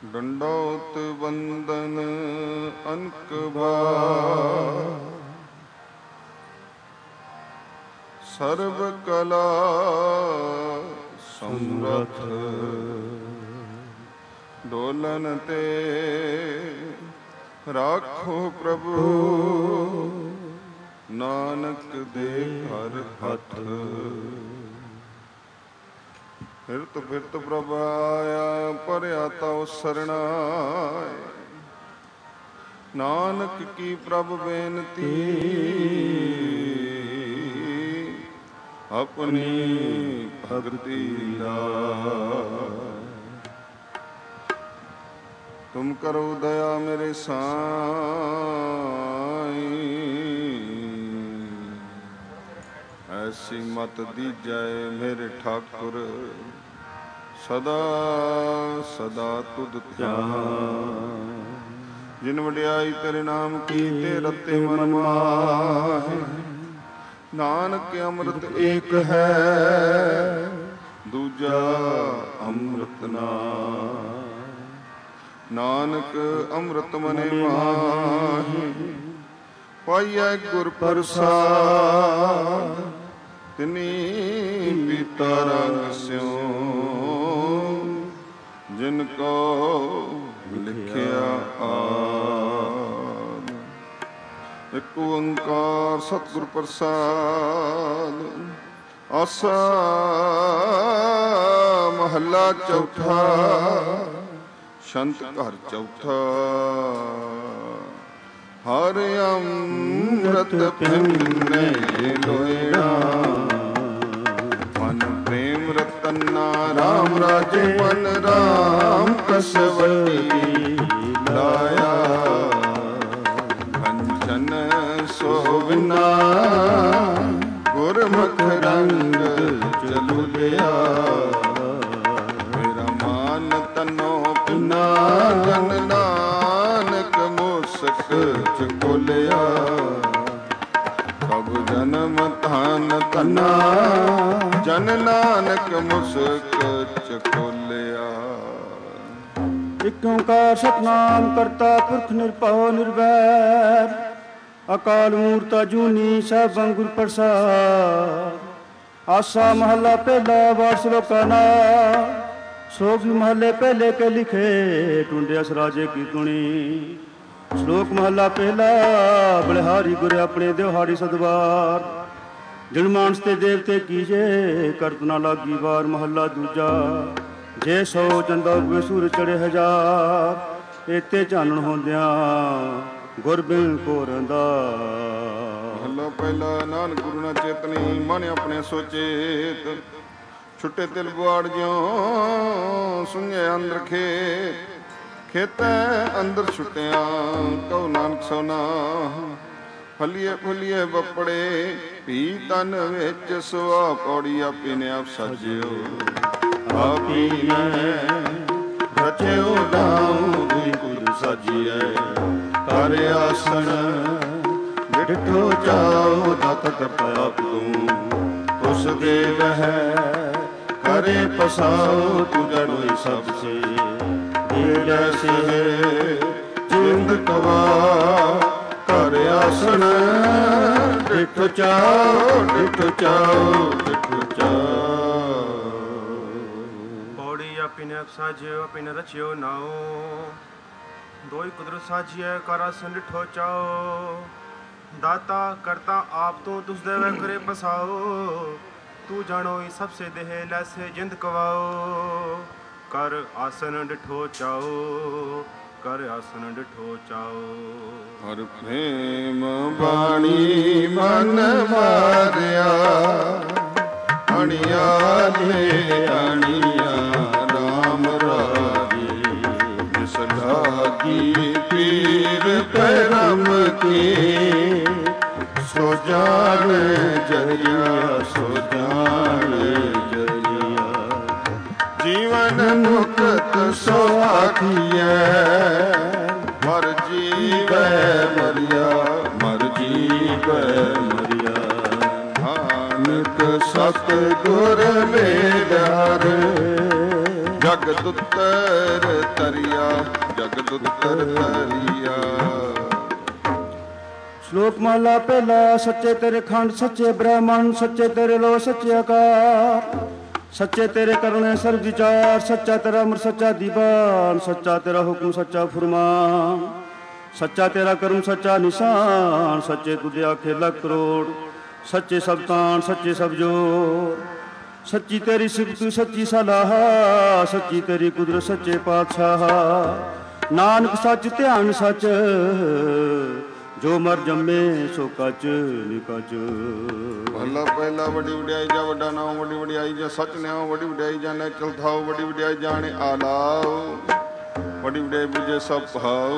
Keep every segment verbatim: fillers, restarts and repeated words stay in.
ਡੰਡੌਤ ਬੰਦਨ ਅਨਕ ਬਾਰ, ਸਰਬ ਕਲਾ ਸਮਰਥ, ਡੋਲਨ ਤੇ ਰਾਖੋ ਪ੍ਰਭੂ, ਨਾਨਕ ਦੇ ਘਰ ਹੱਥ। ਫਿਰਤ ਫਿਰਤ ਪ੍ਰਭ ਆਇਆ, ਭਰਿਆ ਤਉ ਸਰਣਾਏ, ਨਾਨਕ ਕੀ ਪ੍ਰਭ ਬੇਨਤੀ, ਆਪਣੀ ਭਗਤੀ ਲਾਇ। ਤੁਮ ਕਰੋ ਦਇਆ ਮੇਰੇ ਸਾਈਂ, ਐਸੀ ਮਤ ਦੀਜੈ ਮੇਰੇ ਠਾਕੁਰ, ਸਦਾ ਸਦਾ ਤੁਧ ਧਿਆਨ। ਜਿਨ ਵਡਿਆਈ ਤੇਰੇ ਨਾਮ ਕੀ, ਤੇ ਰਤੇ ਮਨ ਮਾਹੀ, ਨਾਨਕ ਅੰਮ੍ਰਿਤ ਏਕ ਹੈ, ਦੂਜਾ ਅੰਮ੍ਰਿਤ ਨਾਮ। ਨਾਨਕ ਅੰਮ੍ਰਿਤ ਮਨਿ ਮਾਹੀ, ਪਾਈਐ ਗੁਰ ਪ੍ਰਸਾਦ, ਤਿਨੀ ਪੀਤਾ ਰੰਗ ਸਿਉ, ਜਿਨ ਕੋ ਲਿਖਿਆ ਆਦ। ਇਕ ਓੰਕਾਰ ਸਤਿਗੁਰ ਪ੍ਰਸਾਦ। ਆਸਾ ਮਹੱਲਾ ਚੌਥਾ। ਛੰਤ ਘਰ ਚੌਥਾ। ਹਰਿ ਅੰਮ੍ਰਿਤ ਪਿੰਨੇ ਲੋਇਣਾ, ਮਨ ਪ੍ਰੇਮ ਰਤਨਾ ਰਾਮ ਰਾਜੇ, ਮਨ ਰਾਮ ਕਸਵਤੀ ਲਾਇਆ। ਕੰਚਨ ਸੋਵਨਾ ਗੁਰਮੁਖ ਰੰਗ ਚਲੁਲਿਆ। ਮੇਰਾ ਮਨ ਤਨੋ ਪਿਨਾ, ਜਨ ਨਾਨਕ ਮੁਸਕ ਚਕੋਲਿਆ। ਪ੍ਰਭ ਜਨਮ ਧਨ ਧਨਾ, ਜਨ ਨਾਨਕ ਮੁਸਕ ਚਕੋਲਿਆ। ਇਕ ਓੰਕਾਰ ਸਤਿਨਾਮ ਕਰਤਾ ਪੁਰਖ ਨਿਰਭਉ ਨਿਰਵੈਰ, ਅਕਾਲ ਮੂਰਤ ਅਜੂਨੀ ਸੈਭੰ ਗੁਰ ਪ੍ਰਸਾਦ। ਆਸਾ ਮਹੱਲਾ ਪਹਿਲਾ। ਵਾਰ ਸ਼ਲੋਕਾ ਨਾਮ। ਸ਼ਲੋਕ ਮਹੱਲੇ ਪਹਿਲੇ ਕੇ ਲਿਖੇ, ਟੁੰਡੇ ਅਸ ਰਾਜੇ ਕੀ ਗੁਣੀ। ਸ਼ਲੋਕ ਮਹੱਲਾ ਪਹਿਲਾ। ਬਲਿਹਾਰੀ ਗੁਰ ਆਪਣੇ ਦਿਹਾੜੀ ਸਦਵਾਰ, ਜਿਨ ਮਾਨਸ ਤੇ ਦੇਵਤੇ ਕੀਜੇ, ਕਰਤ ਨਾ ਲਾਗੀ ਵਾਰ। ਮਹੱਲਾ ਦੂਜਾ। ਜੇ ਸੌ ਚੰਦਾ ਉਗੇ ਸੂਰ ਚੜੇ ਹਜ਼ਾਰ, ਏਤੇ ਚਾਨਣ ਹੁੰਦਿਆਂ ਗੁਰ ਬਿਨ ਕੋਰੰਦਾ। ਮਹੱਲਾ ਪਹਿਲਾ। ਨਾਨਕ ਗੁਰੂ ਨਾ ਚੇਤਨੀ, ਮਨ ਆਪਣੇ ਸੋਚੇਤ। ਛੁੱਟੇ ਤਿਲ ਬੁਆੜ ਜਿਉ, ਸੁਣਿਆ ਅੰਦਰ ਖੇਤ। ਖੇਤੈ ਅੰਦਰ ਛੁੱਟਿਆ, ਕਉ ਨਾਨਕ ਸੋਨਾ। ਫਲੀਏ ਫੁਲੀਏ ਬੱਪੜੇ, ਭੀ ਤਨ ਵਿੱਚ ਸੁਆ। ਪੌੜੀ ਆਪੀ ਨੇ ਆਪ ਸਾਜਿਓ, ਆਪੀ ਨੇ ਰਚਿਓ ਨਾਮ। ਦੁਇ ਕੁਲ ਸਾਜੀਐ, ਕਰ ਆਸਣ ਡਿਠੋ ਜਾਓ। ਦਾਤ ਕਰਤਾ ਆਪ ਤੂੰ, ਤੁਸ ਦੇ ਰਹਿ ਕਰੇ ਪਸਾਓ। ਤੂੰ ਜਨੋਈ ਸਭ ਸੇ ਜੈਸੇ ਜਿੰਦ ਕਵਾ। ਕਰ ਆਸਣ ਡਿਠ ਚਾਓ, ਡਿਠ ਚਾਓ, ਡਿਠ ਚਾਓ। ਪੌੜੀ ਆਪੀ ਨੇ ਸਾਜਿਓ, ਆਪੀ ਨੇ ਰਚਿਓ ਨਾਉ। ਦੋਇ ਕੁਦਰਤ ਸਾਜੀਐ, ਕਰ ਆਸਣ ਡਿਠੋ ਚਾਓ। ਦਾਤਾ ਕਰਤਾ ਆਪ ਤੂੰ, ਤੁਸ ਦੇਵੈ ਕਰੇ ਪਸਾਓ। ਤੂੰ ਜਾਣੋਈ ਸਭ ਸੇ ਦੇਹ ਲੈਸੇ ਜਿੰਦ ਕਵਾਓ। ਕਰ ਆਸਨ ਡਿਠੋ ਚਾਓ, ਕਰ ਆਸਨ ਡਿਠੋ ਚਾਓ। ਹਰ ਪ੍ਰੇਮ ਬਾਣੀ ਮਨ ਮਾਰਿਆ, ਅਣਿਆ ਲੈ ਅਣਿਆ ਰਾਮ ਰਾਜੇ। ਜਿਸ ਲਾਗੀ ਪੀਰ ਪੈਰਮ ਕੀ, ਸੋ ਜਾਣੇ ਜਰੀਆ, ਸੋ ਜਾਣੇ ਜਰੀਆ। ਜੀਵਨ ਮੁਕਤ ਸੋ ਆਖੀਐ, ਮਰ ਜੀਵੈ ਮਰਿਆ, ਮਰ ਜੀਵੈ ਮਰਿਆ। ਨਾਨਕ ਸਤਿਗੁਰ ਮੇਦਾਰ, ਜਗਤ ਉਤੈ ਅੰਦਰ ਤਰਿਆ ਜਗਤ ਉਤਰ ਤਰਿਆ। ਸ਼ਲੋਕ ਮਹਲਾ ਪਹਿਲਾ। ਸੱਚੇ ਤੇਰੇ ਖੰਡ ਸੱਚੇ ਬ੍ਰਹਮਣ, ਸੱਚੇ ਤੇਰੇ ਲੋ ਸੱਚੇ ਆਕਾਰ, ਸੱਚੇ ਤੇਰੇ ਕਰਨੇ ਸਰਬ ਵਿਚਾਰ, ਸੱਚਾ ਤੇਰਾ ਅਮਰ ਸੱਚਾ ਦੀਵਾਨ, ਸੱਚਾ ਤੇਰਾ ਹੁਕਮ ਸੱਚਾ ਫੁਰਮਾਨ, ਸੱਚਾ ਤੇਰਾ ਕਰਮ ਸੱਚਾ ਨਿਸ਼ਾਨ, ਸੱਚੇ ਤੁਝੇ ਆਖੇ ਲੱਖ ਕਰੋੜ, ਸੱਚੇ ਸਭ ਤਾਣ ਸੱਚੇ ਸਭ ਜੋਰ, ਸੱਚੀ ਤੇਰੀ ਸਿਫਤ ਸੱਚੀ ਸਲਾਹ, ਸੱਚੀ ਤੇਰੀ ਕੁਦਰਤ ਸੱਚੇ ਪਾਤਸ਼ਾਹ, ਨਾਨਕ ਸੱਚ ਧਿਆਨ ਸੱਚ, ਜੋ ਮਰ ਜੰਮੇ ਸੋ ਕੱਚ ਨਿਕਚ। ਮਹਲਾ ਪਹਿਲਾ। ਵੱਡੀ ਵਡਿਆਈ ਜਾ ਵੱਡਾ ਨਾਮ, ਵੱਡੀ ਵਡਿਆਈ ਜਾ ਸੱਚ ਨਿਆਓ, ਵੱਡੀ ਵਡਿਆਈ ਜਾ ਨੈਚਲ ਥਾਓ, ਵੱਡੀ ਵਡਿਆਈ ਜਾਣੇ ਆਲਾਓ, ਵੱਡੀ ਵਡਿਆਈ ਬੁਝੇ ਸਭ ਭਾਓ,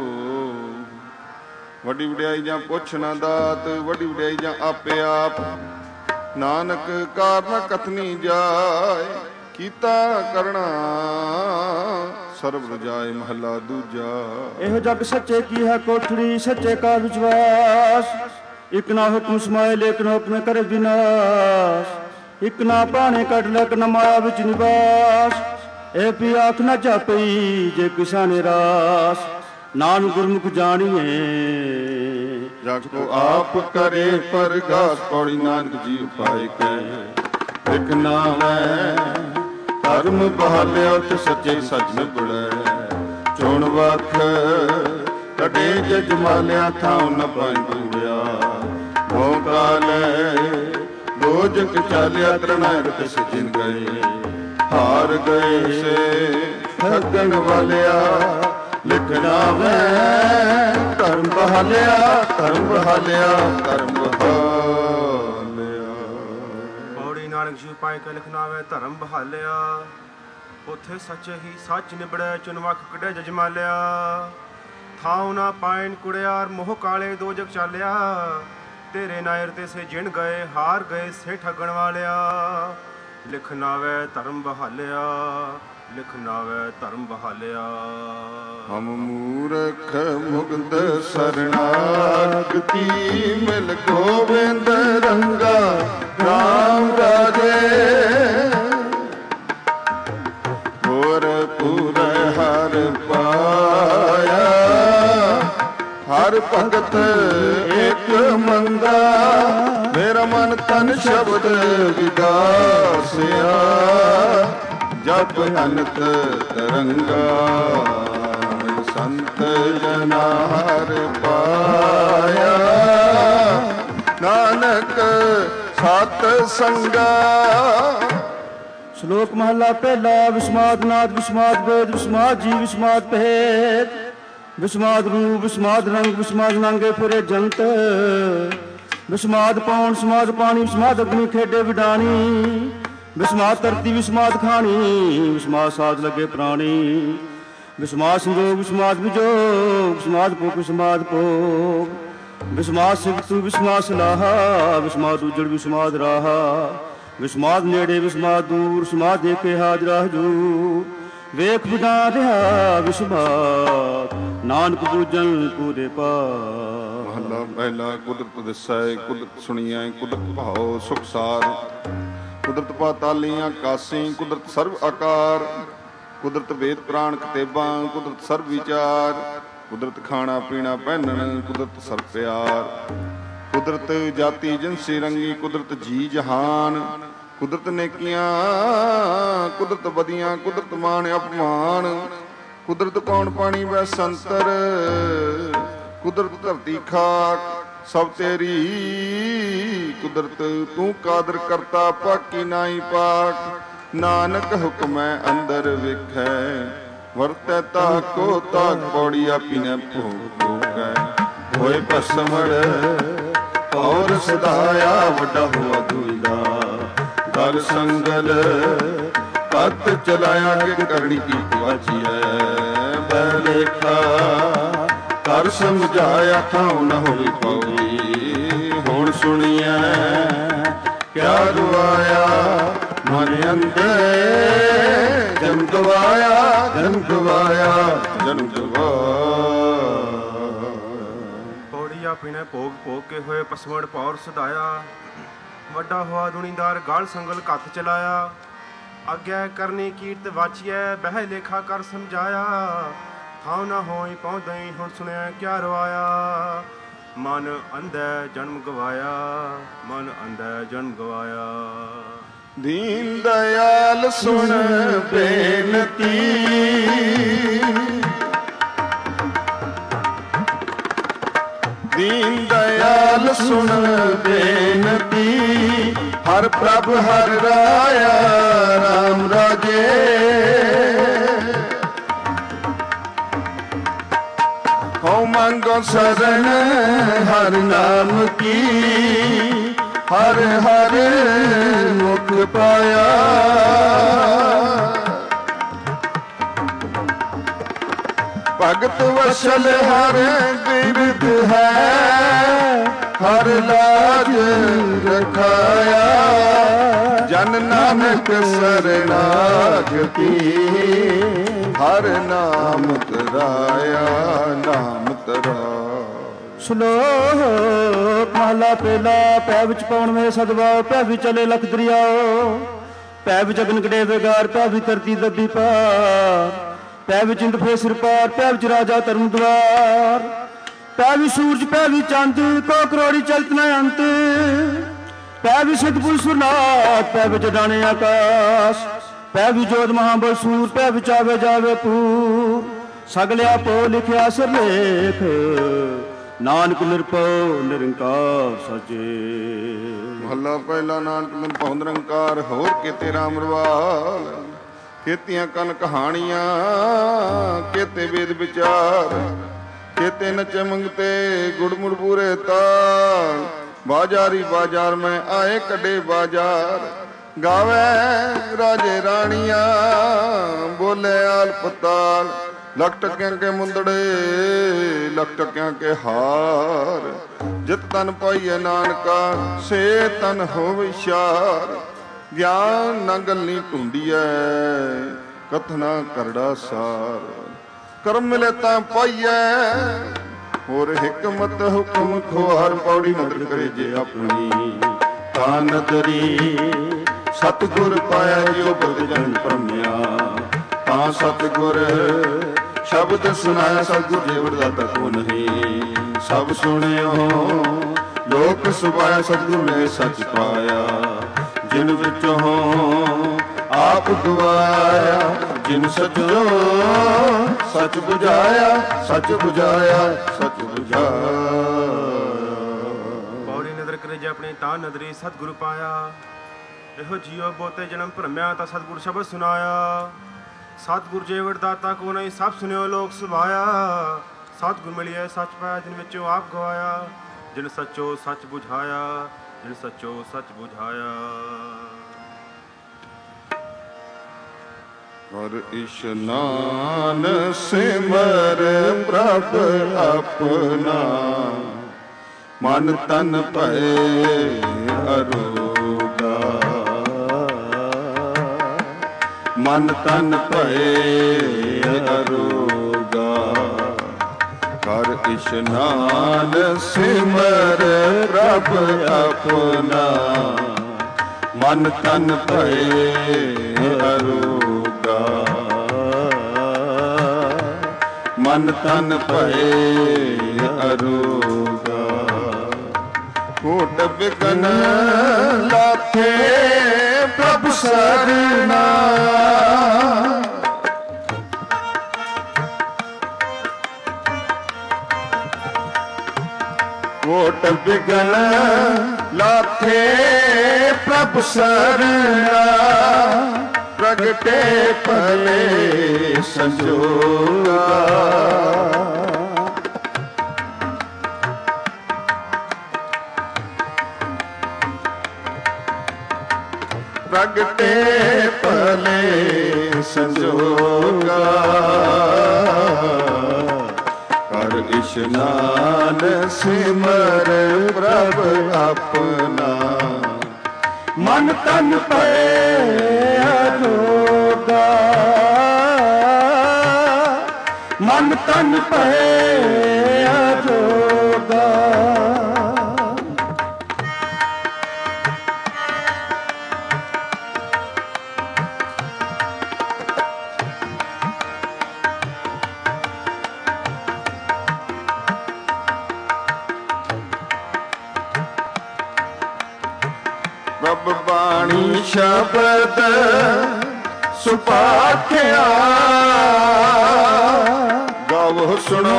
ਵੱਡੀ ਵਡਿਆਈ ਜਾਂ ਪੁੱਛ ਨਾ ਦਾਤ, ਵੱਡੀ ਵਡਿਆਈ ਜਾਂ ਆਪੇ ਆਪ, ਨਾਨਕ ਕਾਰਨ ਕਥਨੀ ਜਾਏ, ਕੀਤਾ ਕਰਣਾ ਸਰਬ ਰਜਾਏ। ਮਹਲਾ ਦੂਜਾ। ਇਹੋ ਜਗ ਸੱਚੇ ਕੀ ਹੈ ਕੋਠੜੀ, ਸੱਚੇ ਕਾ ਵਿਸ਼ਵਾਸ, ਇਕ ਨਾ ਹੁਕਮ ਸਮਾਏ ਲੇਕ ਨਾ ਹੁਕਮੇ ਕਰੇ ਵਿਨਾਸ਼, ਇਕ ਨਾ ਪਾਣੇ ਕੱਢ ਲੈ ਨ ਮਾਇਆ ਵਿੱਚ ਨਿਵਾਸ, ਇਹ ਵੀ ਆਖ ਨਾ ਜਾਪਈ ਜੇ ਕਿਸਾ ਨੇ ਰਾਸ, ਨਾਨਕ ਗੁਰਮੁਖ ਜਾਣੀਏ ਜਗ ਕੋ ਆਪ ਕਰੇ ਪਰਗਾਸ। ਪੌੜੀ ਨਾਨਕ ਜੀ ਉਪਾਇ ਕੈ ਇਕ ਨਾਮ ਹੈ, ਧਰਮ ਬਹਾਲਿਆ ਤੇ ਸੱਚੇ ਸੱਜਣ ਬੁੜੈ, ਚੋਣ ਵਖ ਕਡੇ ਜਜਮਾਲਿਆ ਥਾਉ ਨ ਪੰਜੂੜਿਆ, ਮੋਹ ਕਾਲੇ ਦੋਜਕ ਚਾਲਿਆ ਤਰਨਾਇਰ ਤਿਸ ਜਿਨ ਗਏ, ਹਾਰ ਗਏ ਸੇ ਠੱਗਣ ਵਾਲਿਆ, ਲਿਖਣਾ ਮੈਂ ਧਰਮ ਬਹਾਲਿਆ, ਧਰਮ ਬਹਾਲਿਆ, ਧਰਮ ਬਹਾਲਿਆ। ਪੌੜੀ ਨਾਨਕ ਜੀ ਪਾਏ ਕੇ ਲਿਖਣਾ ਵੇ ਧਰਮ ਬਹਾਲਿਆ, ਉਥੇ ਸੱਚ ਹੀ ਸੱਚ ਨਿਬੜੈ, ਚੁਨਵਖ ਕੱਢੇ ਜਜਮਾਲਿਆ, ਥਾਉ ਨਾ ਪਾਇਨ ਕੁੜਿਆਰ, ਮੋਹ ਕਾਲੇ ਦੋ ਜਗ ਚਾਲਿਆ, ਤੇਰੇ ਨਾਇਰ ਤੇ ਸੇ ਜਿਣ ਗਏ, ਹਾਰ ਗਏ ਸੇ ਠੱਗਣ ਵਾਲਿਆ, ਲਿਖਣਾ ਵੇ ਧਰਮ ਬਹਾਲਿਆ, ਲਿਖਣਾ ਵੇ ਧਰਮ ਬਹਾਲਿਆ। ਹਮ ਮੂਰਖ ਮੁਗਧ ਸਰਨਾਗਤੀ, ਮਿਲ ਗੋਬਿੰਦ ਰੰਗਾ ਰਾਮ ਰਾਜੇ, ਹੋਰ ਪੂਰ ਹਰ ਪਾਇਆ, ਹਰ ਭਗਤ ਇੱਕ ਮੰਗਾ, ਮੇਰਾ ਮਨ ਤਨ ਸ਼ਬਦ ਵਿਗਾਸਿਆ, ਜਪ ਅਨੰਤ ਤਰੰਗਾ, ਸੰਤ ਜਨਾ ਹਰ ਪਾਇਆ, ਨਾਨਕ ਸਤ ਸੰਗਾ। ਸ਼ਲੋਕ ਮਹਲਾ ਪਹਿਲਾ। ਵਿਸਮਾਦ ਨਾਦ ਵਿਸਮਾਦ ਵੇਦ, ਵਿਸਮਾਦ ਜੀ ਵਿਸਮਾਦ ਭੇਦ, ਵਿਸਮਾਦ ਰੂਪ ਵਿਸਮਾਦ ਰੰਗ, ਵਿਸਮਾਦ ਨਾਂਗੇ ਫਿਰੇ ਜੰਤ, ਵਿਸਮਾਦ ਪੌਣ ਸਮਾਦ ਪਾਣੀ, ਵਿਸਮਾਦ ਅਗਨੀ ਖੇਡੇ ਵਿਡਾਣੀ, ਵਿਸਮਾਦ ਧਰਤੀ ਵਿਸਮਾਦ ਖਾਣੀ, ਵਿਸਮਾਦ ਸਾਧ ਲੱਗੇ ਪ੍ਰਾਣੀ, ਵਿਸਮਾਦ ਸੰਜੋਗ ਵਿਸਮਾਦ ਵਿਜੋਗ, ਵਿਸਮਾਦ ਭੋਗ ਵਿਸਮਾਦ ਭੋਗ, ਵਿਸਮਾਦ ਸਿਫਤੂ ਵਿਸਮਾਦ ਸਲਾਹਾ, ਵਿਸਮਾਦ ਉਜੜ ਵਿਸਮਾਦ ਰਾਹਾ, ਵਿਸਮਾਦ ਨੇੜੇ ਵਿਸਮਾਦ ਦੂਰ, ਵਿਸਮਾਦ ਏਕੇ ਹਾਜ਼ਰਾ ਹਜੂਰ, ਵੇਖ ਵਿਦਾ ਰਿਹਾ ਵਿਸਮਾਦ, ਨਾਨਕ ਬੂਝਣ ਪੂਰੇ ਪਾ। ਮਹਲਾ ਪਹਿਲਾ। ਕੁਦਰਤ ਦਿਸੈ ਕੁਦਰਤ ਸੁਣੀਐ, ਕੁਦਰਤ ਭਾਉ ਸੁਖਸਾਰ, ਕੁਦਰਤ ਪਾਤਾਲੀਆਂ ਕਾਸੀ, ਕੁਦਰਤ ਸਰਬ ਆਕਾਰ, ਕੁਦਰਤ ਵੇਦ ਪ੍ਰਾਣ ਕਤੇਬਾਂ, ਕੁਦਰਤ ਸਰਬ ਵਿਚਾਰ, ਕੁਦਰਤ ਖਾਣਾ ਪੀਣਾ ਪਹਿਨਣ, ਕੁਦਰਤ ਸਰਬ ਪਿਆਰ, ਕੁਦਰਤ ਜਾਤੀ ਜਿਨਸੀ ਰੰਗੀ, ਕੁਦਰਤ ਜੀ ਜਹਾਨ, ਕੁਦਰਤ ਨੇਕੀਆਂ ਕੁਦਰਤ ਬਦੀਆਂ, ਕੁਦਰਤ ਮਾਣ ਅਪਮਾਨ, ਕੁਦਰਤ ਕੌਣ ਪਾਣੀ ਵੈ ਸੰਤਰ, ਕੁਦਰਤ ਧਰਤੀ ਖਾਕ ਸਭ ਤੇਰੀ, ਕੁਦਰਤ ਤੂੰ ਕਾਦਰ ਕਰਤਾ ਪਾਕੀ ਨਾਹੀ ਪਾਕ, ਨਾਨਕ ਹੁਕਮੈ ਅੰਦਰ ਵਿਖੈ, ਵਰਤੈ ਤਾਕੋ ਤਾਕ। ਪੌੜੀ ਆਪੀ ਨੇ ਭੋਗ ਭੋਗੈ, ਹੋਏ ਭਸਮੜ ਔਰ ਸਦਾਇਆ, ਵੱਡਾ ਹੋਆ ਦੁਇਦਾ ਦਲ ਸੰਗਲ, ਪਤ ਚਲਾਇਆ ਕਿ ਕਰਨੀ ਕੀ ਵਾਚੀਐ, ਬਲੇਖਾ ਕਰ ਸਮਝਾਇਆ ਥਾਉ ਨ ਹੋਈ ਪਉਈ, ਹੁਣ ਸੁਣੀਐ ਕਿਆ ਰੁਆਇਆ, ਮਨ ਅੰਦਰ ਜਨਮ ਗਵਾਇਆ, ਜਨਮ ਗਵਾਇਆ, ਜਨਮ ਗਵਾਇਆ। ਪੌੜੀ ਆਪੀ ਨੇ ਭੋਗ ਭੋਗ ਕੇ ਹੋਏ ਪਸਵੜ ਪੌਰ ਸਦਾਇਆ, ਵੱਡਾ ਹੋਆ ਦੁਨੀਦਾਰ ਗਾਲ ਸੰਗਲ ਕੱਥ ਚਲਾਇਆ, ਅੱਗੇ ਕਰਨੀ ਕੀਰਤ ਵਾਚੀਐ ਬਹਿ ਲੇਖਾ ਕਰ ਸਮਝਾਇਆ ਥਾਉ ਨਾ ਹੋਈ ਪਹੁੰਚਈ ਹੁਣ ਸੁਣਿਆ ਕਿਆ ਰਵਾਇਆ ਮਨ ਅੰਧੈ ਜਨਮ ਗਵਾਇਆ ਮਨ ਅੰਧੈ ਜਨਮ ਗਵਾਇਆ। ਦੀਨ ਦਇਆਲ ਸੁਣ ਬੇਨਤੀ ਦੀਨ ਦਇਆਲ ਸੁਣ ਬੇਨਤੀ ਹਰ ਪ੍ਰਭ ਹਰ ਰਾਇਆ ਰਾਮ ਰਾਜੇ ਹਉ ਮੰਗੋ ਸਰਨ ਹਰ ਨਾਮ ਕੀ ਹਰ ਹਰ ਮੁਖ ਪਾਇਆ। ਭਗਤ ਵਸਲ ਹਰ ਬਿਰਧ ਹੈ ਹਰ ਲਾਜ ਰਖਾਇਆ ਜਨ ਨਾਨਕ ਸਰਨਾਗਤੀ ਹਰ ਨਾਮ ਤਰਾਇਆ ਨਾਮ ਤਰਾ। ਸ਼ਲੋਕ ਮਹਲਾ ਪਹਿਲਾ। ਪੈ ਵਿੱਚ ਪਵਨ ਮੇ ਸਦਵਾਓ ਪੈ ਵੀ ਚਲੇ ਲਖ ਦਰਿਆਓ ਪੈ ਵਿੱਚ ਅਗਨ ਗੜੇ ਵਿਗਾਰ ਪੈ ਵੀ ਧਰਤੀ ਦੱਬੀ ਪਾਰ ਪੈ ਵਿੱਚ ਇੰਦ ਫੇ ਸਿਰ ਪਾਰ ਪੈ ਵਿੱਚ ਰਾਜਾ ਧਰਮ ਦਵਾਰ ਪੈ ਵੀ ਸੂਰਜ ਪੈ ਵੀ ਚੰਦ ਕੋ ਕਰੋੜੀ ਚਲਤ ਨ ਅੰਤ ਪੈ ਵੀ ਸਤਿਗੁਰ ਸੁਰਨਾਥ ਪੈ ਵਿੱਚ ਡਾਣੇ ਆਕਾਸ਼ ਪੈ ਵੀ ਜੋਤ ਮਹਾਬਲ ਸੂਰ ਪੈ ਵਿੱਚ ਆਵੇ ਜਾਵੇ ਪੂਰ ਸਗਲਿਆ ਪੋ ਲਿਖਿਆ ਸਿਰਲੇਖ ਨਾਨਕ ਨਿਰਭਉ ਨਿਰੰਕਾਰ ਸਾਚੇ। ਮਹੱਲਾ ਪਹਿਲਾ। ਨਾਨਕ ਨਿਰਭਉ ਨਿਰੰਕਾਰ ਹੋਰ ਕਿਤੇ ਰਾਮ ਰਵਾਲ ਖੇਤੀਆਂ ਕਨ ਕਹਾਣੀਆਂ ਕੇਤੇ ਵੇਦ ਵਿਚਾਰ ਕੇਤੇ ਨਚੇ ਮੰਗਤੇ ਗੁੜਮੁੜ ਪੂਰੇ ਤਾਲ ਬਾਜ਼ਾਰੀ ਬਾਜ਼ਾਰ ਮੈਂ ਆਏ ਕੱਢੇ ਬਾਜ਼ਾਰ ਗਾਵੇ ਰਾਜੇ ਰਾਣੀਆਂ ਬੋਲੇ ਆਲ ਪਤਾਲ ਲੱਖ ਟਕਿਆਂ ਕੇ ਮੁੰਦੜੇ ਲੱਖ ਟਕਿਆਂ ਕੇ ਹਾਰ ਜਿਤ ਤਨ ਪਾਈਏ ਨਾਨਕਾ ਸੇ ਤਨ ਹੋਵੇ ਸ਼ਾਰ ਗਿਆਨ ਨਾ ਗੱਲੀ ਢੂੰਡੀਐ ਕਥਨਾ ਕਰੜਾ ਸਾਰ ਕਰਮ ਮਿਲੇ ਤਾਂ ਪਾਈਐ ਹੋਰ ਹਿਕਮਤ ਹੁਕਮ ਖੁਆਰ ਪੌੜੀ ਨਦਰ ਕਰੇ ਜੇ ਆਪਣੀ ਤਾਂ ਨਦਰੀ ਸਤਿਗੁਰ ਪਾਇਆ ਜੋ ਬੁੱਧ ਜਨ ਭਰਮਿਆ ਤਾਂ ਸਤਿਗੁਰ ਸ਼ਬਦ ਸੁਨਾਇਆ ਸਤਿਗੁਰ ਜੇ ਵਰਦਾਤਾ ਕੋ ਨਹੀਂ ਸਭ ਸੁਣਿਓ ਲੋਕ ਸੁਭਾਇਆ ਸਤਿਗੁਰ ਨੇ ਸੱਚ ਪਾਇਆ ਜਿਨ ਵਿੱਚੋਂ ਆਪ ਗਵਾਇਆ ਜਿਨ ਸਚੋ ਸੱਚ ਬੁਝਾਇਆ ਸੱਚ ਬੁਝਾਇਆ ਸੱਚ ਬੁਝਾਇਆ। ਪੌੜੀ ਨਦਰ ਕਰੇ ਜੇ ਆਪਣੀ ਤਾਂ ਨਦਰੀ ਸਤਿਗੁਰ ਪਾਇਆ ਇਹੋ ਜੀਓ ਬੋਤੇ ਜਨਮ ਭਰਮਿਆ ਤਾਂ ਸਤਿਗੁਰ ਸ਼ਬਦ ਸੁਨਾਇਆ ਸਤਿਗੁਰ ਜੇ ਵਰਦਾਤਾ ਕੋ ਨਹੀਂ ਸਭ ਸੁਣਿਓ ਲੋਕ ਸੁਭਾਇਆ ਸਤਿਗੁਰ ਮਿਲਿਆ ਸੱਚ ਪਾਇਆ ਜਿਨ ਵਿੱਚੋਂ ਆਪ ਗਵਾਇਆ ਜਿਨ ਸੱਚੋ ਸੱਚ ਬੁਝਾਇਆ ਜਿਨ ਸੱਚੋ ਸੱਚ ਬੁਝਾਇਆ। ਹਰ ਇਸ਼ਨਾਨ ਸਿਮਰ ਪ੍ਰਭ ਆਪਣਾ ਮਨ ਤਨ ਭਏ ਅਰੋਗਾ ਮਨ ਤਨ ਭਏ ਅਰੋਗਾ ਕਰ ਇਸ਼ਨਾਨ ਸਿਮਰ ਪ੍ਰਭ ਆਪਣਾ ਮਨ ਤਨ ਭਏ ਅਰੋਗਾ ਮਨ ਤਨ ਭਏ ਅਰੋਗਾ ਕੋਟ ਬਿਗਨ ਲਾਥੇ ਪ੍ਰਭ ਸਰਨਾ ਕੋਟ ਬਿਗਨ ਲਾਥੇ ਪ੍ਰਭ ਸਰਨਾ ਪ੍ਰਗਟੇ ਭਲੇ ਸੰਜੋਗਾ ਪ੍ਰਗਟੇ ਭਲੇ ਸੰਜੋਗਾ ਕਰ ਇਸ਼ਨਾਨ ਸਿਮਰ ਪ੍ਰਭ ਆਪਣਾ ਮਨ ਤਨ ਭਏ ਅਰੋਗਾ ਮਨ ਤਨ ਭਏ ਅਰੋਗਾ ਸ਼ਬਦ ਸੁਪਾਖਿਆ ਗਾਵੋ ਸੁਣੋ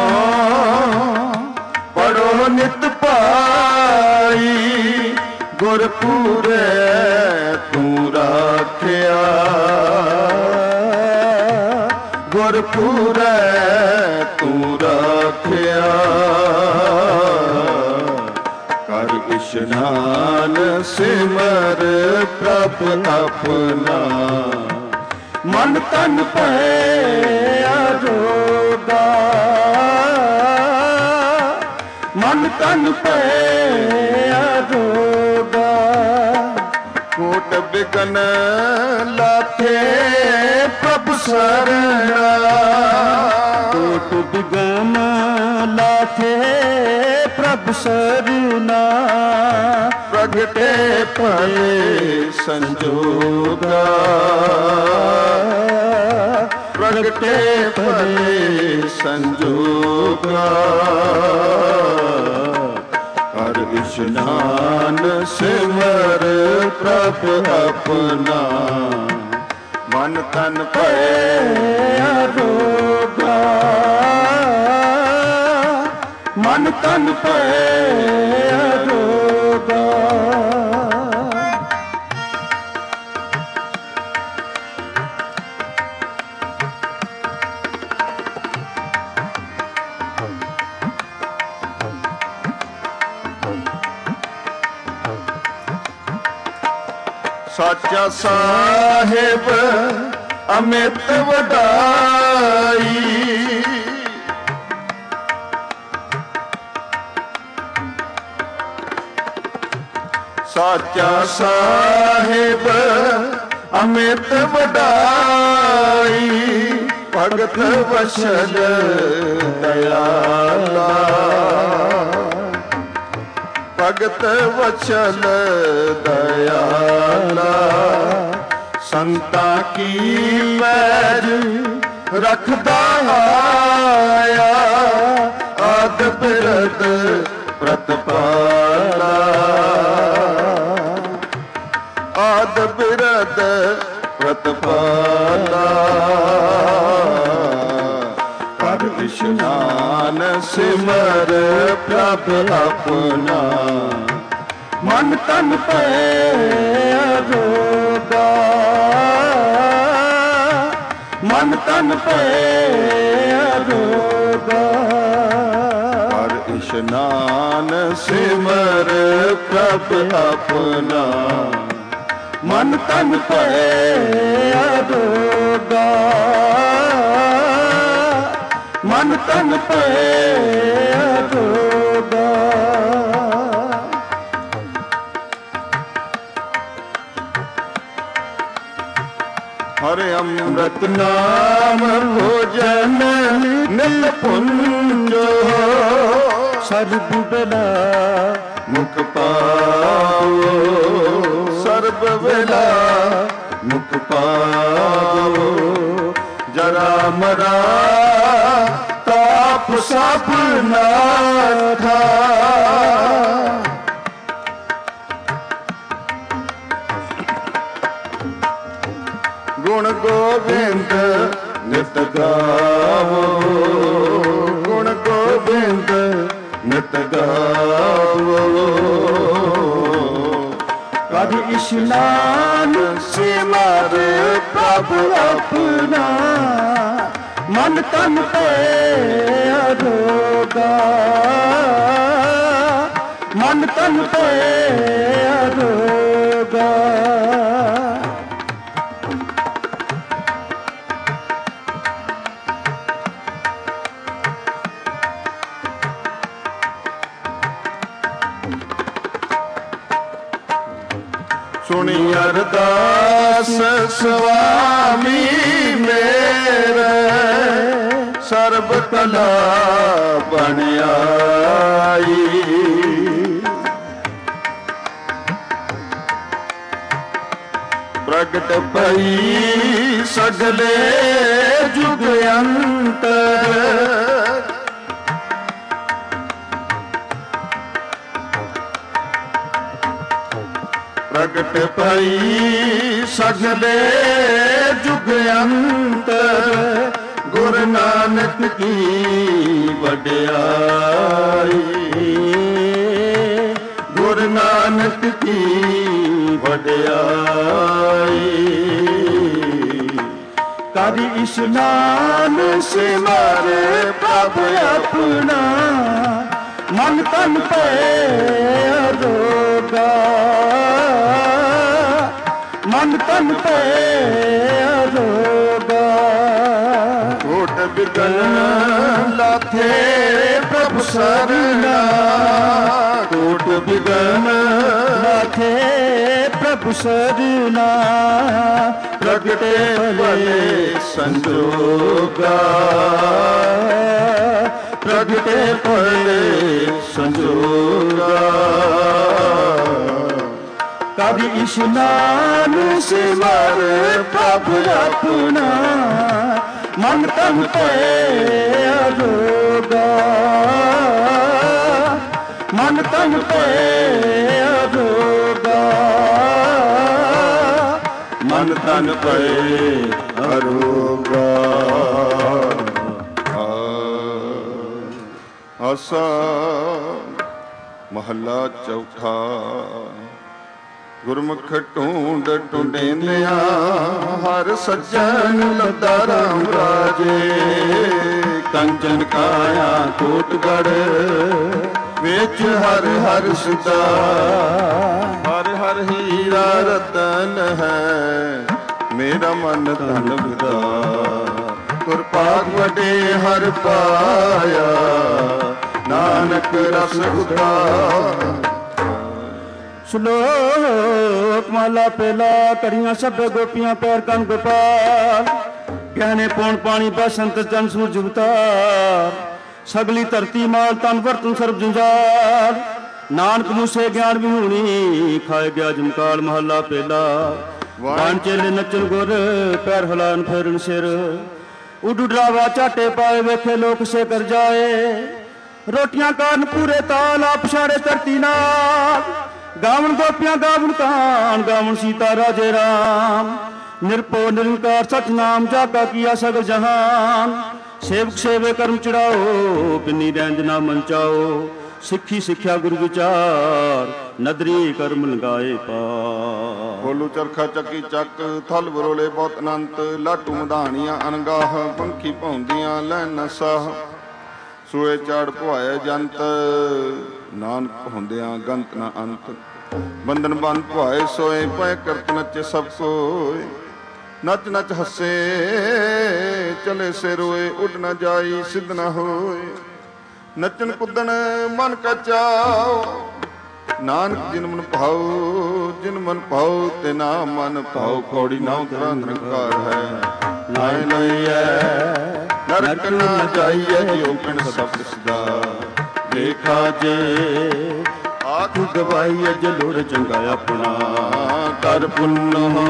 ਪੜੋ ਨਿਤ ਭਾਈ ਗੁਰ ਪੂਰੇ ਤੂੰ ਰਾਖਿਆ ਗੁਰ ਪੂਰੇ ਤੂੰ ਰਾਖਿਆ ਕਰ ਇਸ਼ਨਾਨ ਸਿਮਰ ਪ੍ਰਭ ਆਪਣਾ ਮਨ ਤਨ ਭੈ ਅਰੋਗਾ ਮਨ ਤਨ ਭੈ ਅਰੋਗਾ ਕੋਟ ਬਿਗਨ ਲਾਥੇ ਪ੍ਰਭ ਸਰਣਾ ਕੋਟ ਬਿਗਨ ਲਾਥੇ ਪ੍ਰਭ ਸਰਨਾ ਪ੍ਰਗਟੇ ਭਏ ਸੰਜੋਗਾ ਪ੍ਰਗਟੇ ਭਏ ਸੰਜੋਗਾ ਹਰ ਇਸ਼ਨਾਨ ਸਿਮਰ ਪ੍ਰਭ ਆਪਣਾ ਮਨ ਤਨ ਭੈ ਅਰੋਗਾ ਮਨ ਤਨ ਭੈ ਅਰੋਗਾ ਸਾਚਾ ਸਾਹਿਬ ਅਮਿਤ ਵਡਾਈ ਸਾਚਾ ਸਾਹਿਬ ਅਮਿਤ ਵਡਾਈ ਭਗਤ ਵਸ਼ਲ ਦਇਆਲਾ ਭਗਤ ਵਚਨ ਦਇਆਲਾ ਸੰਤਾਂ ਕੀ ਪੈਜ ਰੱਖਦਾ ਆਇਆ ਆਦ ਬਿਰਦ ਪ੍ਰਤਪਾਲਾ ਆਦ ਬਿਰਦ ਪ੍ਰਤਪਾਲਾ ਕਰ ਇਸ਼ਨਾਨ ਸਿਮਰ ਪ੍ਰਭ ਆਪਣਾ ਮਨ ਤਨ ਭੈ ਅਰੋਗਾ ਮਨ ਤਨ ਭੈ ਅਰੋਗਾ ਕਰ ਇਸ਼ਨਾਨ ਸਿਮਰ ਪ੍ਰਭ ਆਪਣਾ ਮਨ ਤਨ ਭੈ ਅਰੋਗਾ ਮਨ ਤਨ ਭੈ ਅਰੋਗਾ ਹਰਿ ਅੰਮ੍ਰਿਤ ਨਾਮ ਭੋਜਨ ਨਿਤ ਪੁੰਜੋ ਸਰਬ ਬਲਾ ਮੁਖ ਪਾਓ ਸਰਬ ਵੇਲਾ ਮੁਖ ਪਾਓ ਜਰਾ ਮਰਾ ਤਾਪ ਸਭ ਨਾਥਾ ਗੁਣ ਗੋਬਿੰਦ ਨਿਤ ਗਾਵੋ ਗੁਣ ਗੋਬਿੰਦ ਨਿਤ ਗਾਵੋ ਕਰ ਇਸ਼ਨਾਨ ਸਿਮਰ ਪ੍ਰਭ ਆਪਣਾ ਮਨ ਤਨ ਭੈ ਅਰੋਗਾ ਮਨ ਤਨ ਭੈ ਅਰੋਗਾ ਸੁਣੀ ਅਰਦਾਸ ਸੁਆਮੀ ਮੇਰੇ ਸਰਬ ਕਲਾ ਬਣ ਆਈ ਪ੍ਰਗਟ ਪਈ ਸਗਲੇ ਜੁਗ ਅੰਤਰ ਪ੍ਰਗਟ ਪਈ ਸਗਲੇ ਜੁਗ ਅੰਤਰ ਗੁਰੂ ਨਾਨਕ ਕੀ ਵਡਿਆਈ, ਗੁਰੂ ਨਾਨਕ ਕੀ ਵਡਿਆਈ। ਕਰ ਇਸ਼ਨਾਨ ਸਿਮਰ ਪ੍ਰਭ ਆਪਣਾ, ਮਨ ਤਨ ਪੈ ਅਰੋਗਾ, ਮਨ ਤਨ ਪੈ ਅਰੋਗਾ। ਕੋਟ ਬਿਗਨ ਲਾਥੇ ਪ੍ਰਭ ਸਰਨਾ, ਕੋਟ ਬਿਗਨ ਲਾਥੇ ਪ੍ਰਭ ਸਰਨਾ। ਪ੍ਰਗਟੇ ਭਲੇ ਸੰਜੋਗਾ, ਪ੍ਰਗਟੇ ਭਲੇ ਸੰਜੋਗਾ। ਕਰ ਇਸ਼ਨਾਨ ਸਿਮਰ ਪ੍ਰਭ ਆਪਣਾ, ਮਨ ਤਨ ਪੈ ਅਰੋਗਾ, ਮਨ ਤਨ ਪੈ ਅਰੋਗਾ, ਮਨ ਤਨ ਪਏ ਅਰੋਗਾ। ਆਸਾ ਮਹੱਲਾ ਚੌਥਾ। ਗੁਰਮੁਖ ਢੂੰਡ ਢੂੰਡੇਂਦਿਆਂ ਹਰ ਸੱਜਣ ਲੱਦਾ ਰਾਮ ਰਾਜੇ। ਕੰਚਨ ਕਾਇਆ ਕੋਟਗੜ ਵਿੱਚ ਹਰ ਹਰ ਸੁਦਾ, ਹਰ ਹਰ ਹੀਰਾ ਰਤਨ ਹੈ ਮੇਰਾ ਮਨ ਧਨ ਵਿਦਾ। ਗੁਰ ਭਾਗ ਵਡੇ ਹਰ ਪਾਇਆ ਨਾਨਕ ਰਸ ਉਦਾਰ। ਸ਼ਲੋਕ ਮਹਲਾ ਪਹਿਲਾ। ਕੜੀਆਂ ਸਭੇ ਗੋਪੀਆਂ ਪੈਰ ਕੰਨ ਗੋਪਾਲ, ਗਹਿਣੇ ਪੌਣ ਪਾਣੀ ਬਸੰਤ ਚੰਨ ਸੂਰਜ ਅਵਤਾਰ। ਸਗਲੀ ਧਰਤੀ ਮਾਲ ਤਨ ਵਰਤਨ ਸਰਬ ਜੰਜਾਲ, ਨਾਨਕ ਮੂਸੇ ਗਿਆਨ ਵਿਹੂਣੀ ਖਾਏ ਗਿਆ ਜਮਕਾਲ। ਮਹਲਾ ਪਹਿਲਾ। ਬਾਣ ਚੇਲੇ ਨੱਚਣ ਗੁਰ ਪੈਰ ਹਲਾਨ ਫੇਰਨ ਸਿਰ, ਉੱਡ ਡਰਾਵਾ ਝਾਟੇ ਪਾਏ ਵੇਖੇ ਲੋਕ ਸੇ ਕਰ ਜਾਏ। ਰੋਟੀਆਂ ਕਾਰਨ ਪੂਰੇ ਤਾਲ ਆਪ ਛਾੜੇ ਧਰਤੀ ਨਾਲ, ਗਾਵਣ ਗੋਪੀਆਂ ਗਾਵਣ ਕਾਨ ਗਾਵਣ ਸੀਤਾ ਰਾਜੇ ਰਾਮ। ਨਿਰਭਉ ਨਿਰੰਕਾਰ ਸਚ ਨਾਮ ਜਾਗਾ ਕੀਆ ਸਗਲ ਜਹਾਨ। ਸੇਵਕ ਸੇਵੇ ਕਰਮ ਚੜਾਓ ਪਿੰਨੀ ਰੈਂਜ ਨਾ ਮੰਚਾਓ। ਸਿੱਖੀ ਸਿੱਖਿਆ ਗੁਰੂ ਵਿਚਾਰ ਨਦਰੀ ਕਰਮ ਲਗਾਏ ਪਾ। ਬੋਲੂ ਚਰਖਾ ਚੱਕੀ ਚੱਕ ਥਲ ਬਰੋਲੇ ਬਹੁਤ ਅਨੰਤ। ਲਾਟੂ ਮਧਾਣੀਆਂ ਅਨਗਾਹ ਪੰਖੀ ਭੌਂਦੀਆਂ ਲੈਣ ਸਾਹ। ਸੂਏ ਚਾੜ ਪੁਆਏ ਜੰਤ ਨਾਨਕ ਹੁੰਦਿਆਂ ਗੰਤ ਨਾ ਅੰਤ। ਬੰਧਨ ਬੰਦ ਪੁਆਏ ਸੋਏ ਪੈ ਕਰਤ ਨੱਚੇ ਸਭ ਕੋਏ। ਨੱਚ ਨੱਚ ਹੱਸੇ ਚਲੇ ਸੇ ਰੋਏ। ਉੱਡ ਨਾ ਜਾਈ ਸਿੱਧ ਨਾ ਹੋਏ। ਨੱਚਣ ਕੁੱਦਣ ਮਨ ਕਾ ਚਾਓ ਨਾਨਕ ਜਿਨ ਮਨ ਭਾਉ। ਜਿਨ ਮਨ ਭਾਉ ਤੇ ਨਾ ਮਨ ਭਾਉ। ਕੌੜੀ ਨਾ ਉਤਰਾ ਨਿਰੰਕਾਰ ਹੈ ਲਾਇ ਲਈਐ ਨਰਕ ਨਾ ਜਾਈਐ। ਜਿਉ ਪਿੰਡ ਸਭ ਸਦਾ ਦੇਖਾ ਜੇ ਆਖ ਗਵਾਈਐ। ਜੇ ਲੋੜ ਚੰਗਾ ਆਪਣਾ ਕਰ ਪੁੰਨ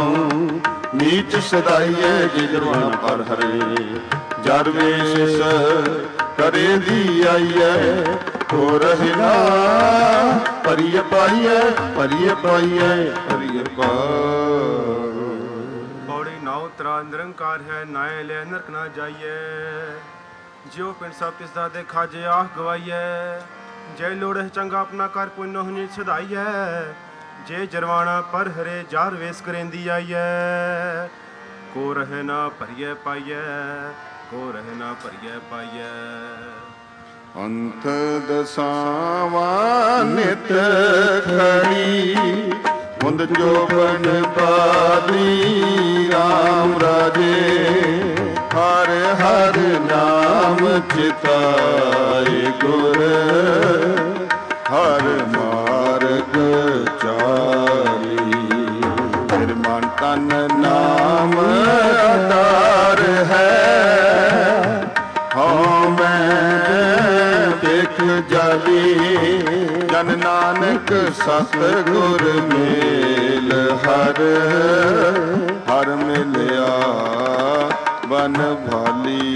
ਨੀਚ ਸਦਾਈਐ। ਜੇ ਜਰਵਾਣਾ ਪਰ ਹਰੇ ਜਰ ਵੇਸ ਕਰੇ ਦੀ ਆਈਐ। ਹੋ ਰਹਿਣਾ ਪਰਿਯ ਪਾਈਐ ਪਰਿਯ ਪਾਈਐ ਪਰਿਯ ਪਾਈਐ। ਪੌੜੀ ਨਾ ਉਤਰਾ ਨਿਰੰਕਾਰ ਹੈ ਨਾਏ ਲੈ ਨਰਕ ਨਾ ਜਾਈਐ। ਜਿਉ ਪਿੰਡ ਸਭ ਤਿਸ ਦਾ ਦੇਖਾ ਜੇ ਆਖ ਗਵਾਈਐ। ਜੇ ਲੋੜ ਚੰਗਾ ਆਪਣਾ ਕਰ ਪੁੰਨ ਨੀਚ ਸਦਾਈਐ। ਜੇ ਜਰਵਾਣਾ ਪਰ ਹਰੇ ਜਾਰ ਵੇਸ ਕਰੇਂਦੀ ਆਈਐ। ਕੋ ਰਹਿ ਨਾ ਭਰੀਐ ਪਾਈਐ ਕੋ ਰਹਿ ਨਾ ਭਰੀਐ ਪਾਈਐ। ਅੰਤ ਦਸਾਵਾਂ ਨਿਤ ਖੜੀ ਮੁੰਦ ਜੋਬਨ ਪਾਦੀ ਰਾਮ ਰਾਜੇ। ਹਰ ਹਰ ਨਾਮ ਚਿਤਾਏ ਗੁਰ ਹਰ ਮਾਰਗ ਚਾਰੀ। ਫਿਰ ਮਨ ਤਨ ਨਾਮ ਆਧਾਰ ਹੈ। ਹਾਂ ਮੈਂ ਦੇਖ ਜਾਲੀ ਜਨ ਨਾਨਕ ਸਤ ਗੁਰ ਮੇਲ ਹਰ ਹਰ ਮਿਲਿਆ ਬਨ ਭਾਲੀ।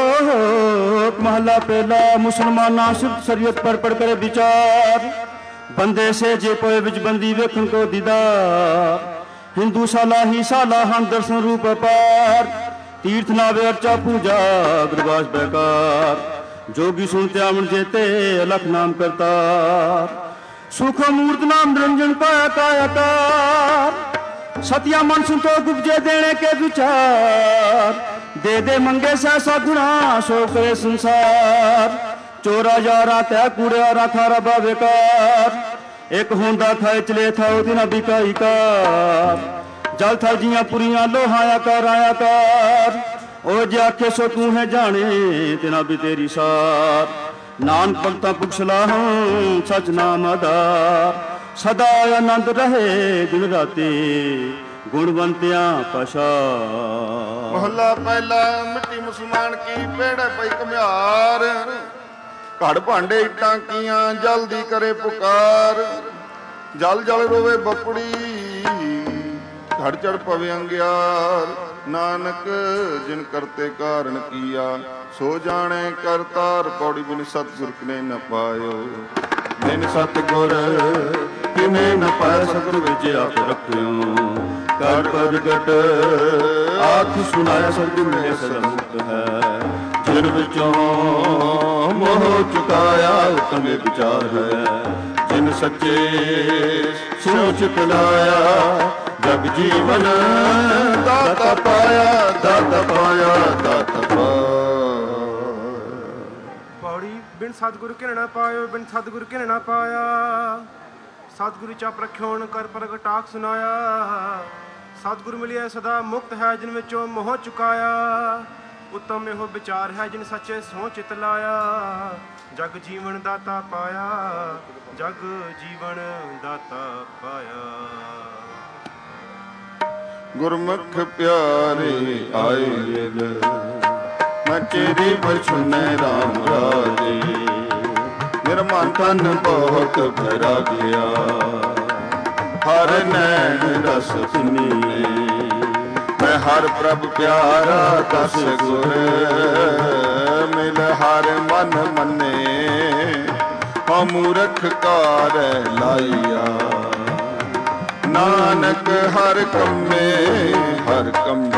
ਸ਼ਲੋਕ ਮਹਲਾ ਪਹਿਲਾ। ਮੁਸਲਮਾਨਾਂ ਸਿਫਤ ਸ਼ਰੀਅਤ ਪਰ ਪੜ ਕਰੇ ਵਿਚਾਰ। ਬੰਦੇ ਸਹਿਜੇ ਪਏ ਵਿੱਚ ਬੰਦੀ ਵੇਖਣ ਕੋ ਦੀਦਾਰ ਹਿੰਦੂ ਸਾਲਾ ਹੀ ਸਾਲਾ ਹਨ ਦਰਸ਼ਨ ਰੂਪ ਪਾਰ ਤੀਰਥ ਨਾਵੇ ਅਰਚਾ ਪੂਜਾ ਗੁਰਬਾਸ ਬੇਕਾਰ जोगी सुनते आवन जेते अलख नाम करतार सुख मूर्त नाम निरंजन काया कायाकार सतिया मन सुनतो गुप्जे देने के विचार दे दे मंगे सहसा गुना सो करे संसार चोरा यारा तै कूड़े खारा बेकार एक होंदा खाए चले था दिन बिकाई कार जल था जिया पुरिया लोहाया कर आया कर ओ जे आखे सो तू है जाने तेना भी तेरी सार नानक भगता पुख सलाह सच नाम आधार सदा आनंद रहे दिन राते गुणवंतिया पशा मोहल्ला पहला मिट्टी मुसलमान की पेड़ पई कम्यार घड़ भांडे इट्टां कीਆਂ जल्दी करे पुकार जल जल रोवे बपड़ी घड़ चढ़ पवे अंग्यार नानक जिन करते कारण किया सो जाने करतार पौड़ी बिन सतगुर ने न पायो बिन सतगुर किने न पाया सतगुर विच आप रखियो कर प्रगट आख सुनाया सतगुर ने सदा मुक्त है जिन विचों मोह चुकाया उत्तम विचार है जिन सच्चे सोच तलाया जग जीवन दाता पाया दाता पाया दाता पाया पौड़ी बिन सतगुरु किन न पायो बिन सतगुरु किन न पाया सतगुरु चप रखियोन कर प्रगट आख सुनाया सतगुरु मिलिया सदा मुक्त है जिन विचों मोह चुकाया उत्तम एहो विचार है जिन सच्चे सोच चित लाया जग जीवन दाता पाया जग जीवन दाता पाया गुरमुख प्यारे आए लिल मैं चेरी बछुने राम राजे मेरा मन तन बहुत भरा गया हर नैन रस सुनी मैं हर प्रभ प्यारा दस गुर मिल हर मन मने हम मूर्ख कार लाइया नानक हर कम्मे हर कम्मे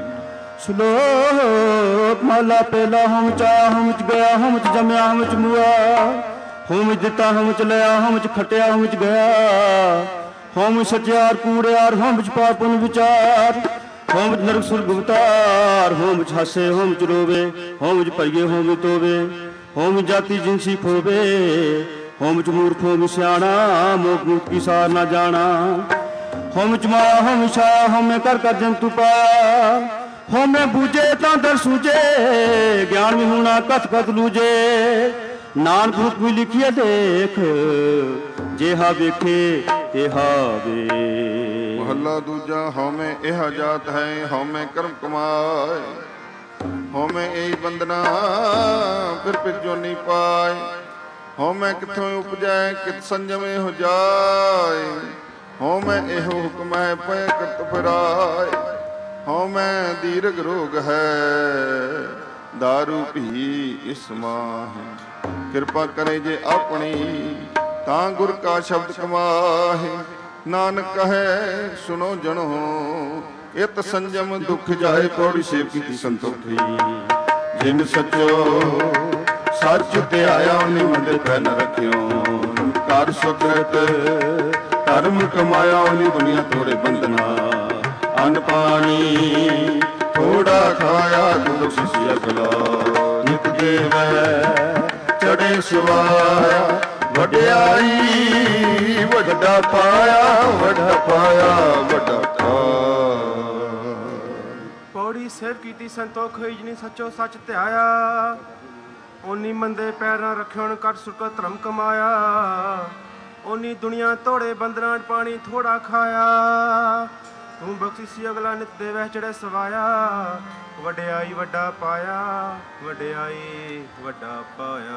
श्लोक माला पहला हम चाह हम गया हम जमया हम मुआ हम दिता हम लिया हम खटिया हम गया हम सचियार कूड़ियार हम पापन विचार हम नरक सुर्ग अवतार हम हासे हम रोवे हम भइये हम तोवे हम जाति जिनसी खोवे होम च मूर्ख होम सियाणा मोख मूर्ख की सार ना जाना होम च माया होम छाया होमे कर कर जंतु पाया होमे बूझे तां दर सूझे ज्ञान भी होना कथ कथ लूझे नानक रूप भी लिखिए देख जेहा वेखे तेहा वे महला दूजा होमे एह जात है होमे कर्म कमाए होमे यही बंदना फिर फिर जो नहीं पाए होमै किथों उपजै कित संजमे हो जाए होमै एहो हुक्म है पय करत फिराए होमै दीर्घ रोग है दारू भी इस माहे कृपा करे जे अपनी तां गुर का शब्द कमाहे नानक कहे सुनो जनो इत संजम दुख जाए पौड़ी सेव की संतोखी जिन सचो सच ते आया उन्हें मंदे पै न रखियो कर सुकृत धर्म कमाया उन्हें दुनिया थोड़े बंधना अन्न पानी थोड़ा खाया दुख शिष्य अगला नित देव चढ़े सुवाया वड्याई वड्डा पाया वड्डा पाया वड्डा पौड़ी सेव कीती संतोख होई जिनी सचो सच ध्याया ओनी मंदे पैरां रखियोन कर सुख धर्म कमाया ओनी दुनिया तोड़े बंदना पानी थोड़ा खाया तू बख्शिसी अगला नित देवै चढ़े सवाया वड्याई वड्डा पाया वड्याई वड्डा पाया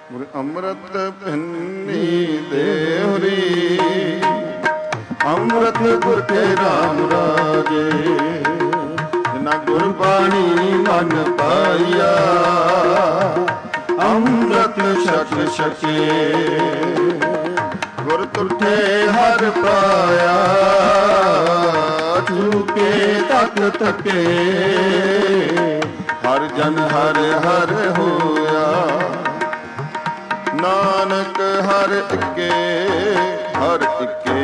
ਗੁਰ ਅੰਮ੍ਰਿਤ ਭਿੰਨੀ ਦੇਹੁਰੀ, ਅੰਮ੍ਰਿਤ ਗੁਰ ਕੇ ਰਾਮ ਰਾਜੇ, ਜਿਨਾ ਗੁਰ ਬਾਣੀ ਮਨ ਪਾਇਆ, ਅੰਮ੍ਰਿਤ ਛਕ ਛਕੇ, ਗੁਰ ਤੁਠੇ ਹਰ ਪਾਇਆ, ਝੂਕੇ ਤਕ ਤਕੇ, ਹਰ ਜਨ ਹਰ ਹਰ ਹੋਇਆ, ਨਾਨਕ ਹਰ ਇੱਕੇ ਹਰ ਇੱਕੇ।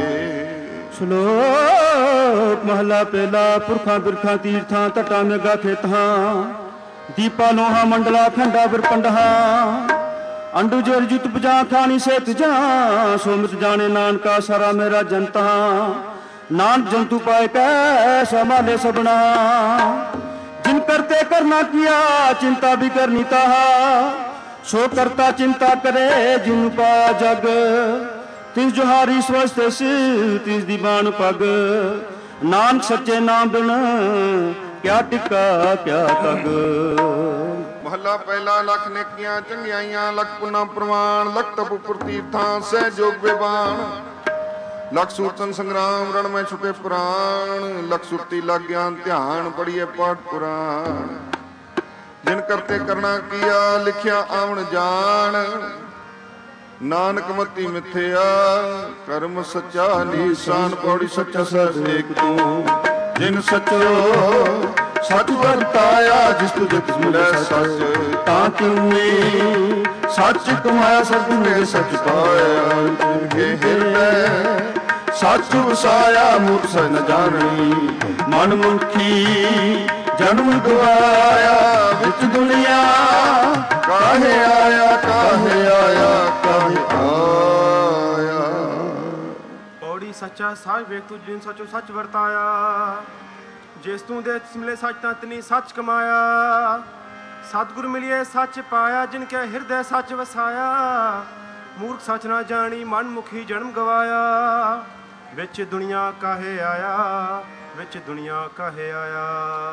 ਸ਼ਲੋਕ ਮਹਲਾ ਪਹਿਲਾ। ਪੁਰਖਾਂ ਬਿਰਖਾਂ ਤੀਰਥਾਂ ਤਟਾਂ ਮੇਗਾ ਖੇਤਾਂ, ਦੀਪਾ ਲੋਹਾ ਮੰਡਲਾ ਖੰਡਾ ਬਿਰਪੰਡਹਾ, ਅੰਡੂ ਜੋਰ ਜੁਤ ਪਜਾ ਖਾਣੀ ਸੇ ਤੁਜਾ, ਸੋਮਤ ਜਾਣੇ ਨਾਨਕਾ ਸਾਰਾ ਮੇਰਾ ਜਨਤਾ, ਨਾਨਕ ਜੰਤੂ ਪਾਏ ਕੈ ਸੰਭਾਲੇ ਸਬਣਾ, जिन करते करना किया चिंता भी करनी ताहा, सो करता चिंता करे जिन पा जग, तिस जोहारी स्वस्थ तिस दीवान पग, नानक सच्चे नाम बिन क्या टिका क्या तग। ਮਹਲਾ ਪਹਿਲਾ। ਲੱਖ ਨੇਕੀਆਂ ਚੰਗਿਆਈਆਂ, ਲੱਖ ਪੁੰਨਾ ਪ੍ਰਵਾਨ, ਲੱਖ ਤਪ ਉਪਰ ਤੀਰਥਾਂ ਸਹਿ ਜੋਗ ਵਿਵਾਨ, ਲੱਖ ਸੂਰਤਨ ਸੰਗਰਾਮ ਰਣ ਮੈਂ ਛੁਪੇ ਪੁਰਾਣ, ਲੱਖ ਸੁਰਤੀ ਲੱਗ ਗਿਆਨ ਧਿਆਨ ਪੜੀਏ ਪਾਠ ਪੁਰਾਣ, ਜਿਨ ਕਰਤੇ ਕਰਨਾ ਕੀਆ ਲਿਖਿਆ ਆਵਣ ਜਾਣ, ਨਾਨਕ ਮਤੀ ਮਿਥਿਆ ਕਰਮ ਸੱਚਾ ਨੀਸਾਨ, ਪੌੜੀ ਸੱਚਾ ਸਹਿ ਏਕ ਤੂੰ, ਜਿਨ ਸੱਚੋ ਸੱਚ ਵਰਤਾਇਆ, ਜਿਸ ਤੁਝ ਤਿਸ ਮਿਲੈ ਸੱਚ, ਤਾਂ ਕਿਉਂ ਸੱਚ ਕਮਾਇਆ ਸਤਿ ਮੇਰੇ ਸੱਚ ਪਾਇਆ, ਜਿਨਕੇ ਹਿਰਦੈ ਸੱਚ ਵਸਾਇਆ, ਮੂਰਖ ਸਹਿ ਨ ਜਾਣੀ, ਮਨ ਮੁਖੀ ਜਨਮ ਗਵਾਇਆ, ਵਿੱਚ ਦੁਨੀਆ ਕਾਹੇ ਆਇਆ ਕਾਹੇ ਆਇਆ ਕਾਹੇ ਆਇਆ। ਪੌੜੀ ਸੱਚਾ ਸਾਹਿਬ ਵੇਖ ਤੂੰ, ਜਿਨ ਸੱਚੋ ਸੱਚ ਵਰਤਾਇਆ, ਜਿਸ ਤੂੰ ਦੇ ਮਿਲੇ ਸੱਚ ਤਾਂ ਤਨੀ ਸੱਚ ਕਮਾਇਆ, ਸਤਿਗੁਰ ਮਿਲਿਏ ਸੱਚ ਪਾਇਆ, ਜਿਨ ਕੇ ਹਿਰਦੈ ਸੱਚ ਵਸਾਇਆ, ਮੂਰਖ ਸੱਚ ਨਾ ਜਾਣੀ, ਮਨ ਮੁਖੀ ਜਨਮ ਗਵਾਇਆ, ਵਿੱਚ ਦੁਨੀਆ ਕਾਹੇ ਆਇਆ, ਵਿੱਚ ਦੁਨੀਆ ਕਾਹੇ ਆਇਆ।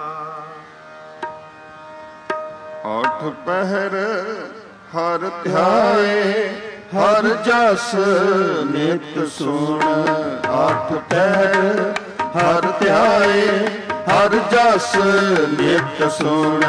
ਅੱਠ ਪਹਿਰ ਹਰ ਧਿਆਏ, ਹਰ ਜਸ ਨਿਤ ਸੁਣ, ਅੱਠ ਪਹਿਰ ਹਰ ਧਿਆਏ, ਹਰ ਜਸ ਨਿਤ ਸੁਣ,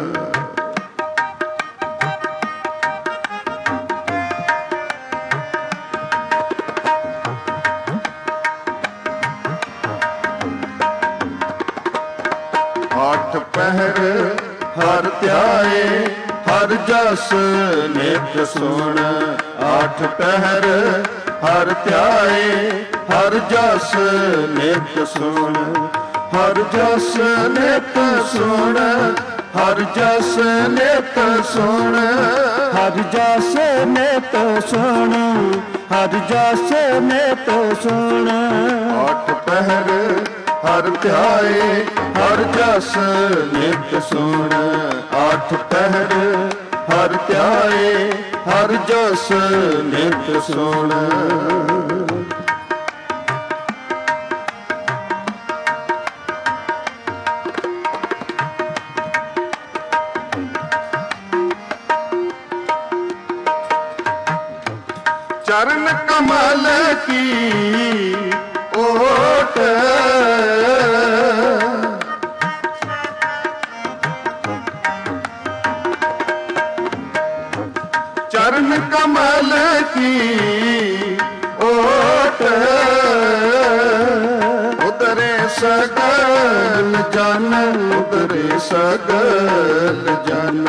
ਅੱਠ ਪਹਿਰ ਹਰ ਧਿਆਏ, ਹਰ ਜਸ ਨਿਤ ਸੁਣ, ਅੱਠ ਪਹਿਰ ਹਰ ਧਿਆਏ, ਹਰ ਜਸ ਨਿਤ ਸੁਣ, ਹਰ ਜਸ ਨਿਤ ਸੁਣ, ਹਰ ਜਸ ਨਿਤ ਸੁਣ, ਹਰ ਜਸ ਨਿਤ ਸੁਣ, ਹਰ ਜਸ ਨਿਤ ਸੁਣ, ਅੱਠ ਪਹਿਰ ਹਰ ਧਿਆਏ, ਹਰ ਜਸ ਨਿਤ ਸੁਣ, ਅੱਠ ਪਹਿਰ ਹਰ ਧਿਆਏ, ਹਰ ਜਸ ਨਿਤ ਸੁਣ। चरण कमल की ओट, चरण कमल की ओट, उतरे सगल जन, उतरे सगल जन,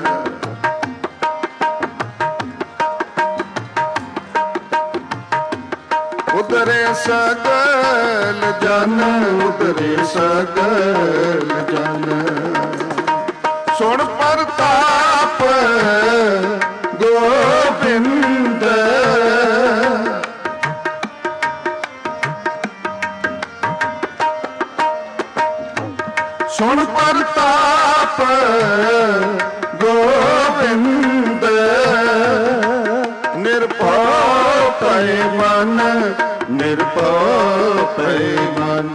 उतरे सगल जन, उतरे सगल जन, सुन प्रताप गोविंद, सुन प्रताप गोविंद, निरभव पै मन, निरभव पै मन,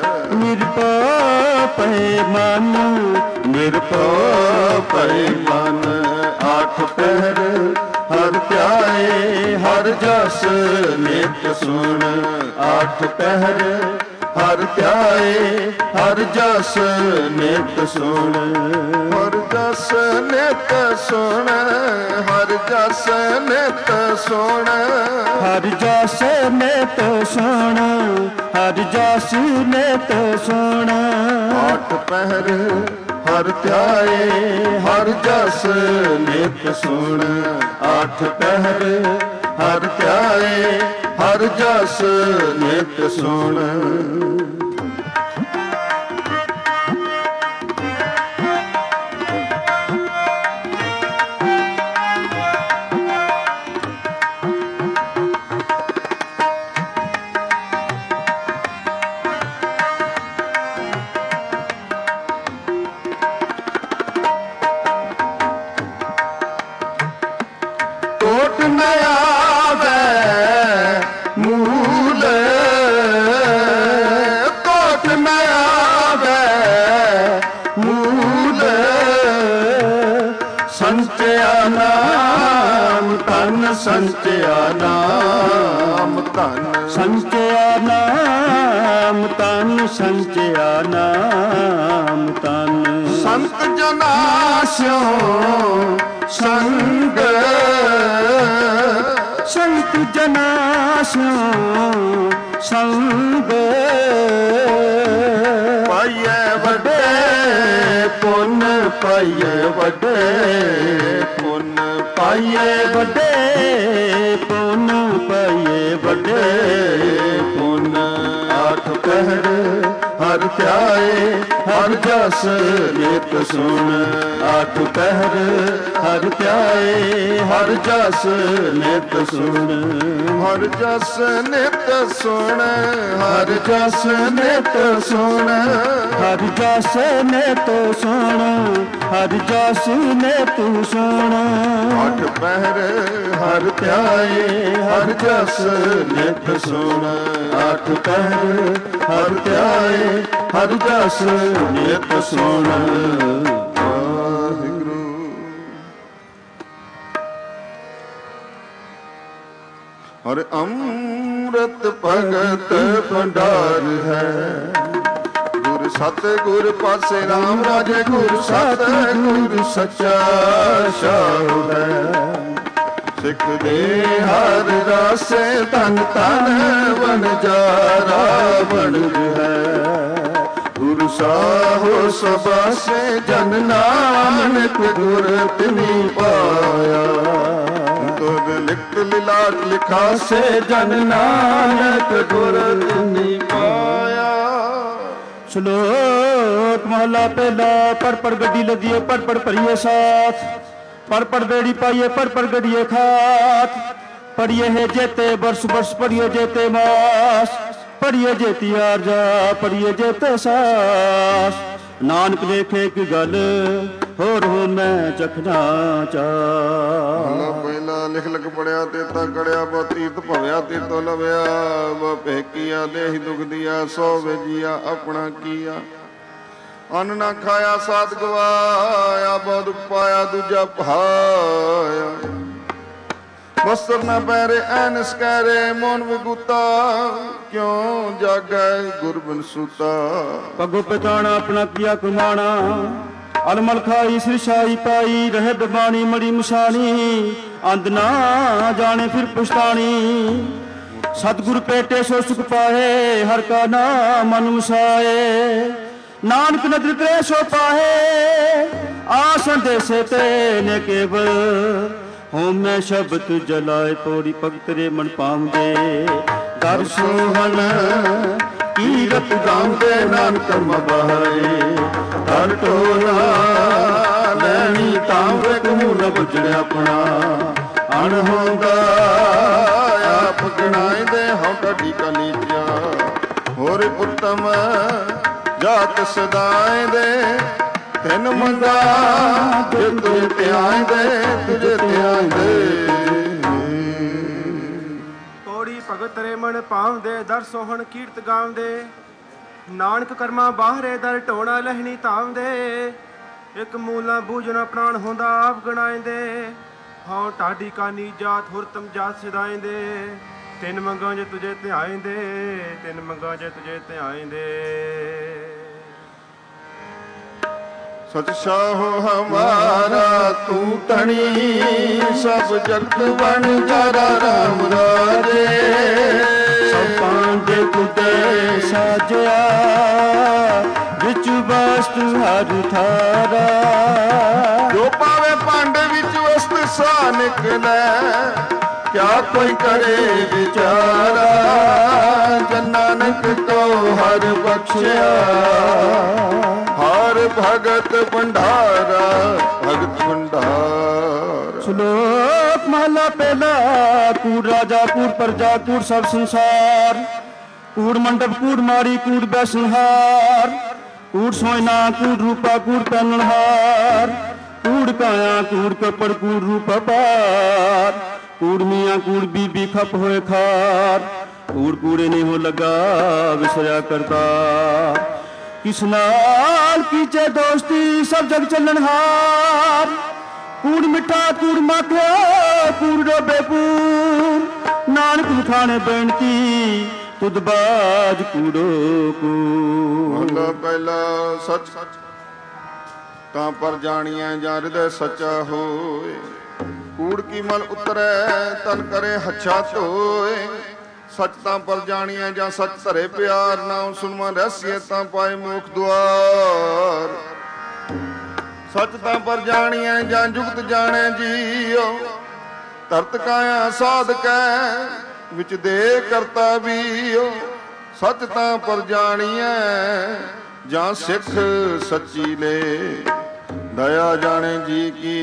ਨਿਰਭਉ ਪੈ ਮਨ, निरभव पै मन, आठ पहर हर ਜਸ ਨਿਤ ਸੁਣ ਆਠ ਪਹਿਰ ਹਰ ਧਿਆਏ ਹਰ ਜਸ ਨਿਤ ਸੁਣ ਹਰ ਜਸ ਨਿਤ ਸੁਣ ਹਰ ਜਸ ਨਿਤ ਸੁਣ ਹਰ ਜਸ ਨਿਤ ਸੁਣ ਹਰ ਜਸ ਨਿਤ ਸੁਣ ਆਠ ਪਹਿਰ ਹਰ ਧਿਆਏ ਹਰ ਜਸ ਨਿਤ ਸੁਣ ਆਠ ਪਹਿਰ ਹਰ ਧਿਆਏ ਹਰ ਜਸ ਨਿਤ ਸੁਣ ਸੰਚਿਆ ਨਾਮ ਧਨ ਸੰਚਿਆ ਨਾਮ ਧਨ ਸੰਚਿਆ ਨਾਮ ਧਨ ਸੰਤ ਜਨਾਂ ਸਿਉ ਸੰਗ ਸੰਤ ਜਨਾਂ ਸਿਉ ਸੰਗ ਪਾਈਏ ਵੱਡੇ ਪੁੰਨ ਪਾਈਏ ਵੱਡੇ ਪੁੰਨ ਪਾਈਏ ਵੱਡੇ ਪੁੰਨ ਪਾਈਏ ਵੱਡੇ ਪੁੰਨ ਆਠ ਪਹਿਰ ਹਰ ਧਿਆਏ ਹਰ ਜਸ ਨਿਤ ਸੁਣ ਆਠ ਪਹਿਰ ਹਰ ਧਿਆਏ ਹਰ ਜਸ ਨਿਤ ਸੁਣ ਹਰ ਜਸ ਨਿਤ ਸੁਣ ਹਰ ਜਸ ਨਿਤ ਸੁਣ ਹਰ ਜਸ ਨਿਤ ਸੁਣ ਹਰ ਜਸ ਨਿਤ ਸੁਣ ਆਠ ਪਹਿਰ ਹਰ ਧਿਆਏ ਹਰ ਜਸ ਨਿਤ ਸੁਣ ਆਠ ਪਹਿਰ ਹਰ ਧਿਆਏ ਹਰ ਜਸ ਨਿਤ ਸੁਣ ਵਾਹਿਗੁਰੂ। ਹਰ ਅੰਮ੍ਰਿਤ ਭਗਤ ਭੰਡਾਰ ਹੈ ਗੁਰ ਸਤ ਗੁਰ ਪਾਸੇ ਰਾਮ ਰਾਜੇ ਗੁਰ ਸਤ ਗੁਰ ਸੱਚਾ ਸ਼ਾਹੁ ਹੈ ਸਿੱਖ ਦੇ ਹਰ ਰਾਸੇ ਤਨ ਤਨ ਵਣਜਾਰਾ ਬਣ ਹੈ ਗੁਰ ਸਾਹੋ ਸਬਾਸੇ ਜਨ ਨਾਨਕ ਗੁਰ ਤਿਨੀ ਪਾਇਆ ਤੁਧ ਲਿਖਤ ਲਿਲਾਟ ਲਿਖਾਸੇ ਜਨ ਨਾਨਕ ਗੁਰ ਤਿਨੀ ਪਾਇਆ। ਸ਼ਲੋਕ ਮਹਲਾ ਪਹਿਲਾ ਪੜ ਪੜ ਗੱਡੀ ਲੱਦੀਏ ਪੜ ਪੜ ਭਰੀਏ ਸਾਥ ਪੜ ਪੜ ਬੇੜੀ ਪਾਈਏ ਪੜ ਪੜ ਗੱਡੀਏ ਖਾਤ ਪੜੀਏ ਹੈ ਜੇਤੇ ਬਰਸ ਬਰਸ ਪੜੀਏ ਜੇਤੇ ਮਾਸ ਪੜੀਏ ਜੇਤੀ ਆਰਜਾ ਪੜੀਏ ਜੇਤੇ ਸਾਸ ਨਾਨਕ ਦੇਖੇ ਕੀ ਗੱਲ ਹੋਰ ਹੋ ਮੈਂ ਚਖਣਾ ਚਾਹ। ਪਹਿਲਾ ਲਿਖ ਲਿਖ ਪੜਿਆ ਤੇ ਤਾ ਕੜਿਆ ਬਾ ਤੀਰਥ ਭਵਿਆ ਤੇ ਤੋ ਲਵਿਆ ਬਾ ਭੇਕੀਆ ਦੇਹੀ ਦੁਖਦੀਆ ਸੋ ਵੇਜੀਆ ਆਪਣਾ ਕੀਆ ਅੰਨ ਨਾ ਖਾਇਆ ਸਾਧ ਗਵਾਇਆ ਬਹੁਤ ਪਾਇਆ ਦੂਜਾ ਭਾਇਆ ਵਸਤਰ ਨਾ ਪੈਰੇ ਐਨਸ ਕਰੇ ਮੋਨ ਵਿਗੂਤਾ ਕਿਉਂ ਜਾਗੈ ਗੁਰਬਿਨ ਸੂਤਾ ਪਗੋ ਪਤਾਣਾ ਆਪਣਾ ਕੀਆ ਕੁਮਾਣਾ ਅਲਮਲ ਖਾਈ ਸਿਰਸ਼ਾਈ ਪਾਈ ਰਹੇ ਬਬਾਣੀ ਮੜੀ ਮੁਸ਼ਾਣੀ ਅੰਧ ਨਾ ਜਾਣੇ ਫਿਰ ਪੁਸ਼ਤਾਣੀ ਸਤਿਗੁਰ ਪੇਟੇ ਸੋ ਸੁਖ ਪਾਏ ਹਰ ਕਾ ਨਾਮ ਮਨ ਮੁਸਾਏ ਨਾਨਕ ਨਦਰ ਕਰੇ ਸੋ ਪਾਹੇ ਆਸਨ ਦੇਸੇ ਤੇ ਨੇ ਕੇਵਲ ਹੋਮੈ ਸ਼ਬਦ ਜਲਾਏ ਤੋੜੀ ਭਗਤ ਰੇ ਮਨ ਪਾਉਂਦੇ ਦਰ ਸੋਹਣ ਕੀਰਤ ਗਾਉਂਦੇ ਨਾਨਕ ਮਬਾਏ ਹਰ ਟੋਲਾ ਲੈਣੀ ਤਾਂਵੇ ਕਹੂੰ ਨ ਬੁਝੜਿਆ ਆਪਣਾ ਅਣ ਹੁੰਦਾ ਆਪ ਗਣਾਇਦੇ ਹਉ ਢਾਡੀ ਕਲੀਜਾ ਹੋਰ ਉੱਤਮ ਜਾਤ ਸਦਾਏ ਦੇ ਤਿੰਨ ਮੰਗਾ ਜੇ ਤੁਝ ਧਿਆਇਦੇ ਤੁਝੇ ਧਿਆਇਦੇ ਤੋੜੀ ਭਗਤ ਰੇ ਮਨ ਪਾਉਂਦੇ ਦਰ ਸੋਹਣ ਕੀਰਤ ਗਾਉਂਦੇ ਨਾਨਕ ਕਰਮਾ ਬਾਹਰੇ ਦਰ ਢੋਣਾ ਲਹਿਣੀ ਧਾਵਦੇ ਇੱਕ ਮੂਲਾ ਬੂਝਣਾ ਪ੍ਰਾਣ ਹੁੰਦਾ ਆਪ ਗਣਾਇਂਦੇ ਹਾਂ ਢਾਡੀ ਕਾਨੀ ਜਾਤ ਹੋਰ ਤਮ ਜਾਤ ਸਿਦਾਇਂਦੇ ਤਿੰਨ ਮੰਗਾਂ ਜੇ ਤੁਝੇ ਧਿਆਇਂਦੇ ਤਿੰਨ ਮੰਗਾਂ ਜੇ ਤੁਝੇ ਧਿਆਇਂਦੇ सच साहो हमारा तू तणी सब जगत बन जारा राम राजे सब पांडे तुदे साजया विच वस्तु हर थारा जो पावे पांडे विच वस्तु सा निकले क्या कोई करे विचारा जन नानक को हर बख्शिया हर भगत भंडारा भगत भंडारा। श्लोक महला पहला कूड़ राजा कूड़ प्रजा कूड़ सब संसार कूड़ मंडप कूड़ मारी कूड़ बैसनहार कूड़ सोयना कूड़ रूपा कूड़ पहनहार कूड़ काया कूड़ कपड़ कूड़ रूप पार कूड़ मियाँ कूड़ बीबी खप होए खार कूड़ कूड़े ने हो लगा विसया करता किस नाल कीचे दोस्ती सब जग चलनहार कूड़ मिठा कूड़ माखिया कूड़ डोबे पूर नानक खाने बेनती तुद बाज कूड़ो कूड़ पहला सच तां पर जानिया जा हृदय सच्चा होए कूड़ की मल उतरे तन करे हच्छा धोए सच तां पर जानिया जा सच धरे प्यार नाम सुनवा रहसिए तां पाए मुख द्वार सच तां पर जानिया जा जुगत जाने जियो तरत काया साध कै विच दे करता बीओ सच तां पर जानिया जा सिख सच्ची ले दया जाने जी की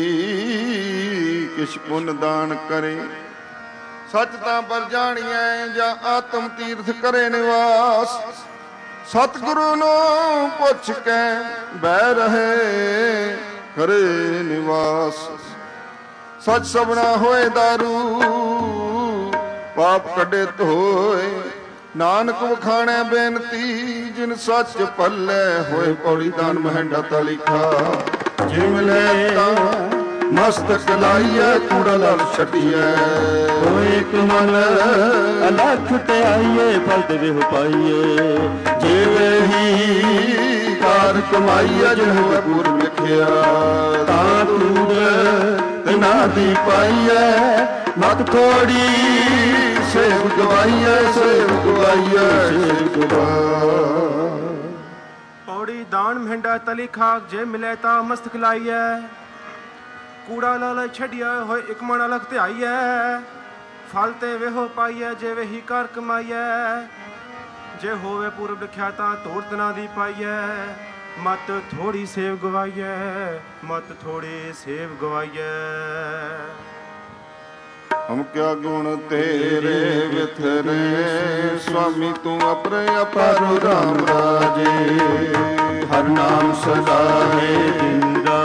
किश पुन दान करे सच तां पर जानिए जा आत्म तीर्थ करे निवास सतगुरु नो पुछ के बह रहे करे निवास सच सबना होए दारू पाप कटे धोए नानक वखाणे बेनती जिन सच पल्ले होए पौड़ी दान महंडा तलिखा जिम ले मस्तक लाइए कूड़ा लल छटिए एक मन अलख ते आइए फल देवे हो पाइए जिवे ही कार कमाइए जिन्हें पूर लिखिया ता कूड़ तिना दी पाइए मत थोड़ी सेव गवाइए सेव गवाइए सेव गवा पौड़ी दान महेंडा तली खाक जे मिले ता मस्तक लाइए कूड़ा लाल छड़िया हो एक मन अलग ध्याइए फल ते वेहो पाइए जे वे ही कर कमाइए जे होवे पूर्व लिख्या ता तोड़ तना दी पाइए मत थोड़ी सेव गवाइए मत थोड़ी सेव गवाइए हम क्या गुण तेरे विथरे स्वामी तू अपरे अपार राम राजे हर नाम सदा है जिंदा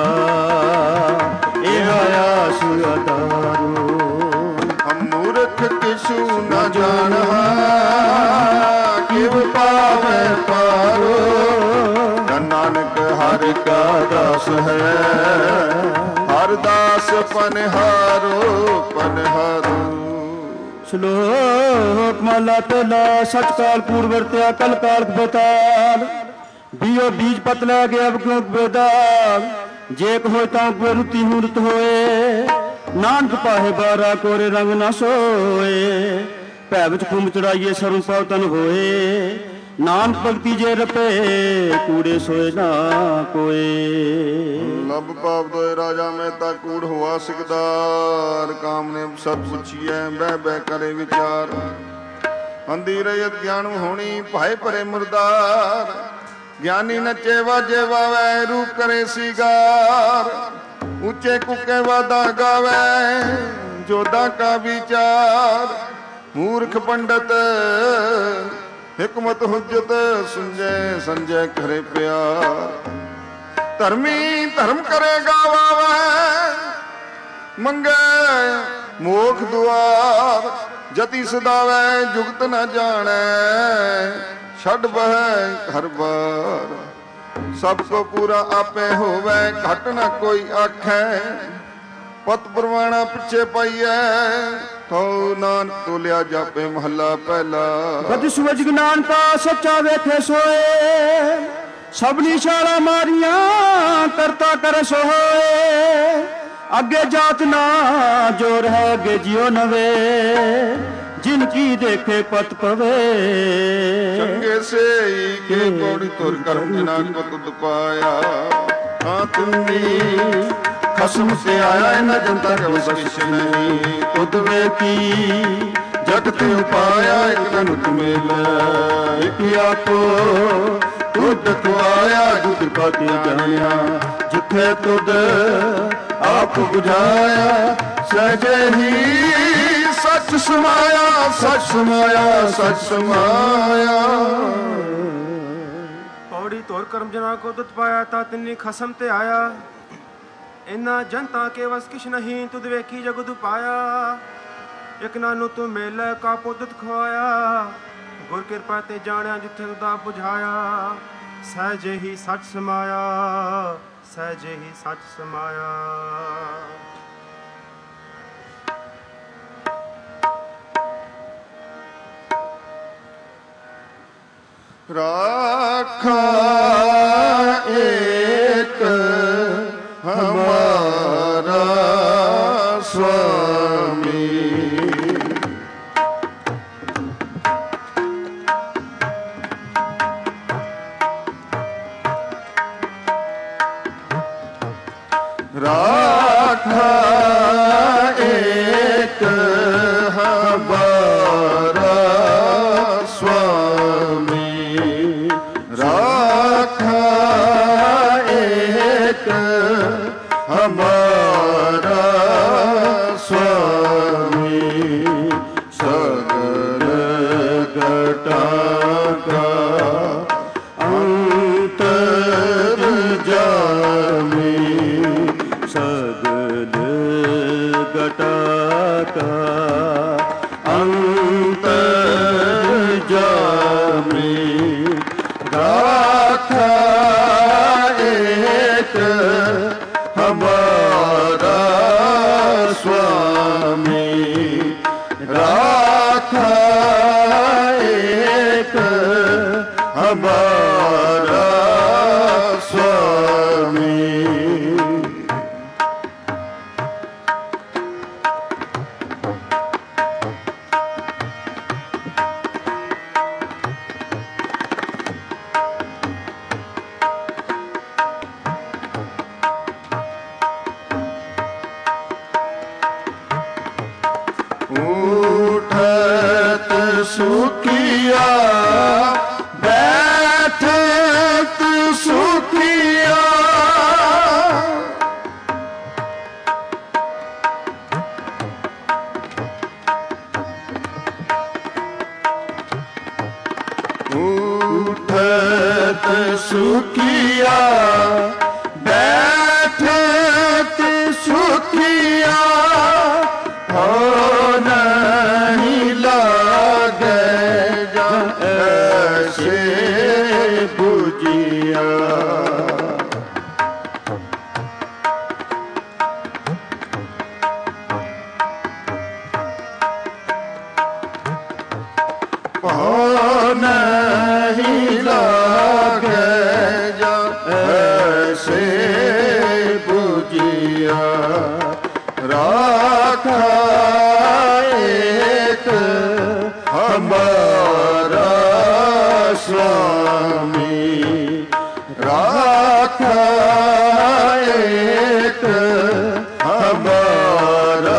आयास अतारो हम मूर्ख किसु न जानहा किव पावे पारो नानक हर का दास है हर दास पनहारो पनहारो। श्लोक माला पहला सच काल पूर्व वर्त्या कल काल बेताल बीओ बीज पत लै गया बेदाल जे होए तां रुति मूर्त होए नानक पाहे बारा कोरे रंग न सोए भै विच कुंभ चढ़ाइए सरू पावतन होए नानक भगति जे रपे कूड़े सोए ना कोए लब पाप दोए राजा में ता कूड़ हुआ सिकदार काम ने सब पुछिए बह बह करे विचार अंधी रयत ज्ञान होनी भाई परे मुर्दार ज्ञानी नचे वाजे वावे रूप करे सिगार ऊंचे कुके वादा गावे जोधा का विचार मूर्ख पंडित हिकमत हुज्जत सुंजय संजय करे प्यार धर्मी धर्म करे गावे मंगे मोख दुआर जति सदावे जुगत न जाने छड़ बह हर बार सबको पूरा आपे होवे घट न कोई आखे ਪਤ ਪਰਵਾਣਾ ਪਿੱਛੇ ਪਾਈਐ ਤੋ ਨਾਨਕ ਤੋਲਿਆ ਜਾਪੇ ਮਹੱਲਾ ਪਹਿਲਾ। ਬਦ ਸੂਰਜ ਗਿਆਨ ਕਾ ਸੱਚਾ ਵੇਖੇ ਸੋਏ ਸਭਨੀ ਛਾਲਾਂ ਮਾਰੀਆਂ ਕਰਤਾ ਕਰ ਸੋਏ ਅੱਗੇ ਜਾਤ ਨਾ ਜੋ ਰਹਿ ਗੇ ਜਿਉ ਨਵੇ ਜਿਨ ਕੀ ਦੇਖੇ ਪਤ ਪਵੇ ਚੰਗੇ ਸੇ ਕੇ ਪੌੜੀ ਤੁਰ ਕਰਮ ਜਨਾ ਕੋ ਤੁਧ ਪਾਇਆ ਹਾਂ ਤੁਮੀ ਖਸਮ ਸੇ ਆਇਆ ਨ ਜਨਤਾ ਕੇ ਵਸ ਕਿਛ ਨਹੀਂ ਤੁਧ ਵੇਖੀ ਜਗਤ ਉਪਾਇਆ ਇਕ ਤਨ ਤੁਮੇਲ ਇਕ ਆਪੋ ਤੁਧ ਤੁਆਇਆ ਜੁਗ ਪਤਿ ਜਾਣਿਆ ਜਿੱਥੇ ਤੁਧ ਆਪ ਬੁਝਾਇਆ ਸਹਿਜੇ ਹੀ ਸੱਚ ਸਮਾਇਆ ਸੱਚ ਸਮਾਇਆ ਸੱਚ ਸਮਾਇਆ। ਪੌੜੀ ਤੋਰ ਕਰਮ ਜਨਾ ਕੋ ਦੁੱਤ ਪਾਇਆ ਤਾ ਤਿੰਨੀ ਖਸਮ ਤੇ ਆਇਆ ਇਨਾ ਜਨਤਾ ਕੇ ਵਸ ਕਿਛ ਨਹੀਂ ਤੁਧ ਵੇਖੀ ਜਗਤ ਪਾਇਆ ਇਕ ਨਾਨੂ ਤੂੰ ਮੇਲੇ ਕਾ ਪੁੱਤ ਖਵਾਇਆ ਗੁਰ ਕਿਰਪਾ ਤੇ ਜਾਣਿਆ ਜਿੱਥੇ ਤੁਦਾ ਬੁਝਾਇਆ ਸਹਿਜੇ ਹੀ ਸੱਚ ਸਮਾਇਆ ਸਹਿਜੇ ਹੀ ਸੱਚ ਸਮਾਇਆ। ਰਾਖਾ ਏਕ ਹਮਾਰਾ ਸੁਆਮੀ ਰਾਖਾ ਏਕ ਹਮਾਰਾ ਸੁਆਮੀ ਰਾਖਾ ਏਕ ਹਮਾਰਾ ਸੁਆਮੀ ਸਗਲ ਘਟਾਂ ਕਾ ਅੰਤਰ ਜਾਮੀ ਸਗਲ ਘਟਾਂ ਕਾ ਅੰਤਰ ਜਾਮੀ ਰਾਖਾ ਏਕ ਹਮਾਰਾ ਸੁਆਮੀ ਰਾਖਾ ਏਕ ਹਮਾਰਾ ਸੁਆਮੀ। ਉਠਤ ਸੁਖੀਆ ਬੈਠਤ ਸੁਖੀਆ ਉਠਤ ਸੁਖੀਆ ਬੈਠਤ ਸੁਖੀਆ ਹੋ ਨਹੀਂ ਲਾਗੇ ਜਾਂ ਐਸੇ ਬੁਝਿਆ ਹੋ ਨਹੀਂ ਲਾਗੇ ਜਾਂ ਐਸੇ ਬੁਝਿਆ ਰਾਖਾ ਏਕ ਹਮਾਰਾ ਸੁਆਮੀ ਰਾਖਾ ਏਕ ਹਮਾਰਾ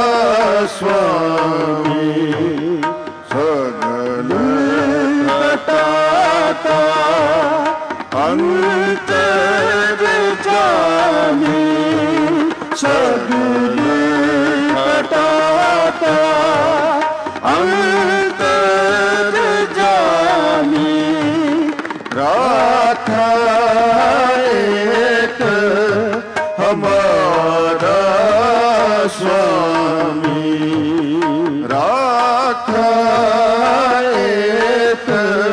ਸੁਆਮੀ ਸਗਲ ਘਟਾਂ ਕਾ ਅੰਤਰ ਜਾਮੀ ਸਗਲ ਘਟਾਂ ਕਾ ਅੰਤਰ ਜਾਮੀ ਰਾਖਾ ਏਕ ਹਮਾਰਾ ਸੁਆਮੀ ਰਾਖਾ ਏਕ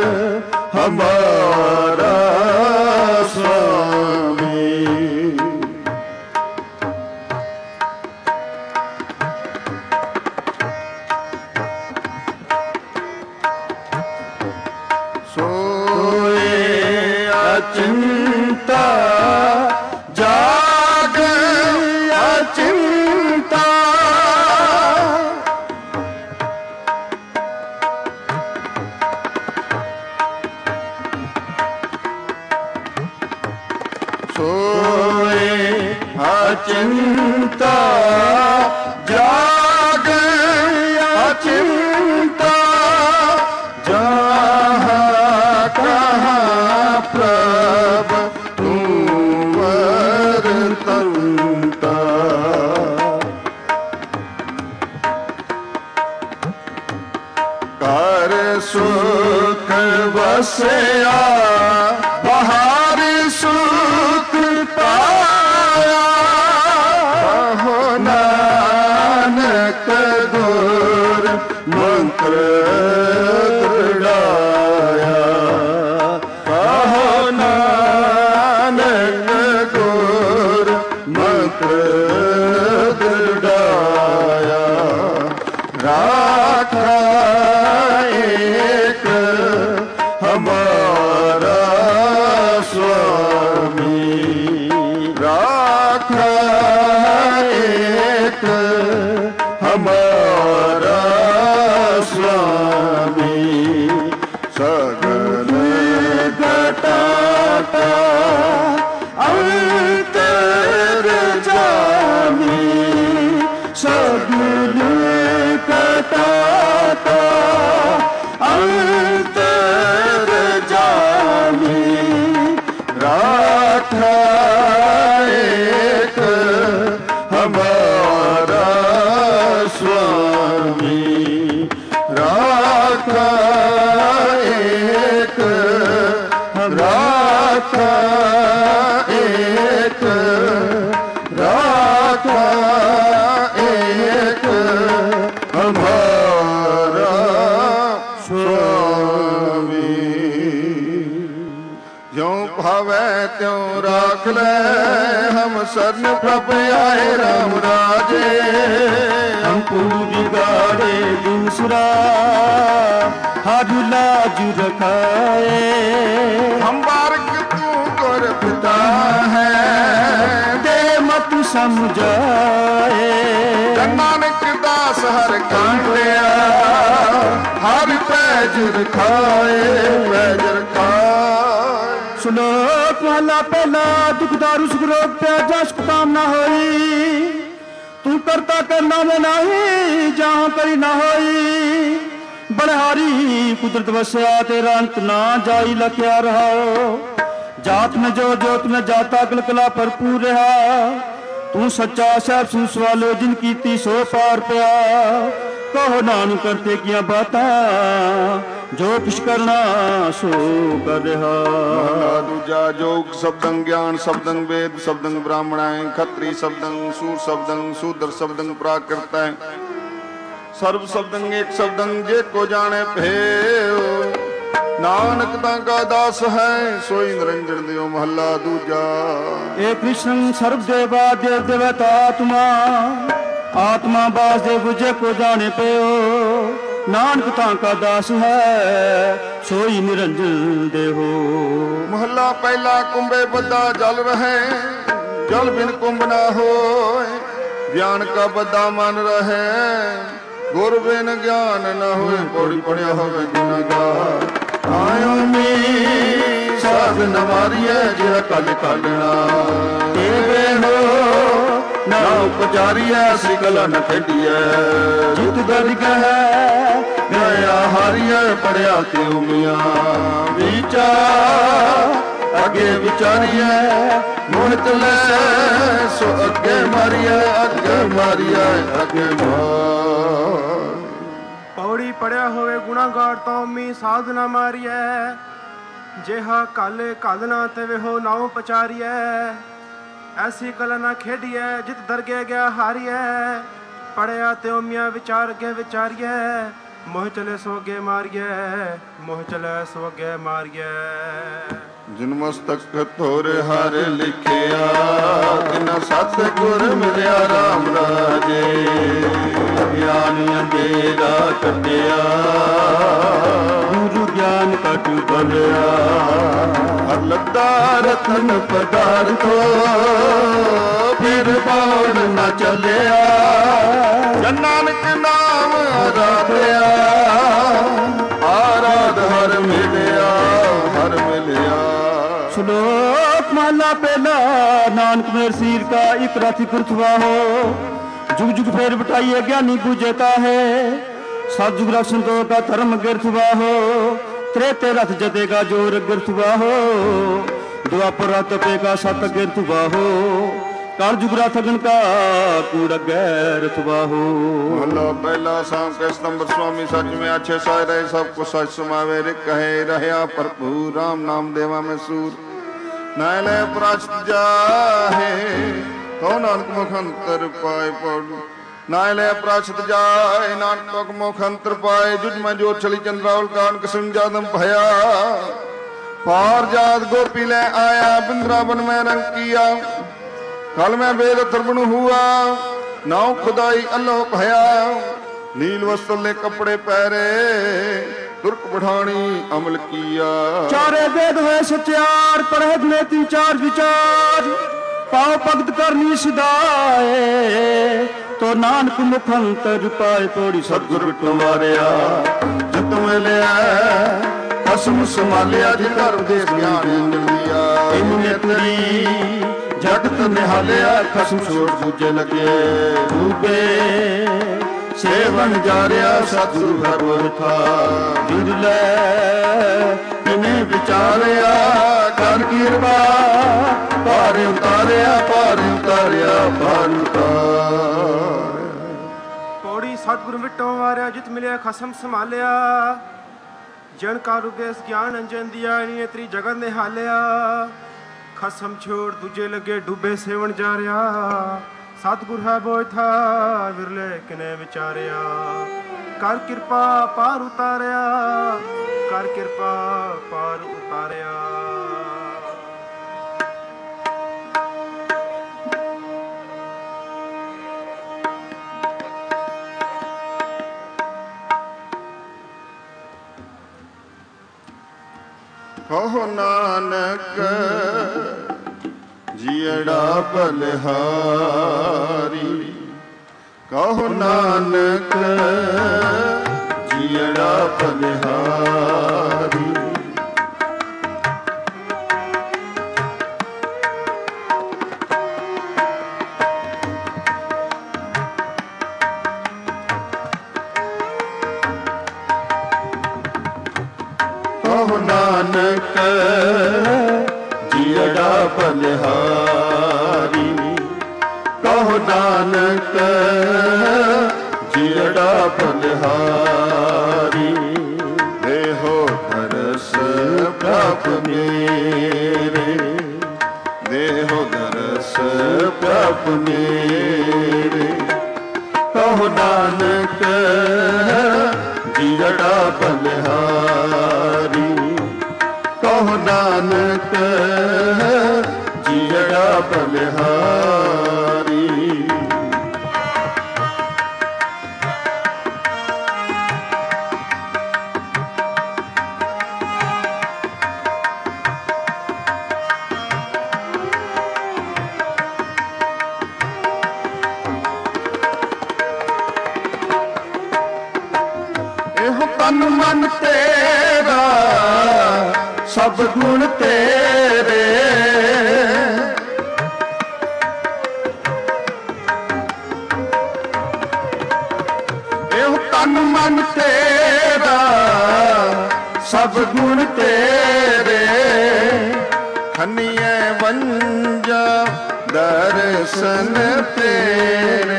ਹਮਾਰਾ ਸੁਆਮੀ। ਅਚਿੰਤਾ ਜਾਗ ਅਚਿੰਤਾ ਜਹਾਂ ਕਹਾਂ ਪ੍ਰਭ ਤੂੰ ਵਰਤੰਤਾ। ਕਰ ਸੁਖ ਵਸਿਆ ਬਹਾਰ ਸੁਖ ਪਾਇਆ ਕਹੋ ਨਾਨਕ ਗੁਰ ਮੰਤਰ ਦ੍ਰਿੜਾਇਆ ਕਹੋ ਨਾਨਕ ਗੁਰ ਮੰਤਰ ਦ੍ਰਿੜਾਇਆ। ਰਾਖਾ ਏਕ ਹਮਾਰਾ ਸੁਆਮੀ ਰਾਖਾ ਏਕ ਹਮਾਰਾ ਸੁਆਮੀ। ਸਗਲ ਘਟਾ ਕਾ ਅੰਤਰ ਜਾਮੀ ਸਗਲ ਘਟਾ ਕਾ ਅੰਤਰ ਜਾਮੀ। ਰਾਖਾ ਏਕ ਹਮਾਰਾ ਸੁਆਮੀ ਰਾਖਾ ਏਕ ਰਾਖਾ ਏਕ ਰਾਖਾ ਏਕ ਹਮਾਰਾ ਸੁਆਮੀ। ਜਿਉ ਭਾਵੈ ਤਿਉ ਰਾਖ ਲੈ ਹਮ ਸਰਨ ਪ੍ਰਭ ਆਏ ਰਾਮ ਰਾਜੇ। हमको बिगाड़े दूसरा हर लाज रखाए। हम बारक तू कर पिता है दे मत समझाए। नानक दास हर कांडिया हर पैज रखाए पैज रखाए। श्लोक महला पहला दुख दारू सुख रोग प्याजा सुख कामना होई। तू करता करना में नहीं जहाँ करी ना होई। बलहारी कुदरत वस्या तेरा अंत ना जाई लख्या रहा। जात में जो जोत में जाता कलकला भरपूर रहा। तू सच्चा सैब सू सवालो जिन कीती सो पार पिया। कहो नानक करते किया बातां जो कुछ करना सो कर रहा। दूजा जोग शब्दं ज्ञान शब्दं वेद शब्दं ब्राह्मणाय खत्री शब्दं सूर शब्दं शूद्र शब्दं प्राकृत सर्व शब्दं एक शब्दं जे को जाने भेव। नानक का दास है सोई निरंजन देव महला दूजा। एक कृष्ण सर्व देवा देव देवता आत्मा आत्मा बास देव बुझे को जाने पयो। नानक का दास है सोई निरंजन देहो। महला पहला कुंभे बद्दा जल रहे जल बिन कुंभ ना हो। ज्ञान का बद्दा मन रहे गुर बिन ज्ञान न होए। पौड़ी पढ़िया होवे गुनागार आयो मी साध न मारिए जिह कल कालना। तेरे हो ना उपचारिए सिकल न खेडिए। जित दर्ग है गया हारिए पढ़िया क्यों मिया। विचार अगे विचारिए मोहित ले सो अगे मारिए अगे मारिए अगे मार। ਪੌੜੀ ਪੜਿਆ ਹੋਵੇ ਗੁਨਾਹਗਾਰ ਤੋਂ ਮੀ ਸਾਧ ਨਾ ਮਾਰੀਐ। ਜਿਹਾ ਕਲ ਕਲ ਨਾ ਤੇ ਵਿਹੋ ਨਾਉ ਪਚਾਰੀਐ। ਐਸੀ ਕਲ ਨਾ ਖੇਡੀਐ ਜਿਤ ਦਰਗੇ ਗਿਆ ਹਾਰੀਐ। ਪੜਿਆ ਤੇ ਮੀਆਂ ਵਿਚਾਰ ਕੇ ਵਿਚਾਰੀਐ। मोह चले सोगे मारिए मोह चले सोगे मारिए। जिन मस्तक थोर हर लिखिया तिन सतगुर मिलिया राम राजे। ज्ञान अंधेरा कटिया गुरु ज्ञान कट बलिया। हर लद्दा रतन पदार्थो फिर बाण न चलिया। जन नानक नाम आराध्या आराध हर मिलिया हर मिलिया। श्लोक महला पहला नानक नानक मेर सिर का एक राति पृथ्वा हो, जुग जुग फेर बटाइए ज्ञानी बुझेता है, सात जुग रख संतो का धर्म गिरथवा हो, त्रेते रथ जतेगा जोर गिरथवा हो, द्वापर तपेगा सत गिरथवा हो, काल जुग राथगन का कूड़ा गैरथवा हो। महला पहला शाम के स्तंभ स्वामी सच में अच्छे साय रहे, सब कुछ सच समावे रे कहे रहया भरपूर, राम नाम देवा में सूर नाले प्राच जाहे, तो नानक मुखंतर पाए पड़ू नाले प्राचत जाए, नानक मुखंतर पाए, जुज में जो चली चंद्रावल कान कसम जादम भया, पार जात गोपी ले आया, बिंद्रावन में रंग किया, कल में वेद त्रिभुवन हुआ, नाव खुदाई अल्लाह भया, नील वस्त्र ले कपड़े पहरे, तुर्क बढ़ानी अमल किया। चारे वेद हुए सत्यार, पढ़े ने तीन चार विचार, पाव भगत करनी सिदाए, तो नानक मुखंतर पाए पौड़ी सतगुरु तुम्हारिया, जत में लिया कसम संभालिया, जिधर देश ज्ञान लिया, इनने तुरी जगत निहालिया, कसम छोड़ दूजे लगे डूबे, सेवन जारिया सतगुरु है बोल था, बिरले इन्हें विचारिया, कर कृपा पार उतारिया, पार उतारिया, पार उतारिया। पौड़ी सतगुरु मिटो मारिया, जित मिलिया खसम संभालिया, जन का रुदेश ज्ञान अंजन दिया, इन्हें त्री जगत निहालिया, खसम छोड़ दूजे लगे डूबे सेवन जारिया, सतगुर है बोझ था विरले किने विचारिया, कर कृपा पार उतारिया, कर कृपा पार उतारिया। कहो नानक जियड़ा बलिहारी, कहो नानक जियड़ा बलिहारी, कहो नानक जियड़ा बलिहारी, कहो नानक जियड़ा बलिहारी, देहो दरस प्रभ मेरे, देहो दरस प्रभ मेरे, कहो नानक जियड़ा बलिहारी, कहो नानक जियड़ा बलिहारी। एहो तन मन तेरा सब गुण तेरे, एहो तन मन तेरा सब गुण तेरे, खनिए वंजा दर्शन तेरे,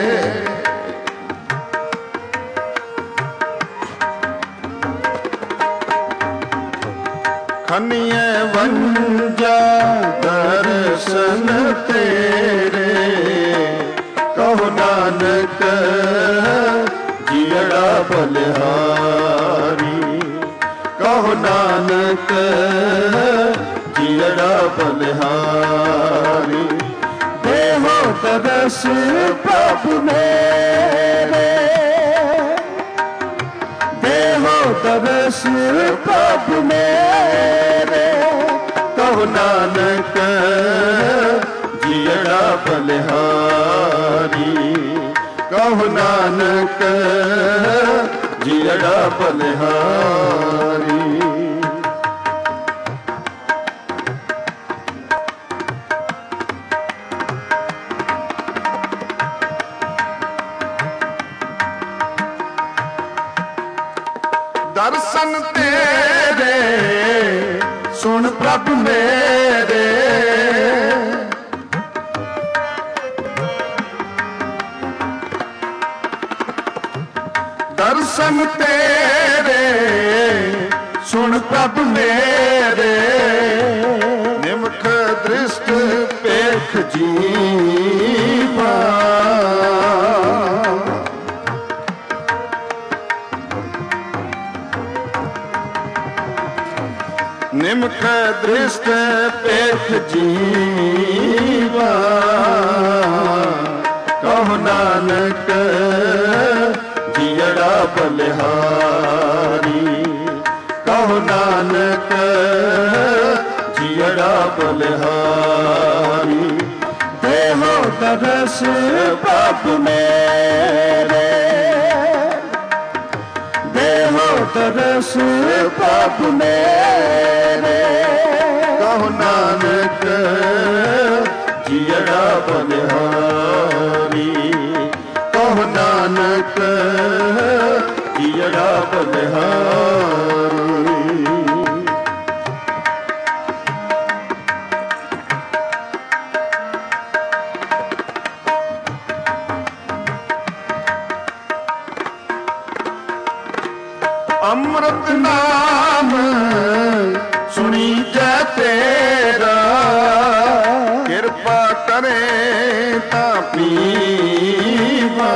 खनिए वंजा दर्शन तेरे, कहो नानक जियड़ा बलिहारी, कहो नानक जियड़ा बलिहारी, देहो दरस प्रभु मेरे, देहो दरस प्रभु मेरे, कहो नानक जियड़ा बलिहारी, कहो नानक जियड़ा बलिहारी। ਦਰਸ਼ਨ ਤੇਰੇ ਸੁਣ ਪ੍ਰਭ ਮੇਰੇ, ਦਰਸ਼ਨ ਤੇਰੇ ਸੁਣ ਪ੍ਰਭ ਮੇਰੇ, ਨਿਮਖ ਦ੍ਰਿਸ਼ਟ ਪੇਖ ਜੀਵਾ, ਨਿਮਖ ਦ੍ਰਿਸ਼ਟ ਪੇਖ ਜੀਵਾ, ਕਹੋ ਨਾਨਕ ਜੀੜਾ ਬਲਿਹਾਰੀ, ਕਹੋ ਨਾਨਕ ਜੀੜਾ ਬਲਿਹਾਰੀ, ਦੇਹੋ ਦਰਸ ਪ੍ਰਭ ਮੇਰੇ, ਦੇਹੋ ਦਰਸ ਪ੍ਰਭ ਮੇਰੇ, ਕਹੋ ਨਾਨਕ ਜੀੜਾ ਬਲਿਹਾਰੀ, ਕਹੋ ਨਾਨਕ ਜੀੜਾ ਬਲਿਹਾਰੀ। ਅੰਮ੍ਰਿਤ ਨਾਮ ਸੁਣੀ ਜੈ ਤੇਰਾ, ਕਿਰਪਾ ਕਰੇ ਤਾਂ ਪੀਵਾ,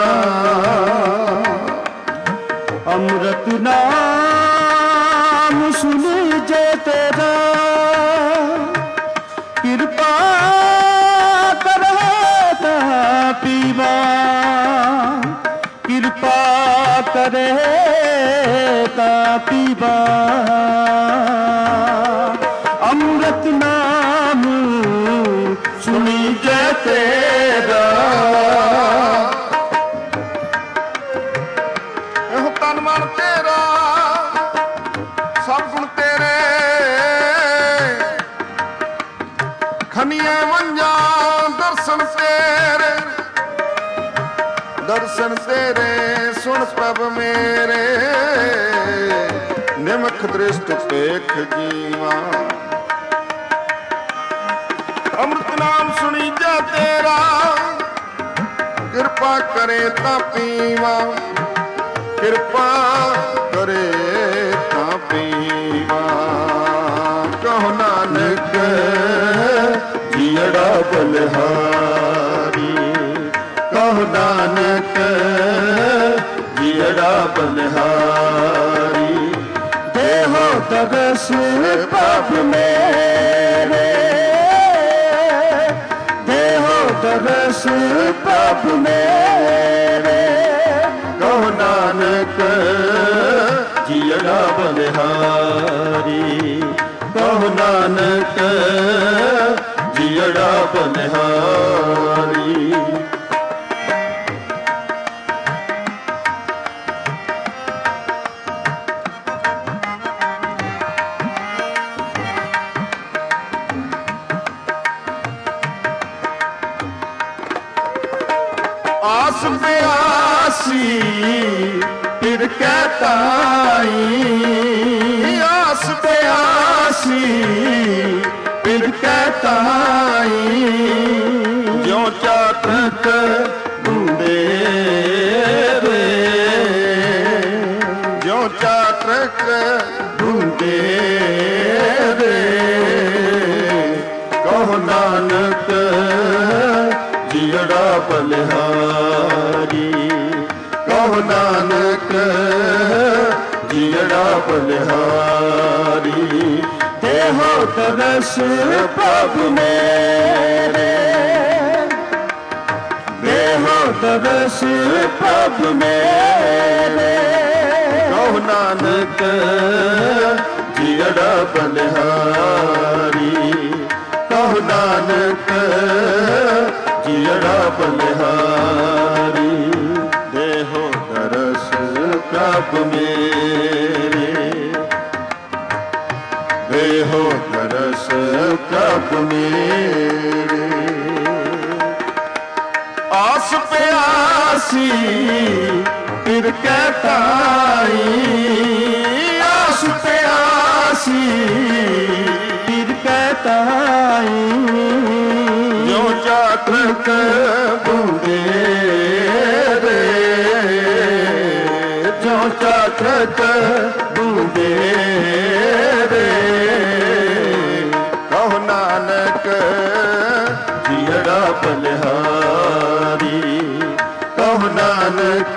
ਅੰਮ੍ਰਿਤ ਨਾਮ ਸੁਣੀ ਜੈ ਤੇਰਾ, ਕਿਰਪਾ ਕਰੇ ਤਾਂ ਪੀਵਾ, ਕਿਰਪਾ ਕਰੇ ਤਾਂ ਪੀਵਾ, ਅੰਮ੍ਰਿਤ ਨਾਮ ਸੁਣੀ ਜੈ ਤੇਰਾ, ਇਹੋ ਤਨ ਮਨ ਤੇਰਾ ਸਭ ਗੁਣ ਤੇਰੇ, ਖਨੀਏ ਵੰਜਾਂ ਦਰਸ਼ਨ ਤੇਰੇ, ਦਰਸ਼ਨ ਤੇਰੇ ਸੁਣ ਪ੍ਰਭ ਮੇਰੇ, ਨਿਮਖ ਦ੍ਰਿਸ਼ਟ ਪੇਖ ਜੀਵਾ, ਅੰਮ੍ਰਿਤ ਨਾਮ ਸੁਣੀ ਜਾ ਤੇਰਾ, ਕਿਰਪਾ ਕਰੇ ਤਾਂ ਪੀਵਾ, ਕਿਰਪਾ ਕਰੇ ਤਾਂ ਪੀਵਾ, ਕਹੋ ਨਾਨਕ ਜੀੜਾ ਬਲਿਹਾਰੀ, ਕਹੋ ਨਾਨਕ ਜੀੜਾ ਬਲਿਹਾਰੀ, ਦੇਹੋ ਦਰਸ ਪ੍ਰਭ ਮੇਰੇ, ਦੇਹੋ ਦਰਸ ਪ੍ਰਭ ਮੇਰੇ, ਕਹੋ ਨਾਨਕ ਜੀੜਾ ਬਲਿਹਾਰੀ, ਕਹੋ ਨਾਨਕ ਜੀੜਾ ਬਲਿਹਾਰੀ। ਆਸ ਪਿਆਸੀ ਫਿਰ ਕਹਤਾਈ, ਆਸ ਪਿਆਸੀ ਫਿਰ ਕਹਤਾਈ, ਜਿਉ ਚਾਤਕ ਢੂੰਡੇ ਰੇ, ਜਿਉ ਚਾਤਕ ਢੂੰਡੇ ਰੇ, ਕਹੋ ਨਾਨਕ ਜੀੜਾ ਬਲਿਹਾਰੀ, ਕਹੋ ਨਾਨਕ ਜੀੜਾ ਬਲਿਹਾਰੀ, ਦੇਹੋ ਦਰਸ ਪ੍ਰਭ ਮੇਰੇ, ਦੇਹੋ ਦਰਸ ਪ੍ਰਭ ਮੇਰੇ, ਕਹੋ ਨਾਨਕ ਜੀੜਾ ਬਲਿਹਾਰੀ, ਕਹੋ ਨਾਨਕ ਜੀੜਾ ਬਲਿਹਾਰੀ, ਦੇਹੋ ਦਰਸ ਪ੍ਰਭ ਮੇਰੇ, ਦੇਹੋ ਦਰਸ ਪ੍ਰਭ ਮੇਰੇ, ਆਸ ਪਿਆਸੀ ਫਿਰ ਕਹਿ ਤਾਈ ਆਸ ਤੇ ਆਸੀ ਫਿਰ ਕਹਿ ਤਾਈ ਜੋ ਚਾਤਰਕ ਬੂੰਦੇ ਰੇ ਜੋ ਚਾਤਰਕ ਬੂੰਦੇ ਰੇ ਕਹੋ ਨਾਨਕ ਜੀੜਾ ਬਲਿਹਾਰੀ ਕਹੋ ਨਾਨਕ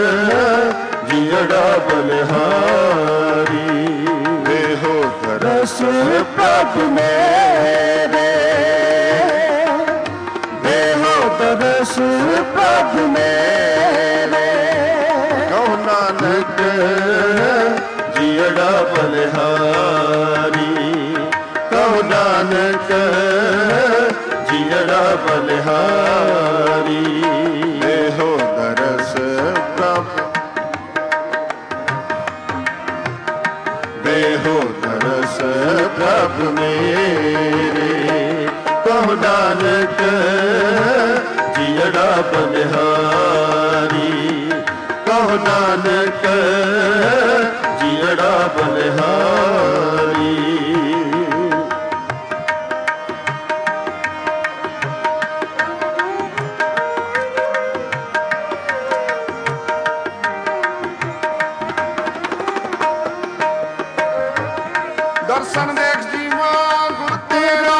ਜੀੜਾ ਬਲਿਹਾਰੀ ਵੇਹੋ ਦਰਸ ਪ੍ਰਭ ਮੇਰੇ ਵੇਹੋ ਦਰਸ ਪ੍ਰਭ ਮੇਰੇ ਕਹੋ ਨਾਨਕ ਜੀੜਾ ਬਲਿਹਾਰੀ ਕਹੋ ਨਾਨਕ ਜੀੜਾ ਬਲਿਹਾਰੀ ਵੇਹੋ ਦਰਸ ਪ੍ਰਭ ਵੇਹੋ ਦਰਸ ਪ੍ਰਭ ਮੇਰੇ ਕਹੋ ਨਾਨਕ ਜੀੜਾ ਬਲਿਹਾਰੀ ਕਹੋ ਨਾਨਕ ਜੀੜਾ ਬਲਿਹਾਰੀ ਦਰਸ਼ਨ ਦੇਖ ਜੀਵਾ ਗੁਰ ਤੇਰਾ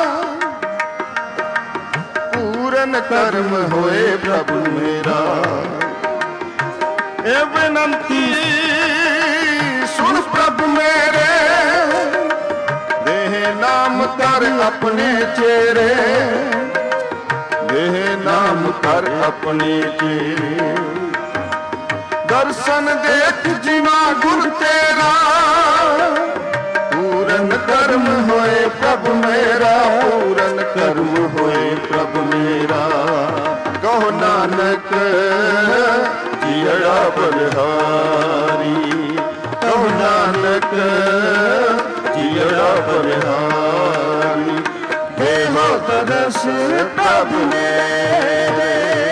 ਪੂਰਨ ਕਰਮ ਹੋਏ ਪ੍ਰਭੂ ਮੇਰਾ ਇਹ ਬੇਨੰਤੀ ਸੁਣ ਪ੍ਰਭ ਮੇਰੇ ਦੇਹ ਨਾਮ ਕਰ ਆਪਣੇ ਚੇਰੇ ਦੇਹ ਨਾਮ ਕਰ ਆਪਣੇ ਚੇਰੇ ਦਰਸ਼ਨ ਦੇਖ ਜੀਵਾ ਗੁਰ ਤੇਰਾ ਪੂਰਨ ਕਰਮ ਹੋਏ ਪ੍ਰਭ ਮੇਰਾ ਪੂਰਨ ਕਰਮ ਹੋਏ ਪ੍ਰਭ ਮੇਰਾ ਕਹੋ ਨਾਨਕ ਜੀੜਾ ਬਲਿਹਾਰੀ ਕਹੋ ਨਾਨਕ ਜੀੜਾ ਬਲਿਹਾਰੀ ਵੇਹੋ ਦਰਸ ਪ੍ਰਭ ਮੇਰੇ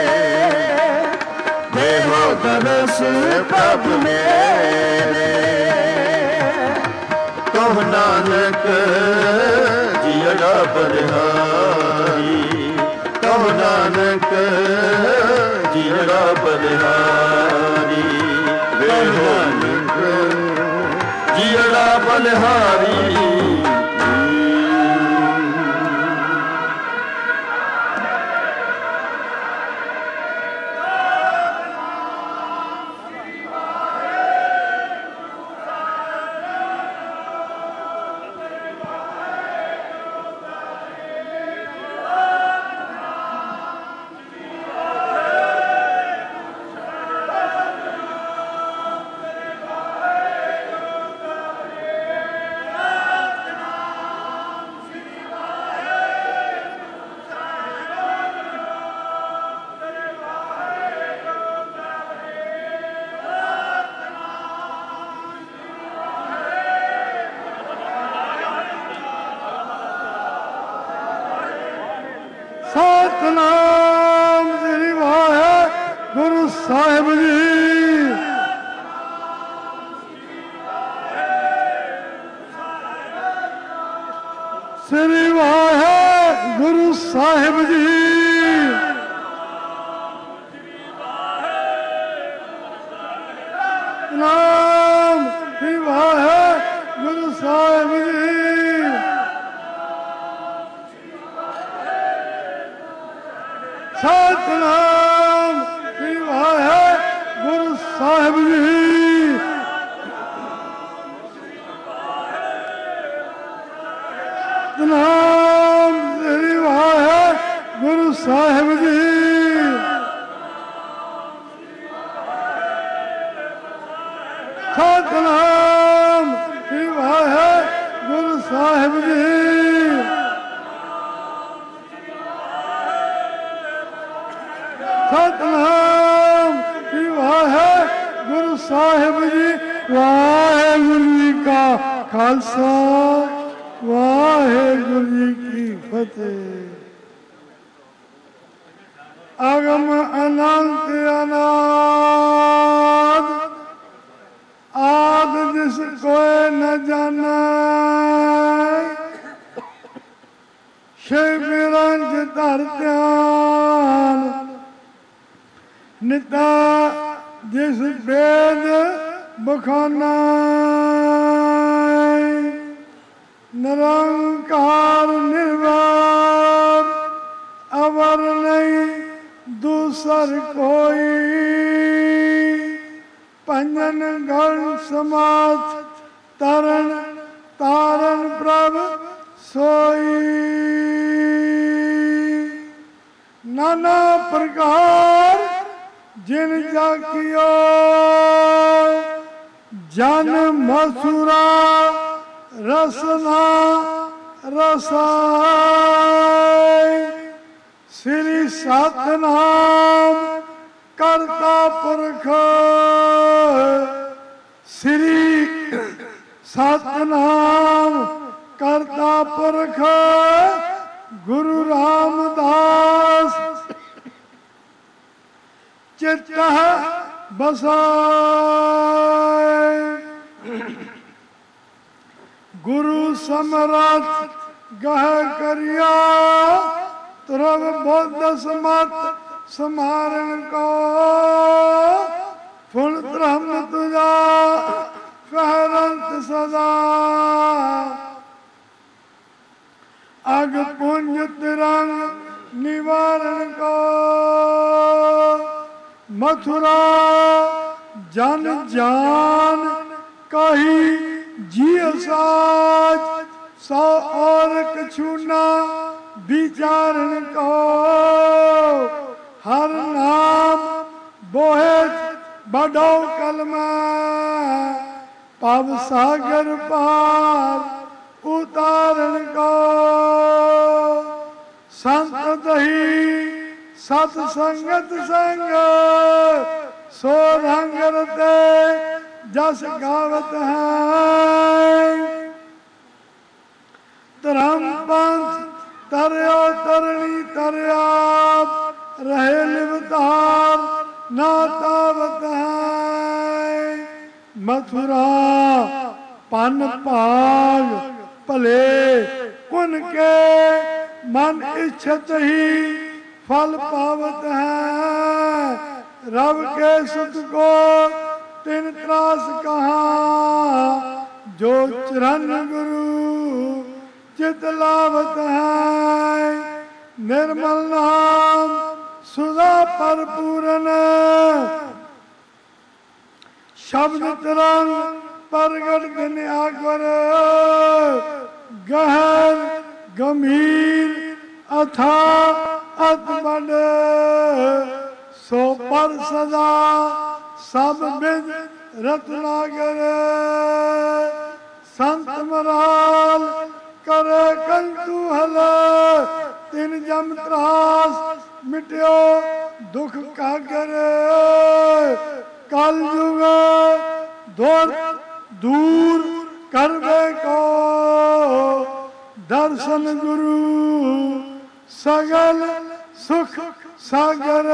ਵੇਹੋ ਦਰਸ ਪ੍ਰਭ ਮੇਰੇ ਕਹੋ ਨਾਨਕ ਜੀੜਾ ਬਲਿਹਾਰੀ ਕਹੋ ਨਾਨਕ ਜੀੜਾ ਬਲਿਹਾਰੀ ਵੇਹੋ ਨਾਨਕ ਜੀੜਾ ਬਲਿਹਾਰੀ ਸਤਿਨਾਮ ਸ੍ਰੀ ਵਾਹਿਗੁਰੂ ਸਾਹਿਬ ਜੀ ਸ੍ਰੀ ਵਾਹਿਗੁਰੂ ਸਾਹਿਬ ਜੀ ਨਾਮ ਸ੍ਰੀ ਵਾਹਿਗੁਰੂ ਸਾਹਿਬ ਜੀ ਸਤਿਨਾਮ ਸ੍ਰੀ ਵਾਹਿਗੁਰੂ ਸਾਹਿਬ ਜੀ ਸਤਿਨਾਮ ਸ੍ਰੀ ਵਾਹਿਗੁਰੂ ਸਾਹਿਬ ਜੀ ਸਤਿਨਾਮ ਸ੍ਰੀ ਵਾਹਿਗੁਰੂ ਸਾਹਿਬ ਜੀ ਸਤਿਨਾਮ ਸ੍ਰੀ ਵਾਹਿਗੁਰੂ ਸਾਹਿਬ ਜੀ ਵਾਹਿਗੁਰੂ ਜੀ ਕਾ ਖਾਲਸਾ ਵਾਹਿਗੁਰੂ ਜੀ ਕੀ ਫਤਿਹ। ਅਗਮ ਅਨੰਤ ਅਨਾਦ ਕਰ ਧਿਆਨ। ਨਿਤਾ ਜਿਸ ਵੇਦ ਬਖਾਨਾ ਨਿਰੰਕਾਰ ਨਿਰਵੈਰ ਅਵਰ ਨਹੀਂ ਦੂਸਰ ਕੋਈ। ਪੰਜਨ ਗਣ ਸਮਾਤ ਤਰਨ ਤਾਰਨ ਪ੍ਰਭ ਸੋਈ। ਨਾਨਾ ਪ੍ਰਕਾਰ ਜਿਨ ਜਾਕਿਓ ਜਨ ਮਸੂਰਾ ਰਸਨਾ ਰਸਾਈ। ਸ੍ਰੀ ਸਤਨਾਮ ਕਰਤਾ ਪੁਰਖ ਸ੍ਰੀ ਸਤਨਾਮ ਕਰਤਾ ਪੁਰਖ ਗੁਰੂ ਰਾਮਦਾਸ ਚਿੱਤ ਬਸਾਏ। ਗੁਰੂ ਸਮਰਥ ਗਹਿ ਕਰਿਆ ਤਰਵ ਬੁੱਧ ਸਮਤ ਸਮਾਰਨ ਕੋ। ਫੁੱਲ ਧਰਮ ਤੁਝਾ ਫਹਿਰੰਤ ਸਦਾ ਅਗ ਪੁੰਜ ਤਿਰੰਗ ਨਿਵਾਰਨ ਕੋ। ਮਥੁਰਾ ਜਨ ਜਾਨ ਕਹੀ ਜੀ ਸਾਜ ਸੋ ਔਰ ਕਛੂ ਨਾ ਵਿਚਾਰਨ ਕੋ। ਹਰ ਨਾਮ ਬੋਹਿ ਬਡੋ ਕਲਮਾ ਭਵ ਸਾਗਰ ਪਾਰ ਉਤਾਰਨ ਕੋ। ਸੰਤ ਦਹੀ ਸਤ ਸੰਗਤ ਸੰਗ ਸੋ ਰੰਗ ਰਤੇ ਜਸ ਗਾਵਤ ਹੈ। ਧਰਮ ਪੰਥ ਤਰਿਓ ਤਰਣੀ ਤਰਿਆ ਰਹੇ ਲਿਵਤਾਰ ਨਾ ਤਾਵਤ ਹੈ। ਮਥੁਰਾ ਪਨ ਭਾਗ ਭਲੇ ਉਨ ਕੇ ਮਨ ਇੱਛਤ ਹੀ ਫਲ ਪਾਵਤ ਹੈ। ਰਬ ਕੇ ਸੁਤ ਕੋ ਤਿਨ ਤਰਾਸ ਕਹਾ ਜੋ ਚਰਨ ਗੁਰੂ ਚਿਤ ਲਾਵਤ ਹੈ। ਨਿਰਮਲ ਨਾਮ ਸੁਦਾ ਭਰਪੂਰਨ ਸ਼ਬਦ ਤਰੰਗ ਪ੍ਰਗਟ ਦਿਨ ਆਗਰ। ਗਹਿਰ ਗੰਭੀਰ ਅਥਾ ਅਤ ਬੜ ਸੋ ਪਰ ਸਦਾ ਸਭ ਬਿਦ ਰਤਨਾਗਰ। ਸੰਤ ਮਰਾਲ ਕਰੇ ਕੰਤੂ ਹਲ ਤਿਨ ਜਮ ਤਰਾਸ ਮਿਟਿਓ ਦੁਖ ਕਾਗਰ। ਕਲ ਯੁਗ ਦੌਰ ਦੂਰ ਕਰਵੇ ਕੋ ਦਰਸ਼ਨ ਗੁਰੂ ਸਗਲ ਸੁਖ ਸਾਗਰ।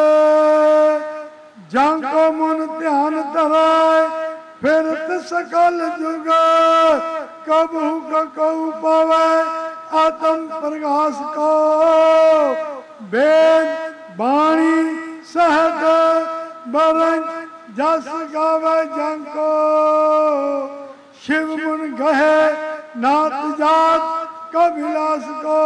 ਜਾਂ ਕੋ ਮਨ ਧਿਆਨ ਧਰੈ ਫਿਰਤ ਸਕਲ ਜੁਗ। ਕਬਹੂ ਕਉ ਪਾਵੈ ਆਤਮ ਪ੍ਰਗਾਸ ਕੋ। ਵੇਦ ਬਾਣੀ ਸਹਿਤ ਬਰੰਗ ਜਸ ਗਾਵੈ ਜਾਂ ਕੋ। शिव मुन गहे नाथ जात कबिलास को।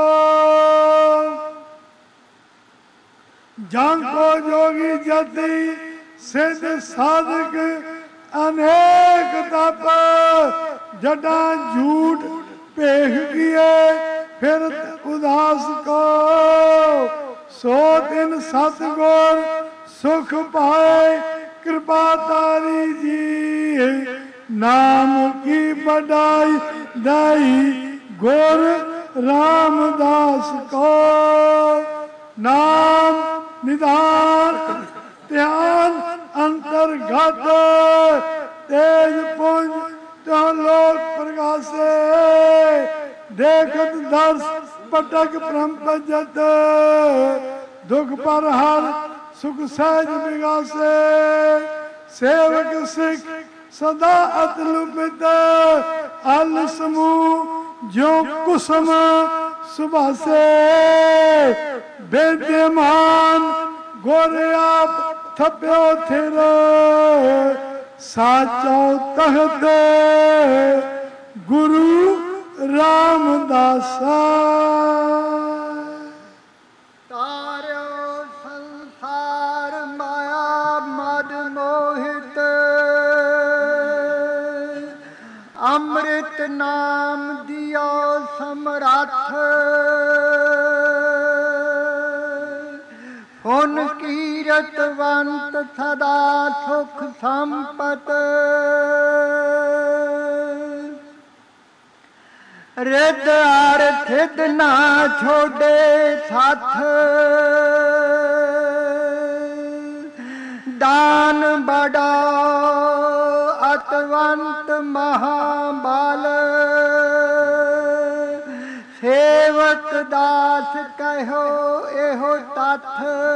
जांको जोगी जति सिद्ध साधक अनेक तप। जटा झूठ पेह किए फिर उदास को। सो दिन सतगुर सुख पाए कृपा तारी जी। नाम की बड़ाई दाई गुर रामदास को। नाम निधान ध्यान अंतर्गत तेज पुंज तो लोक प्रकाशे। देखत दर्श पटक ब्रह्म पजत। दुख पर हर सुख सहज विगासे। सेवक सिख सदा अतलुपित अल समूह जो कुसुम सुभाषे विद्यमान गोरे आप थप्यो थिरो साचो तहत गुरु रामदासा तारो संसार माया मद मोहित अमृत नाम दियो समरथ हुन कीरतवंत सदा सुख संपत रिद अर थिद ना छोड़े साथ दान बड़ा अतवंत महाबाल सेवक दास कहो एहो तथ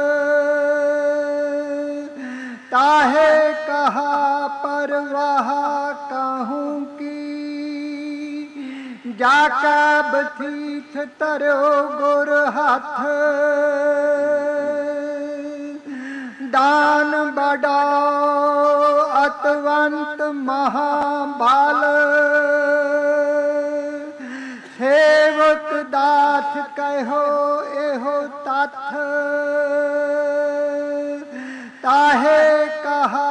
ताहे कहा परवाह कहूँ की जाका बसीठ तरो गुर हाथ दान बड़ा अतवंत महाबाल सेवक दास कहो एहो तथ ताहे कहा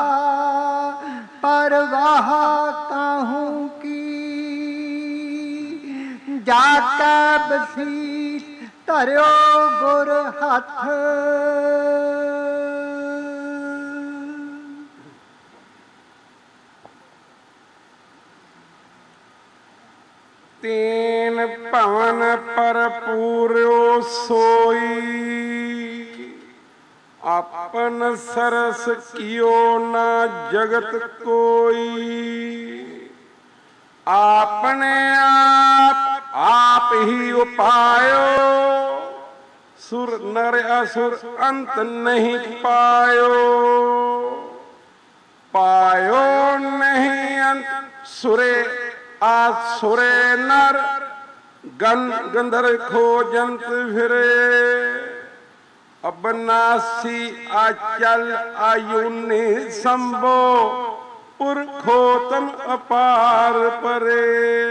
परवाह कहूँ की जाका बसीठ तरो गुर हाथ तीन पवन पर पूर्यो सोई अपन सरस कियो ना जगत कोई आपने आप आप ही उपायो सुर नर असुर अंत नहीं पायो पायो नहीं अंत सुरे आसुरे नर गन गंधर खोजंत फिरे अबनासी आचल आयुनि संभो पुरखोतम अपार परे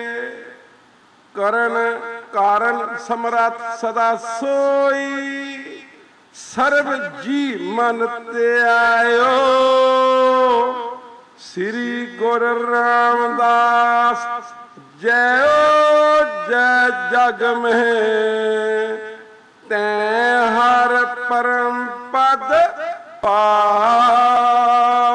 करण कारण समरात सदा सोई सर्व जी मन ते आयो श्री गुरु रामदास जय जय जग में तैं हर परम पद पायो।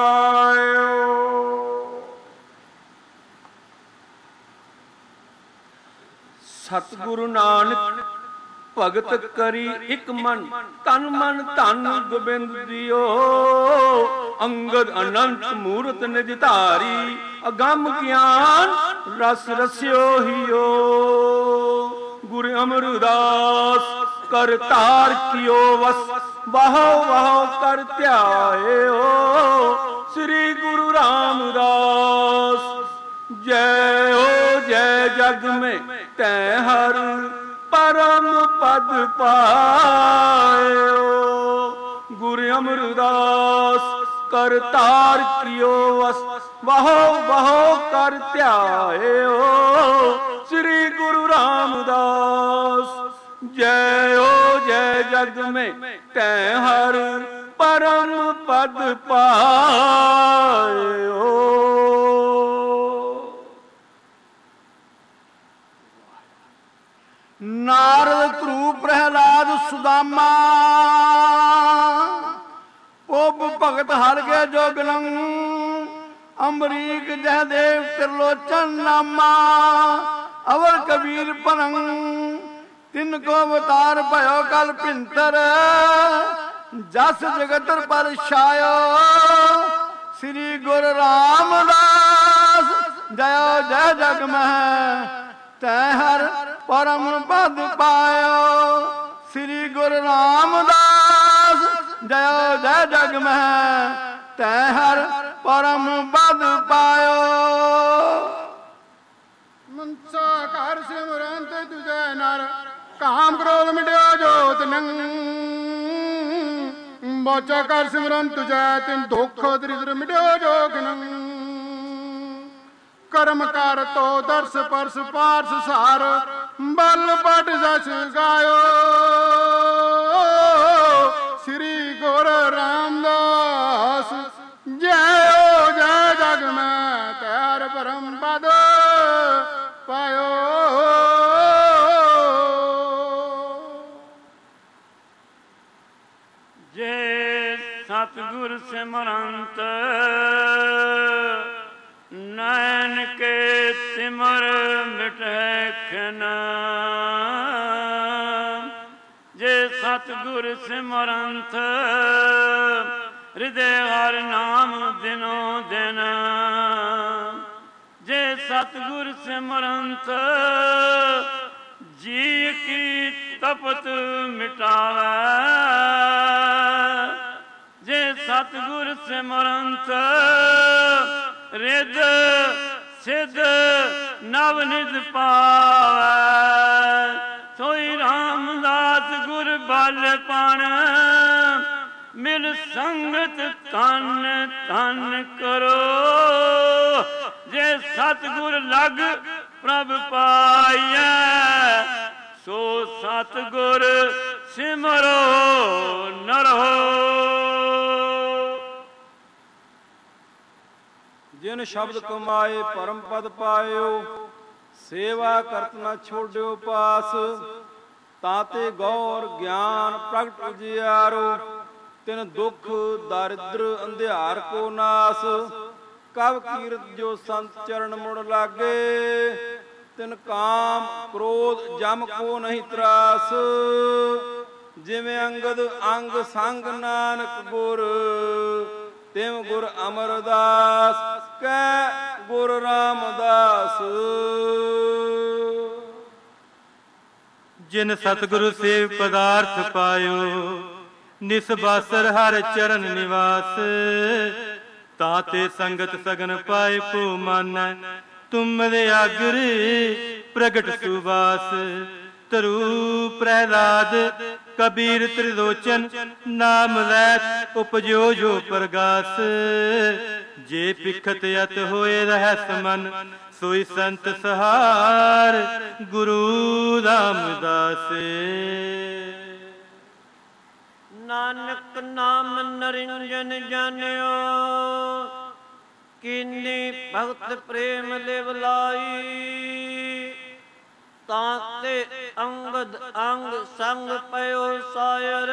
सतगुरु नानक भगत करी एक मन तन मन धन गोबिंद दियो अंगद अनंत मूरत निज धारी अगम ज्ञान रस रस्यो हियो गुरु अमरदास कर तार कियो वस वाहो वाहो कर ध्यायो श्री गुरु रामदास जय हो जय जग में तैं हर परम पद पायो गुरु अमरदास कर तार कियो वस वहो वहो कर ध्यायो श्री गुरु रामदास जय हो जय जग में तैं हर परम पद पायो। नारद ध्रुव प्रहलाद सुदामा ओब भगत हर गए जोगनं अम्बरीक जयदेव त्रिलोचन नामा अवर कबीर पनंग तिनको अवतार भयो कल पिंतर जस जगत पर छायो श्री गुरु रामदास जय जय जग में तैं हर परम पद पायो श्री गुरु रामदास जय जय जग में तैं हर परम पद पायो। मनसा कर सिमरंत तुझे नर ਕਾਮ ਕ੍ਰੋਧ ਮਿਟਿਓ ਜੋਤ ਨੰ ਬਾਚਾ ਕਰ ਸਿਮਰਨ ਤੁਜੈ ਤਿਨ ਦੁਖ ਦਰਿਦ੍ਰ ਮਿਟਿਓ ਜੋਗ ਨੰ ਕਰਮ ਕਰ ਤੋ ਦਰਸ ਪਰਸ ਪਾਰਸ ਸਾਰ ਬਲ ਪਟ ਜਸ ਗਾਇਓ ਸ੍ਰੀ ਗੁਰ ਰਾਮਦਾਸ ਜੈ ਜੈ ਜਗ ਮੈਂ ਤੈਰ ਪਰਮ ਪਦ ਪਾਇਓ। ਜੇ ਸਤਿਗੁਰ ਸਿਮਰੰਤ ਨੈਣ ਕੇ ਸਿਮਰ ਮਿਟੈ ਖਿਨ ਜੇ ਸਤਿਗੁਰ ਸਿਮਰੰਤ ਹਿਰਦੇ ਹਰਿ ਨਾਮ ਦਿਨੋ ਦਿਨ ਜੇ ਸਤਿਗੁਰ ਸਿਮਰੰਤ ਜੀ ਕੀ ਤਪਤ ਮਿਟਾਵੈ ਜੇ ਸਤਿਗੁਰ ਸਿਮਰੰਤ ਰਿਦ ਸਿਧ ਨਵ ਨਿਧ ਪਾਵੈ ਸੋਈ ਰਾਮਦਾਸ ਗੁਰ ਬਲ ਪਣ ਮਿਲ ਸੰਗਤ ਤਨ ਤਨ ਕਰੋ ਜੇ ਸਤਿਗੁਰ ਲਗ ਪ੍ਰਭ ਪਾਈਐ ਸੋ ਸਤਿਗੁਰ ਸਿਮਰੋ ਨਰੋ। ਜਿਨ ਸ਼ਬਦ ਕਮਾਏ ਪਰਮ ਪਦ ਪਾਇਓ ਸੇਵਾ ਕਰਤ ਨਾ ਛੋੜਿਓ ਪਾਸ ਤਾਤੇ ਗੌਰ ਗਿਆਨ ਪ੍ਰਗਟ ਉਜਿਆਰੋ ਤਿਨ ਦੁਖ ਦਰਿਦ੍ਰ ਅੰਧਿਆਰ ਕੋ ਨਾਸ ਕਵ ਕੀਰਤ ਜੋ ਸੰਤ ਚਰਨ ਮੁੜ ਲਾਗੇ ਤਿਨ ਕਾਮ ਕ੍ਰੋਧ ਜਮ ਕੋ ਨਹੀਂ ਤਰਾਸ ਜਿਵੇਂ ਅੰਗਦ ਅੰਗ ਸੰਗ ਨਾਨਕ ਗੁਰ ਤਿਵ ਗੁਰ ਅਮਰਦਾਸ ਕੈ ਗੁਰ ਰਾਮਦਾਸ। ਜਿਨ ਸਤਿਗੁਰੂ ਸੇਵ ਪਦਾਰਥ ਪਾਇਓ ਨਿਸ ਬਾਸਰ ਹਰ ਚਰਨ ਨਿਵਾਸ ਤਾਤੇ ਸੰਗਤ ਸਗਨ ਪਾਏ ਭੂ ਮਾਨੈ ਤੁਮਰੇ ਆਗਰੇ ਪ੍ਰਗਟ ਸੁਵਾਸ ਤਰੂ ਪ੍ਰਹਿਲਾਦ ਕਬੀਰ ਤ੍ਰਿਲੋਚਨ ਨਾਮ ਲੈਤ ਉਪਜਿਓ ਜੋ ਪ੍ਰਗਾਸ ਜੇ ਪਿਖਤ ਅਤ ਹੋਏ ਰਹਿਸ ਮਨ ਸੋਈ ਸੰਤ ਸਹਾਰ ਗੁਰੂ ਰਾਮਦਾਸ। ਨਾਨਕ ਨਾਮ ਨਰਿੰਜਨ ਜਾਣਿਓ ਕੀਨੀ ਭਗਤ ਪ੍ਰੇਮ ਲਿਵ ਲਾਈ ਤਾਤੇ ਅੰਗਦ ਅੰਗ ਸੰਗ ਪਇਓ ਸਾਇਰ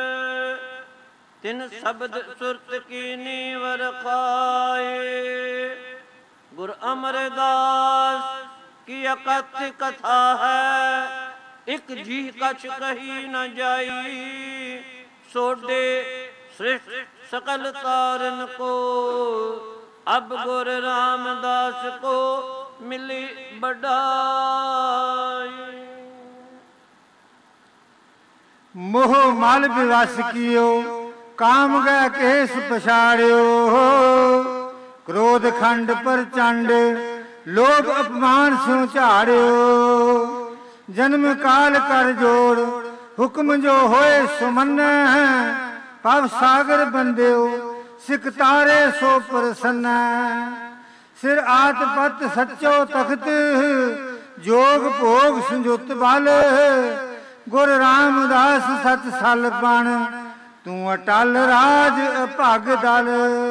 ਤਿਨ ਸ਼ਬਦ ਸੁਰਤ ਕੀਨੀ ਵਰਖਾਏ ਗੁਰ ਅਮਰਦਾਸ ਕੀ ਅਕਥ ਕਥਾ ਹੈ ਇਕ ਜੀ ਕਛ ਕਹੀ ਨ ਜਾਈ ਸੋਡੇ ਸ੍ਰਿਸ਼ਟ ਸਕਲ ਤਾਰਨ ਕੋ ਅਬ ਗੁਰ ਰਾਮਦਾਸ ਕੋ ਮਿਲੀ ਬੜਾਈ। ਮੋਹ ਮਲ ਵਿਵਸ ਕੀਓ ਕਾਮ ਗੈ ਕੇਸ ਪਛਾੜਿਓ ਕ੍ਰੋਧ ਖੰਡ ਪ੍ਰਚੰਡ ਲੋਭ ਅਪਮਾਨ ਸਿਉ ਝਾੜਿਓ ਜਨਮ ਕਾਲ ਕਰ ਜੋੜ ਹੁਕਮ ਜੋ ਹੋਏ ਸੁਮਨੈ ਭਵ ਸਾਗਰ ਬੰਦਿਓ ਸਿਕ ਤਾਰੇ ਸੋ ਪ੍ਰਸੰਨੈ ਸਿਰ ਆਤ ਪਤ ਸੱਚੋ ਤਖਤ ਜੋਗ ਭੋਗ ਸੰਜੁਤ ਬਲ ਗੁਰ ਰਾਮਦਾਸ ਸਤ ਸਲ ਬਣ ਤੂੰ ਅਟਲ ਰਾਜ ਅਭਗ ਦਲ।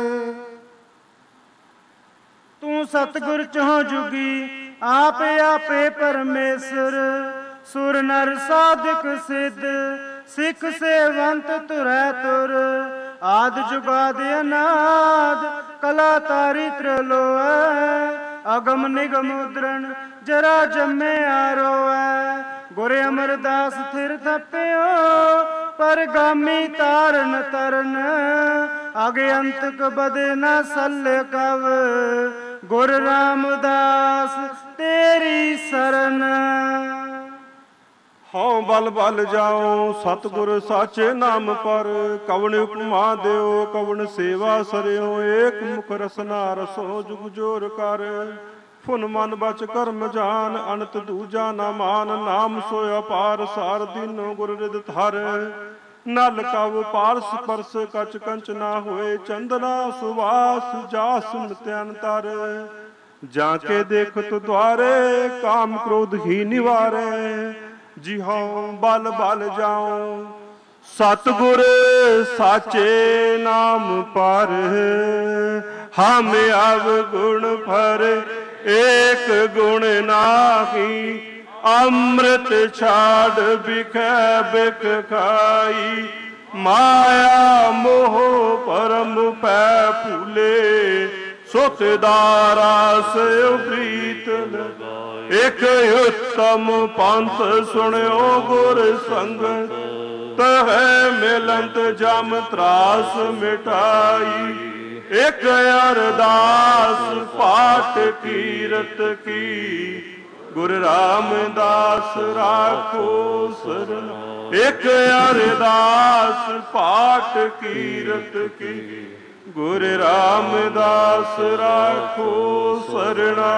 ਤੂੰ ਸਤਿਗੁਰ ਚਹੁ ਜੁਗੀ ਆਪੇ ਆਪੇ ਪਰਮੇਸ਼ਰ ਸੁਰ ਨਰ ਸਾਧਕ ਸਿੱਧ ਸਿੱਖ ਸੇਵੰਤ ਤੁਰੈ ਤੁਰ ਆਦ ਜੁਗਾਦ ਅਨਾਦ ਕਲਾ ਤਾਰੀ ਤ੍ਰਿਲੋਐ ਅਗਮ ਨਿਗਮ ਉਦਰਣ ਜਰਾ ਜੰਮੇ ਆਰੋਐ ਗੁਰ ਅਮਰਦਾਸ ਥਿਰ ਥਪਿਓ ਪਰਗਾਮੀ ਤਾਰਨ ਤਰਨ ਅਗੇ ਅੰਤਕ ਬਦੇ ਨ ਸਲ ਕਵ ਗੁਰ ਰਾਮਦਾਸ ਤੇਰੀ ਸਰਨ। ਹਉ ਬਲ ਬਲ ਜਾਉ ਸਤਿਗੁਰ ਸਾਚੇ ਨਾਮ ਪਰ ਕਵਣ ਉਪਮਾ ਦਿਓ ਕਵਣ ਸੇਵਾ ਸਰਿਓ ਏਕ ਮੁਖ ਰਸਨਾ ਰਸੋ ਜੁਗ ਜੋਰ ਕਰ ਫੁਨ ਮਨ ਬਚ ਕਰਮ ਜਾਨ, ਅਨਤ ਦੂਜਾ ਨਾ ਮਾਨ। ਨਾਮ ਸੋਇ ਅਪਾਰ ਸਾਰ ਦੀਨੋ ਗੁਰ ਰਿਦ ਧਰ। ਨਲ ਕਵ ਪਾਰਸ ਪਰਸ ਕਚ ਕੰਚ ਨਾ ਹੋਏ, ਚੰਦਨਾ ਸੁਵਾਸ ਜਾਸ ਨਿਤ ਅੰਤਰ। ਜਾਂ ਕੇ ਦੇਖਤ ਦੁਆਰੇ, ਕਾਮ ਕ੍ਰੋਧ ਹੀ ਨਿਵਾਰੇ। ਜਿਉ ਬਲ ਬਲ ਜਾਉ ਸਤਿਗੁਰ ਸਾਚੇ ਨਾਮ ਪਰ। ਹਮ ਅਵਗੁਣ ਭਰ ਏਕ ਗੁਣ ਨਾਹੀ, ਅੰਮ੍ਰਿਤ ਛਾੜ ਬਿਖੈ ਬਿਖ ਖਾਈ। ਮਾਇਆ ਮੋਹ ਪਰਮ ਪੈ ਭੂਲੇ, ਸੁਤ ਦਾਰਾਸ ਪ੍ਰੀਤ ਲਗਾਏ। ਇਕ ਉਤਮ ਪੰਥ ਸੁਣਿਓ ਗੁਰ ਸੰਗਤ, ਤਹੈ ਮਿਲੰਤ ਜਮ ਤਰਾਸ ਮਿਟਾਈ। ਇਕ ਅਰਦਾਸ ਪਾਠ ਕੀਰਤ ਕੀ, ਗੁਰ ਰਾਮਦਾਸ ਰਾਖੋ ਸਰਨ। ਇਕ ਅਰਦਾਸ ਪਾਠ ਕੀਰਤ ਕੀ, ਗੁਰ ਰਾਮਦਾਸ ਰਾਖੋ ਸਰਣਾ।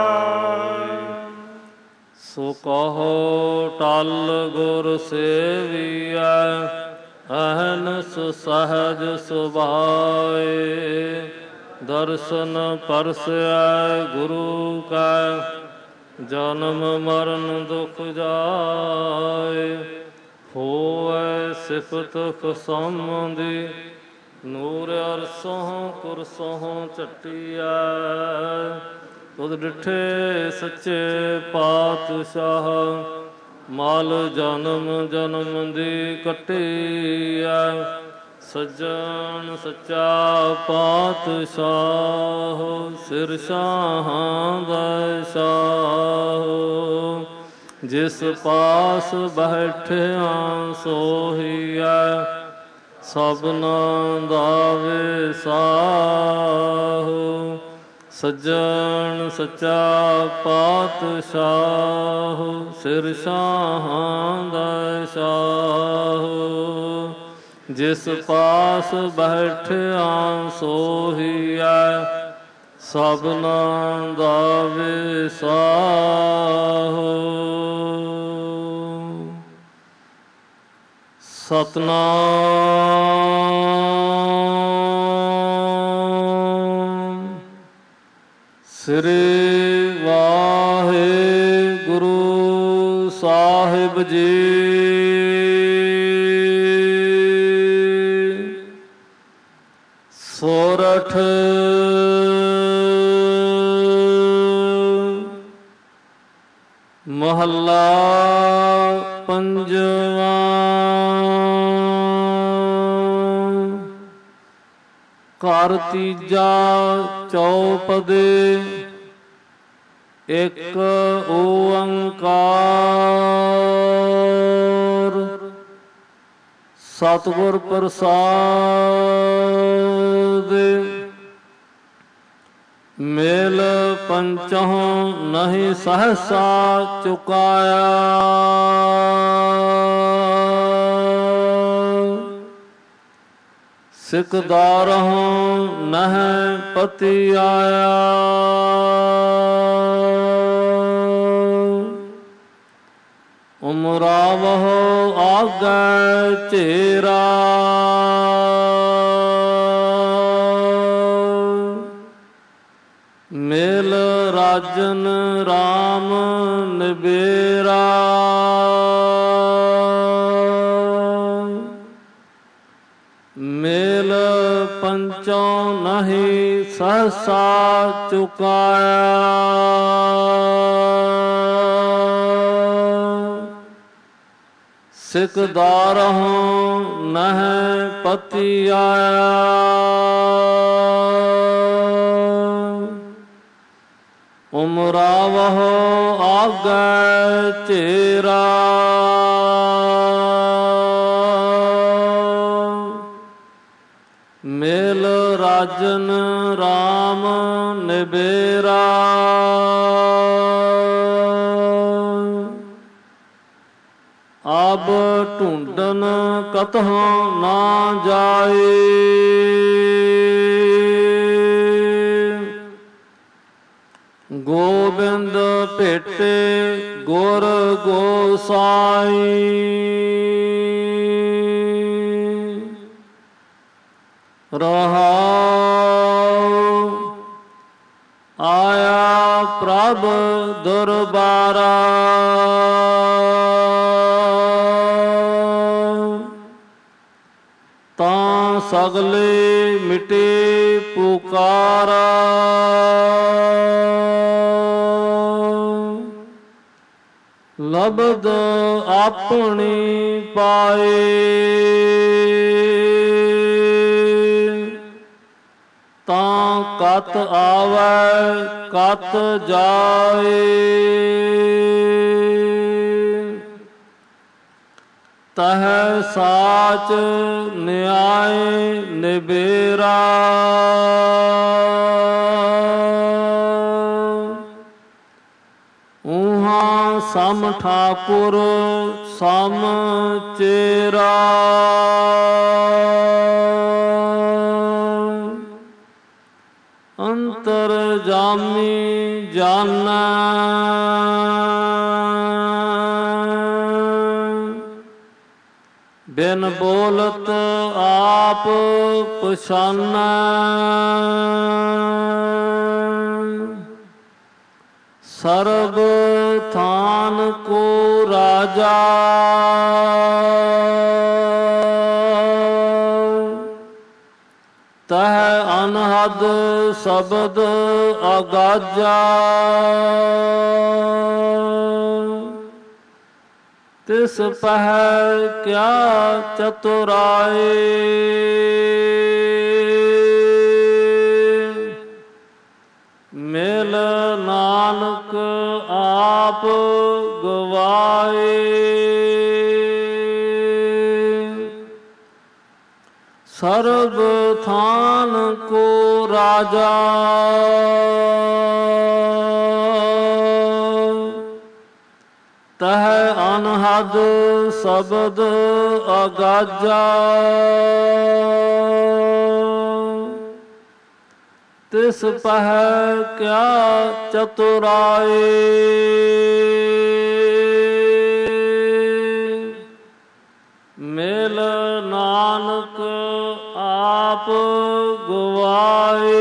ਸੋ ਕਹੋ ਟਲ ਗੁਰ ਸੇਵੀਐ, ਅਹਨਸ ਸਹਜ ਸੁਭਾਏ। ਦਰਸ਼ਨ ਪਰਸੈ ਗੁਰੂ ਕੈ, ਜਨਮ ਮਰਨ ਦੁਖ ਜਾਏ। ਹੋਵੈ ਸਿਫਤ ਖਸਮ ਦੀ, ਨੂਰ ਅਰਸੋਂ ਕੁਰਸੋਂ ਝਟੀਐ। ਤੁਧ ਡਿਠੇ ਸੱਚੇ ਪਾਤਸ਼ਾਹ, ਮਲ ਜਨਮ ਜਨਮ ਦੀ ਕੱਟੀਐ। ਸੱਜਣ ਸੱਚਾ ਪਾਤਸ਼ਾਹ, ਸਿਰ ਸ਼ਾਹਾਂ ਦਾ ਸ਼ਾਹ। ਜਿਸ ਪਾਸ ਬੈਠਿਆ ਸੋਹੀਐ, ਸਭਨਾ ਦਾ ਵਿਸਾਹ। ਸੱਜਣ ਸੱਚਾ ਪਾਤਸ਼ਾਹ, ਸਿਰ ਸ਼ਾਹਾਂ ਦਾ ਸ਼ਾਹ। ਜਿਸ ਪਾਸ ਬੈਠਿਆ ਸੋਹੀਐ, ਸਭਨਾ ਦਾ ਵਿਸਾਹ। ਸਤਨਾਮ ਸ੍ਰੀ ਵਾਹਿਗੁਰੂ ਸਾਹਿਬ ਜੀ। ਸੋਰਠ ਮਹੱਲਾ ਪੰਜਵਾਂ। ਘਰ ਤੀਜਾ ਚੌਪਦੇ, ਇੱਕ ਓੰਕਾਰ। ਸਤਿਗੁਰ ਪ੍ਰਸਾਦਿ, ਮੇਲ ਪੰਚਹੁ ਨਹੀਂ ਸਹਸਾ ਚੁਕਾਇਆ। ਸਿਕਦਾਰਹੁ ਨਹਿ ਪਤੀ ਆਇਆ। ਉਮਰਾਵਹੁ ਆਗੈ ਝੇਰਾ। ਮੇਲ ਰਾਜਨ ਰਾਮ ਨਿਬੇਰਾ। ਮੇਲ ਪੰਚੋਂ ਨਹੀਂ ਸਹਸਾ ਚੁਕਾਇਆ। ਸਿਕਦਾਰਹੁ ਨਹਿ ਪਤੀ ਆਇਆ। ਉਮਰਾਵਹੁ ਆਗੈ ਝੇਰਾ। ਮੇਲ ਰਾਜਨ ਰਾਮ ਨਿਬੇਰਾ। ਅਬ ਢੂੰਡਨ ਕਤਹੁ ਨਾ ਜਾਏ। ਗੋਬਿੰਦ ਭੇਟੇ ਗੁਰ ਗੋਸਾਈ। ਰਹਾਉ ਆਇਆ ਪ੍ਰਭ ਦਰਬਾਰਾ, ਤਾਂ ਸਗਲੇ ਮਿਟੇ ਪੁਕਾਰਾ। ਲਬਦ ਆਪਣੀ ਪਾਏ, ਤਾਂ ਕਤ ਆਵੈ ਕਤ ਜਾਏ। ਤਹ ਸਾਚ ਨਿਆਏ ਨਿਬੇਰਾ, ਊਹਾਂ ਸਮ ਠਾਕੁਰ ਸਮ ਚੇਰਾ। ਅੰਤਰ ਜਾਮੀ ਜਾਨੈ, ਬਿਨ ਬੋਲਤ ਆਪ ਪਛਾਨੈ। ਸਰਬ ਥਾਨ ਕੋ ਰਾਜਾ, ਤਹ ਅਨਹਦ ਸ਼ਬਦ ਅਗਾਜਾ। ਤਿਸ ਪਹਿ ਕਿਆ ਚਤੁਰਾਏ, ਮਿਲ ਨਾਨਕ ਆਪ ਗਵਾਏ। ਸਰਬ ਥਾਨ ਕੋ ਰਾਜਾ, ਤਹ ਅਨਹਦ ਸ਼ਬਦ ਅਗਾਜਾ। ਤਿਸ ਪਹਿ ਕਿਆ ਚਤੁਰਾਏ, ਮਿਲ ਨਾਨਕ ਆਪ ਗਵਾਏ।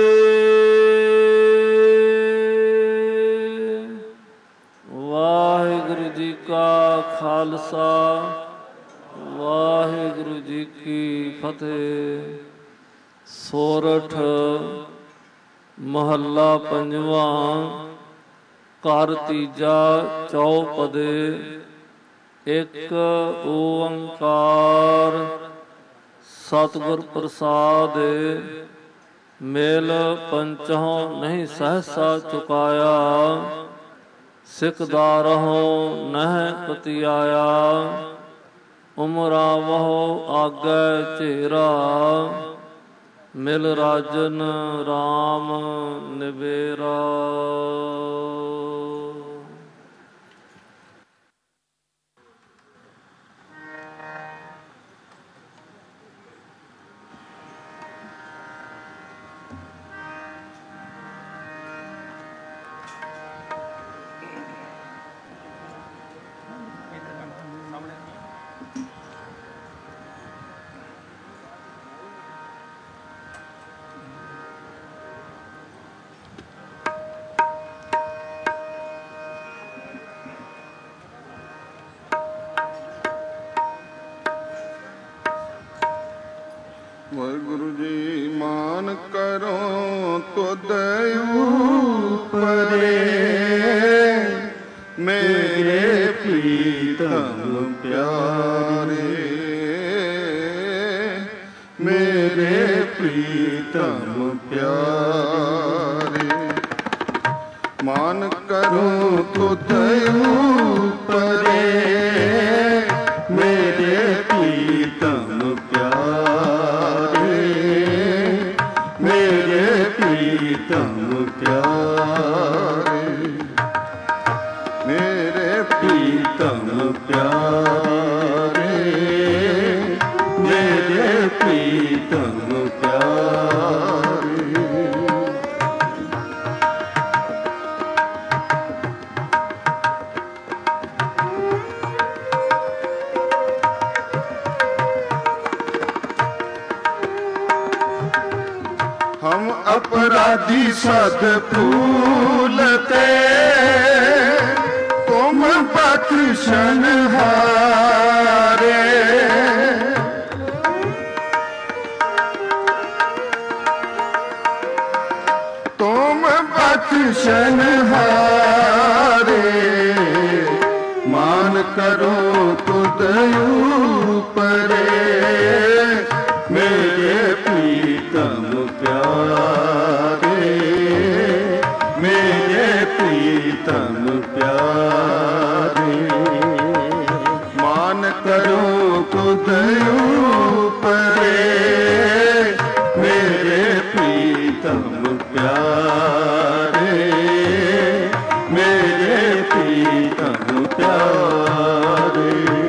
ਵਾਹਿਗੁਰੂ ਜੀ ਕਾ ਖਾਲਸਾ, ਵਾਹਿਗੁਰੂ ਜੀ ਕੀ ਫਤਿਹ। ਸੋਰਠ ਮਹੱਲਾ ਪੰਜਵਾਂ। ਘਰ ਤੀਜਾ ਚੌਪਦੇ। ਇੱਕ ਓੰਕਾਰ ਸਤਿਗੁਰ ਪ੍ਰਸਾਦਿ, ਮੇਲ ਪੰਚਹੁ ਨਹੀਂ ਸਹਸਾ ਚੁਕਾਇਆ। ਸਿਕਦਾਰਹੁ ਨਹਿ ਪਤਿਆਇਆ, ਉਮਰਾ ਵਹੁ ਆਗੈ ਝੇਰਾ। ਮਿਲ ਰਾਜਨ ਰਾਮ ਨਿਬੇਰਾ। ਵਾਹਿਗੁਰੂ ਜੀ ਮਾਨ ਕਰੋ ਤੁਧ ਉਪਰੇ, ਮੇਰੇ ਪ੍ਰੀਤਮ ਪਿਆਰੇ, ਮੇਰੇ ਪ੍ਰੀਤਮ ਪਿਆਰੇ। ਮਾਨ ਕਰੋ ਤੁਧ ਉਪਰੇ, ਮੇਰੇ ਪ੍ਰੀਤਮ ਪਿਆਰੇ, ਮੇਰੇ ਪ੍ਰੀਤਮ ਪਿਆਰੇ, ਮੇਰੇ ਪ੍ਰੀਤਮ ਪਿਆਰੇ, ਮੇਰੇ ਪ੍ਰੀਤਮ ਪਿਆਰੇ। हम अपराधी सद भूलते, तुम बख्शन हारे। तुम बख्शन हारे, मान करो तुद ऊपरे, मेरे प्रीतम प्यारे, मेरे प्रीतम प्यारे। मान करो खुद ऊपरे, मेरे प्रीतम प्यारे, मेरे प्रीतम प्यारे।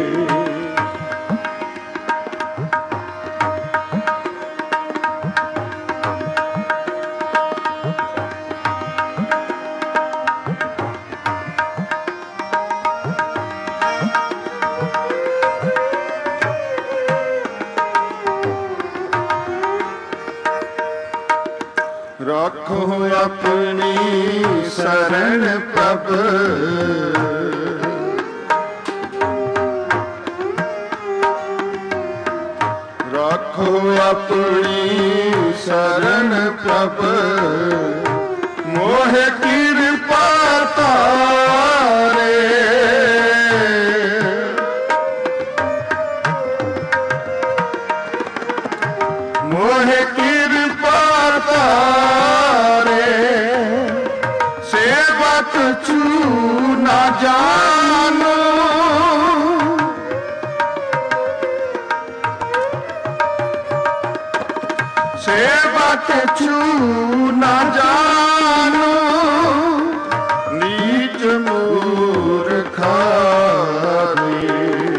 रखो अपनी शरण प्रभ, रखो अपनी शरण प्रभ, मोह कृपा तारे। मोह कृपा तारे, सेवक छू न जानो, सेवक छू न जानो, नीच मूर्खा रे।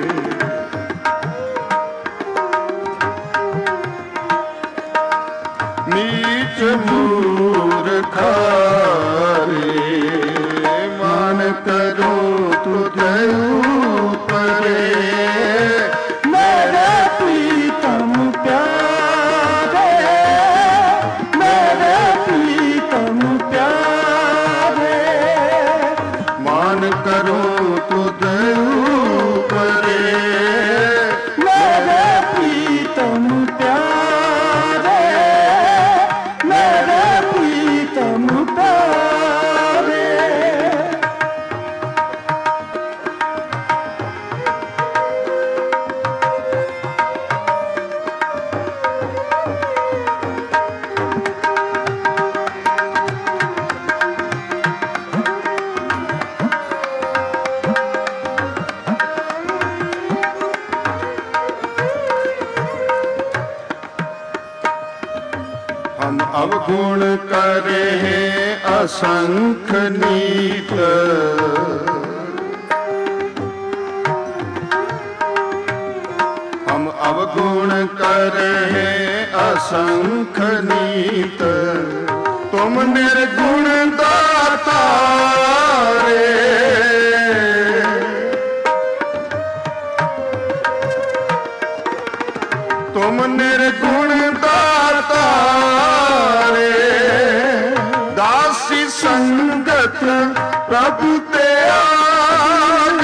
नीच मूर्खा रे, मान करो तुझ ऊपरे, मेरे प्रीतम प्यारे, मेरे प्रीतम प्यारे। मान करो तुझ ऊपरे, मेरे प्रीतम प्यारे, मेरे प्रीतम प्यारे। हम अवगुण करे हैं असंख नीत, हम अवगुण करे हैं असंख नीत, तुम निर्गुण दाता रे। तुम निर्गुण दाता रे, दासी संगत प्रभु ते आन,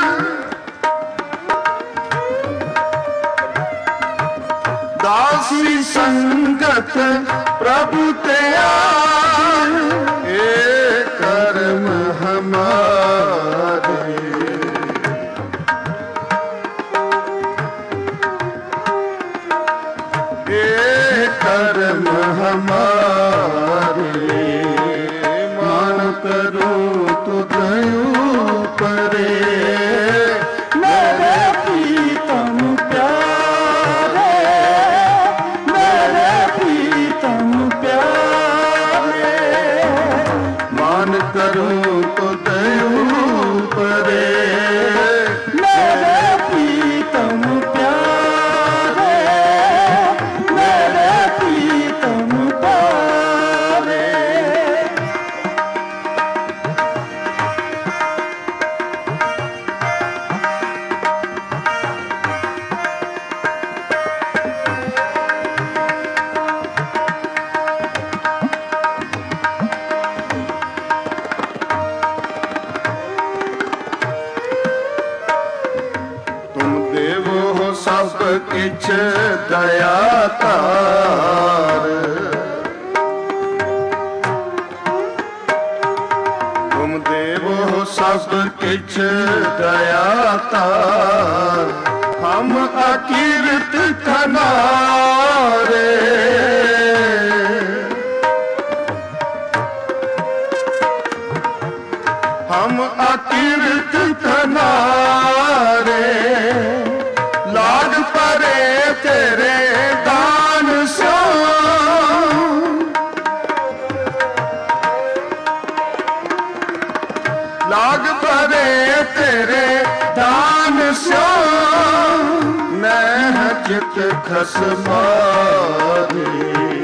दासी संगत प्रभु ते आन, ए कर्म हमारे। कर्म हमारे, मान करो तुझ ऊपरे, मेरे प्रीतम प्यारे, मेरे प्रीतम प्यारे। मान करो तुझ ऊपरे, मेरे प्रीतम प्यारे, मेरे प्रीतम प्यारे। किछ दया तार। तुम देवो सब किछ दया तार, हम अकीर्त कनारे। हम अकीर्त कनारे, लाग परे तेरे दान सो। लाग परे तेरे दान सो, मैं जित खसमारी।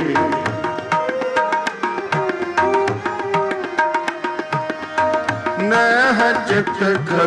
नह जित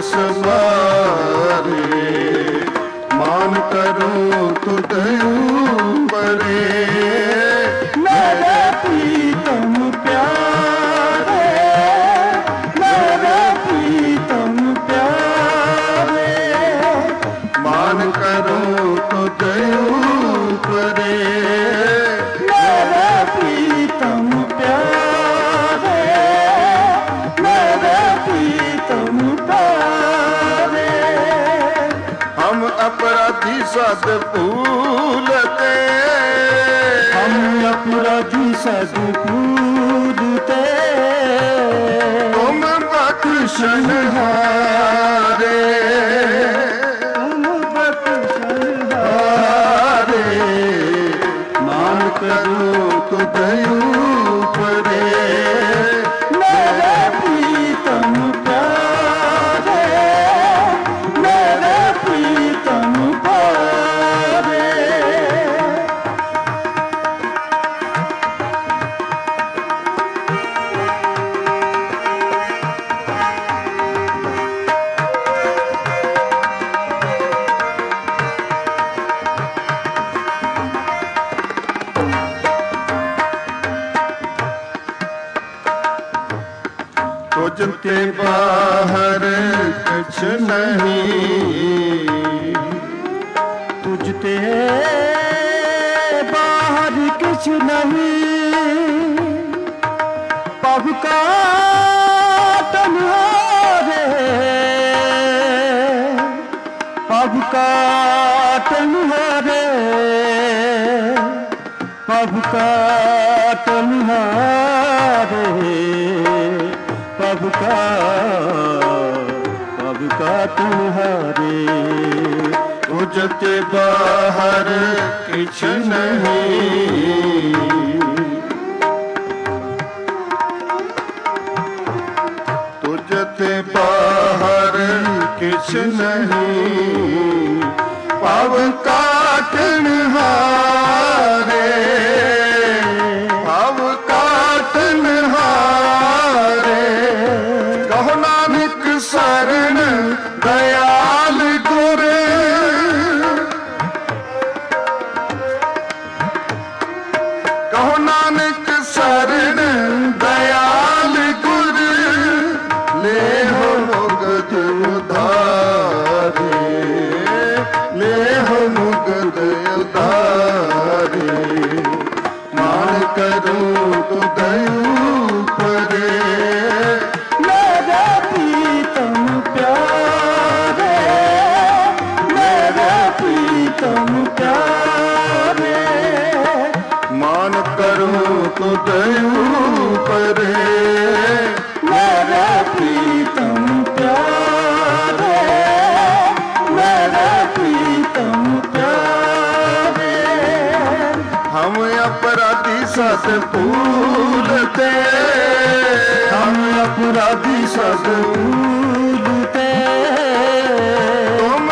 खसमारी, मान करूं तुद परे। मेरे प्रीतम प्यारे, मेरे प्रीतम प्यारे, मान करूं तुद परे। मेरे प्रीतम प्यारे, मेरे प्रीतम प्यारे। हम अपराधी सद भूलते, हम अपराधी सद भूलते, तुम बख्शनहारे। तुम बख्शनहारे, मान करूं तुद परे। मेरे प्रीतम प्यारे, मेरे प्रीतम प्यारे। तुझते बाहर कुछ नहीं, तुझते बाहर कुछ नहीं। पग का तन्हारे, पग का तन्हारे, पग का तन्हारे, पग का पग का तुम्हारे। तुझते बाहर कुछ नहीं, तुझते बाहर कुछ नहीं। पाव काटन हारे, पाव काटन हारे। कहो नानक शरण दयाल गुर, कहो नानक शरण दयाल गुर। ले हो मुगद उधारे, ले हो मुगद उधारे। मान करूं तुद परे। मेरे प्रीतम प्यारे, मेरे प्रीतम प्यारे। मान करूं तुद परे। मेरे प्रीतम प्यारे, मेरे प्रीतम प्यारे। हम अपराधी सद भूलते, हम अपराधी सद भूलते, तुम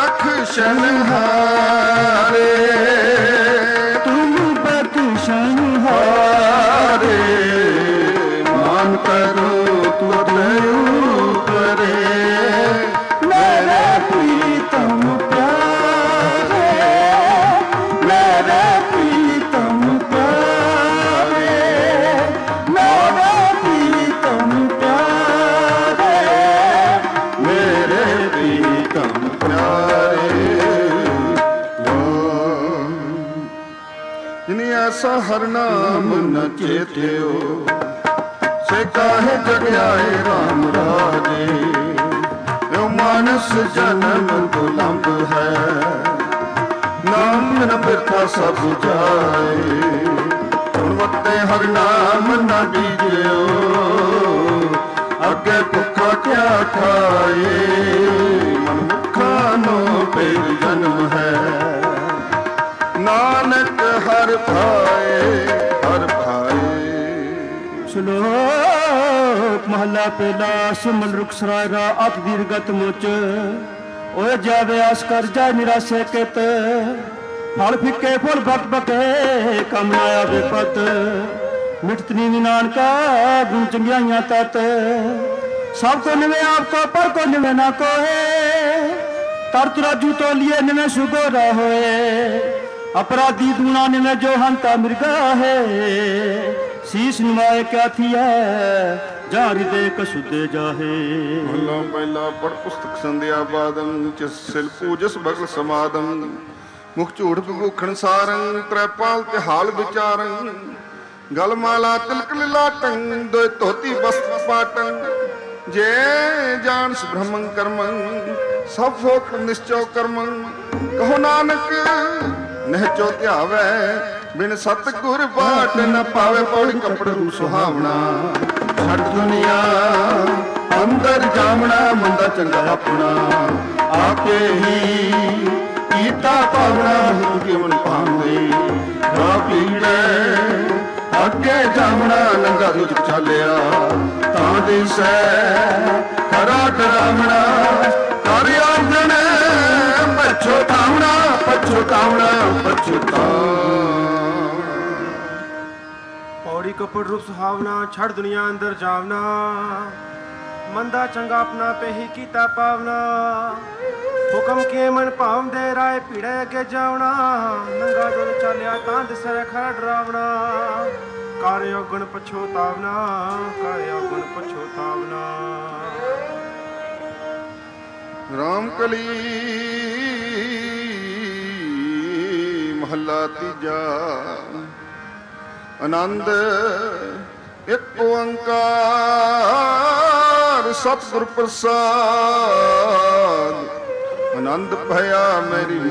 बख्शनहारे। तुम बख्शनहारे। मान करूं तुद परे। मेरे प्रीतम प्यारे, मेरे प्रीतम प्यारे, मेरे प्रीतम प्यारे, मेरे प्रीतम प्यारे। ਜਿਨੀ ਐਸਾ ਹਰ ਨਾਮ ਨ ਚੇਤਿਓ, ਸੇ ਕਾਹੇ ਜਗ ਆਏ ਰਾਮ ਰਾਜੇ। ਜੋ ਮਾਨਸ ਜਨਮ ਦੁਲੰਭ ਹੈ, ਨਾਮ ਬਿਨ ਬਿਰਥਾ ਸਭ ਜਾਏ। ਗੁਣਵੱਤੇ ਹਰ ਨਾਮ ਨ ਬੀਜਿਓ, ਅੱਗੇ ਭੁੱਖਾ ਕਿਆ ਖਾਏ। ਮਨੁੱਖਾਂ ਨੂੰ ਪੇਰ ਜਨਮ ਹੈ, ਨਾਨਕ ਹਰ ਭਾਏ ਹਰ ਭਾਏ। ਸ਼ਲੋਕ ਮਹਲਾ ਪਹਿਲਾ। ਸਿਮਲ ਰੁਖ ਸਰਾਇਰਾ ਅਤ ਦੀਰਗਤ ਮੁਚ, ਓਏ ਜਾਵੇ ਆਸ ਕਰ ਜਾ ਨਿਰਾਸ਼ੇ ਕਿਤ। ਫਲ ਫਿੱਕੇ ਫੁੱਲ ਬਕ ਬਕੇ, ਕੰਮ ਨਾ ਆਵੇ ਪਤ। ਮਿਠਤ ਨੀਵੀ ਨਾਨਕਾ, ਗੁਣ ਚੰਗਿਆਈਆਂ ਤਤ। ਸਭ ਕੋ ਨਿਵੇਂ ਆਪ ਕੋ, ਪਰ ਕੋ ਨਿਵੇਂ ਨਾ ਕੋਏ। ਤਰਤ ਰਾਜੂ ਤੋਲੀਏ ਨਿਵੇਂ ਸੁਗੋਰਾ ਹੋਏ। ਅਪਰਾਧੀ ਦੂਣਾ ਨਿਵੇਂ ਜੋ ਹੰਤਾ ਮਿਰਗਾ ਹੈ। ਸੀਸ ਨਿਵਾਏ ਕਿਆ ਥੀਐ, ਜਾਂ ਹਿਰਦੇ ਕਸੁਦੇ ਜਾਹੇ। ਮਹਲਾ ਪਹਿਲਾ। ਪੜ ਪੁਸਤਕ ਸੰਧਿਆ ਬਾਦੰ, ਜਿਸ ਸਿਲ ਪੂਜਸ ਬਗਲ ਸਮਾਦੰ। ਮੁਖ ਝੂਠ ਭੂਖਣ ਸਾਰੰ, ਤ੍ਰੈਪਾਲ ਤੇ ਹਾਲ ਵਿਚਾਰੰ। ਗਲ ਮਾਲਾ ਤਿਲਕ ਲਿਲਾਟੰ, ਦੋਇ ਧੋਤੀ ਬਸਤ ਪਾਟੰ। ਜੇ ਜਾਣਸ ਬ੍ਰਹਮੰ ਕਰਮੰ, ਸਭ ਫੋਕ ਨਿਸ਼ਚੋ ਕਰਮੰ। ਕਹੋ ਨਾਨਕ ਨਹਿ ਧਿਆਵੈ, ਬਿਨ ਸਤ ਗੁਰ ਬਾਟ ਨ ਪਾਵੇ। ਪੌੜੀ ਕੱਪੜ ਰੂ ਸੁਹਾਵਣਾ, ਛੱਡ ਦੁਨੀਆ ਅੰਦਰ ਜਾਵਣਾ। ਮੰਦਾ ਚੰਗਾ ਆਪਣਾ, ਆਪੇ ਹੀ ਕੀਤਾ ਪਾਵਣਾ। ਹੁਕਮ ਕਿਵਨ ਪਾਉਂਦੇ ਰਾ ਪੀੜੈ, ਅੱਗੇ ਜਾਵਣਾ। ਨੰਗਾ ਦੁੱਧ ਚਾਲਿਆ ਤਾਂ ਦਿਸੈ, ਖਰਾ ਡਰਾਵਣਾ। ਕਰ ਆਉਣ ਪਛੋਤਾਵਣਾ, ਪਛੋਤਾਵਣਾ, ਪਛੋਤਾਵਣਾ। ਪੌੜੀ ਕਪੜ ਰੂਪ ਸੁਹਾਵਣਾ, ਛੱਡ ਦੁਨੀਆ ਅੰਦਰ ਜਾਵਨਾ। ਮੰਦਾ ਚੰਗਾ ਆਪਣਾ ਪੇਹੀ ਕੀਤਾ ਪਾਵਨਾ। ਹੁਕਮ ਕੇ ਮਨ ਭਾਵਦੇ ਰਾਏ ਭੀੜੇ ਅੱਗੇ ਜਾਵਣਾ। ਨੰਗਾ ਦੁੱਧ ਚਾਲਿਆ ਤਾਂ ਦਿਸੈ, ਖਰਾ ਡਰਾਵਣਾ। ਕਰ ਔਗਣ ਪਛੋਤਾਵਨਾ, ਕਰ ਔਗਣ ਪਛੋਤਾਵਨਾ। ਰਾਮ ਕਲੀ ਮਹੱਲਾ ਤੀਜਾ। ਆਨੰਦ ਇੱਕ ਓੰਕਾਰ ਸਤਿਗੁਰ ਪ੍ਰਸਾਦ। ਆਨੰਦ ਭਇਆ ਮੇਰੀ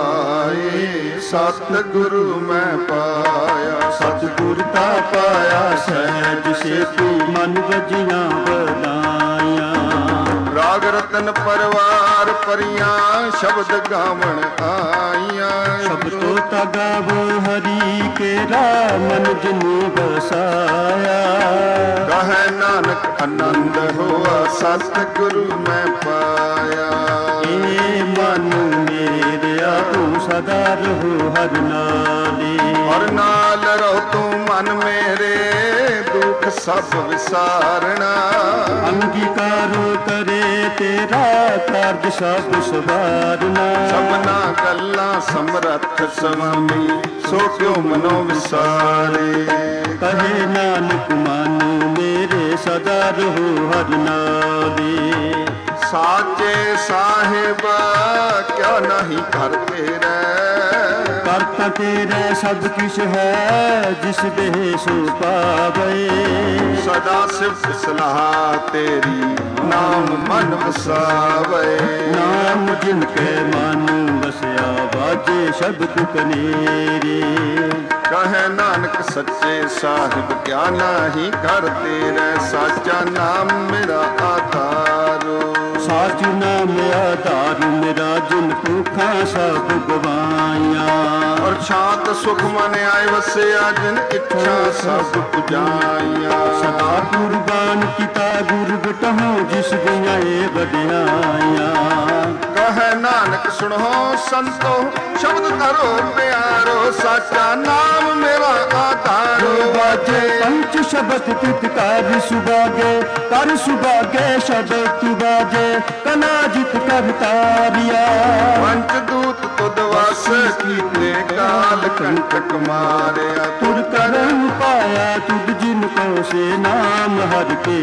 ਮਾਏ, ਸਤਿਗੁਰੂ ਮੈਂ ਪਾਇਆ। ਸਤਿਗੁਰ ਤਾ ਪਾਇਆ ਸਹਿਜ ਸੇਤੀ, ਮਨ ਵਜੀਆਂ ਵਧਾਈਆਂ। ਰਾਗ ਰਤਨ ਪਰਵਾਰ ਪਰੀਆਂ, ਸ਼ਬਦ ਗਾਵਣ ਆਈਆਂ। ਸ਼ਬਦੋ ਤਾ ਗਾਵੋ ਹਰੀ ਕੇਰਾ, ਮਨ ਜਿਨੀ ਬਸਾਇਆ। ਕਹੈ ਨਾਨਕ ਆਨੰਦ ਹੋਆ, ਸਤਿਗੁਰੂ ਮੈਂ ਪਾਇਆ। ਏ ਮਨ ਮੇਰਿਆ ਤੂੰ ਸਦਾ ਰਹੋ ਹਰ ਨਾਲੇ। ਹਰ ਨਾਲ ਰਹੋ ਤੂੰ ਮਨ ਮੇਰੇ, ਦੁੱਖ ਸਭ ਵਿਸਾਰਣਾ। ਅੰਗੀਕਾਰੋ ਕਰੇ ਤੇਰਾ, ਕਾਰਜ ਸਭ ਸਵਾਰਨਾ। ਸਭਨਾ ਗੱਲਾਂ ਸਮਰੱਥ ਸੁਆਮੀ, ਸੋ ਕਿਉ ਮਨੋ ਵਿਸਾਰੇ। ਕਹੇ ਨਾਨਕ ਮਨ ਮੇਰੇ, ਸਦਾ ਰਹੋ ਹਰ ਨਾਲੇ। ਸਾਚੇ ਸਾਹਿਬ ਕਿਆ ਨਹੀਂ ਕਰ ਤੇਰੇ। ਕਰਤਾ ਤੇਰੇ ਸਭ ਕਿਛ ਹੈ, ਜਿਸ ਦੇਹ ਸੋ ਪਾਵੇ। ਸਦਾ ਸਿਫਤ ਸਲਾਹ ਤੇਰੀ, ਨਾਮ ਮਨ ਵਸਾਵੇ। ਨਾਮ ਜਿਨ ਕੇ ਮਨ ਵਸਿਆ, ਬਾਜੇ ਸ਼ਬਦ ਕਨੇਰੇ। ਕਹੈ ਨਾਨਕ ਸੱਚੇ ਸਾਹਿਬ ਕਿਆ ਨਾਹੀ ਕਰ ਤੇਰੇ। ਸਾਚਾ ਨਾਮ ਮੇਰਾ ਆਧਾਰੋ, ਸਾਚੂ ਨਾਮ ਆਧਾਰ ਮੇਰਾ। ਜਿਨ ਭੁੱਖਾਂ ਸਭ ਗਵਾਈਆਂ। ਔਰ ਸ਼ਾਂਤ ਸੁਖ ਮਨ ਆਏ ਵਸਿਆ, ਜਿਨ ਇੱਛਾ ਸਭ ਪੁਜਾਈਆਂ। ਸਦਾ ਕੁਰਬਾਨ ਕੀਤਾ ਗੁਰ ਬਟਹੁ, ਜਿਸ ਦੀਆਂ ਏ ਵਡਿਆਈਆਂ। ਕਹੈ ਨਾਨਕ ਸੁਣੋ ਸੰਤੋ, ਸ਼ਬਦ ਕਰੋ ਪਿਆਰੋ। ਸਾਚਾ ਨਾਮ ਮੇਰਾ ਆਧਾਰੋ। ਬਾਜੇ ਪੰਚ ਸ਼ਬਦ ਤਿਤ ਕਰ ਸੁਭਾਗੇ, ਕਰ ਸੁਭਾਗੇ ਸ਼ਬਦ ਤੂ ਬਾਜੇ। ਕਨਾ ਜਿਤ ਕਰ ਤਾਰਿਆ, ਪੰਚ ਦੂਤ ਤੁਧ ਵਸ ਕੀਤੇ। ਕਾਲ ਕੰਟਕ ਮਾਰਿਆ, ਤੁਰ ਕਰਮ ਪਾਇਆ। ਤੁਧ ਜਿਨ ਕੋ ਸੇ ਨਾਮ ਹਰਿ ਕੇ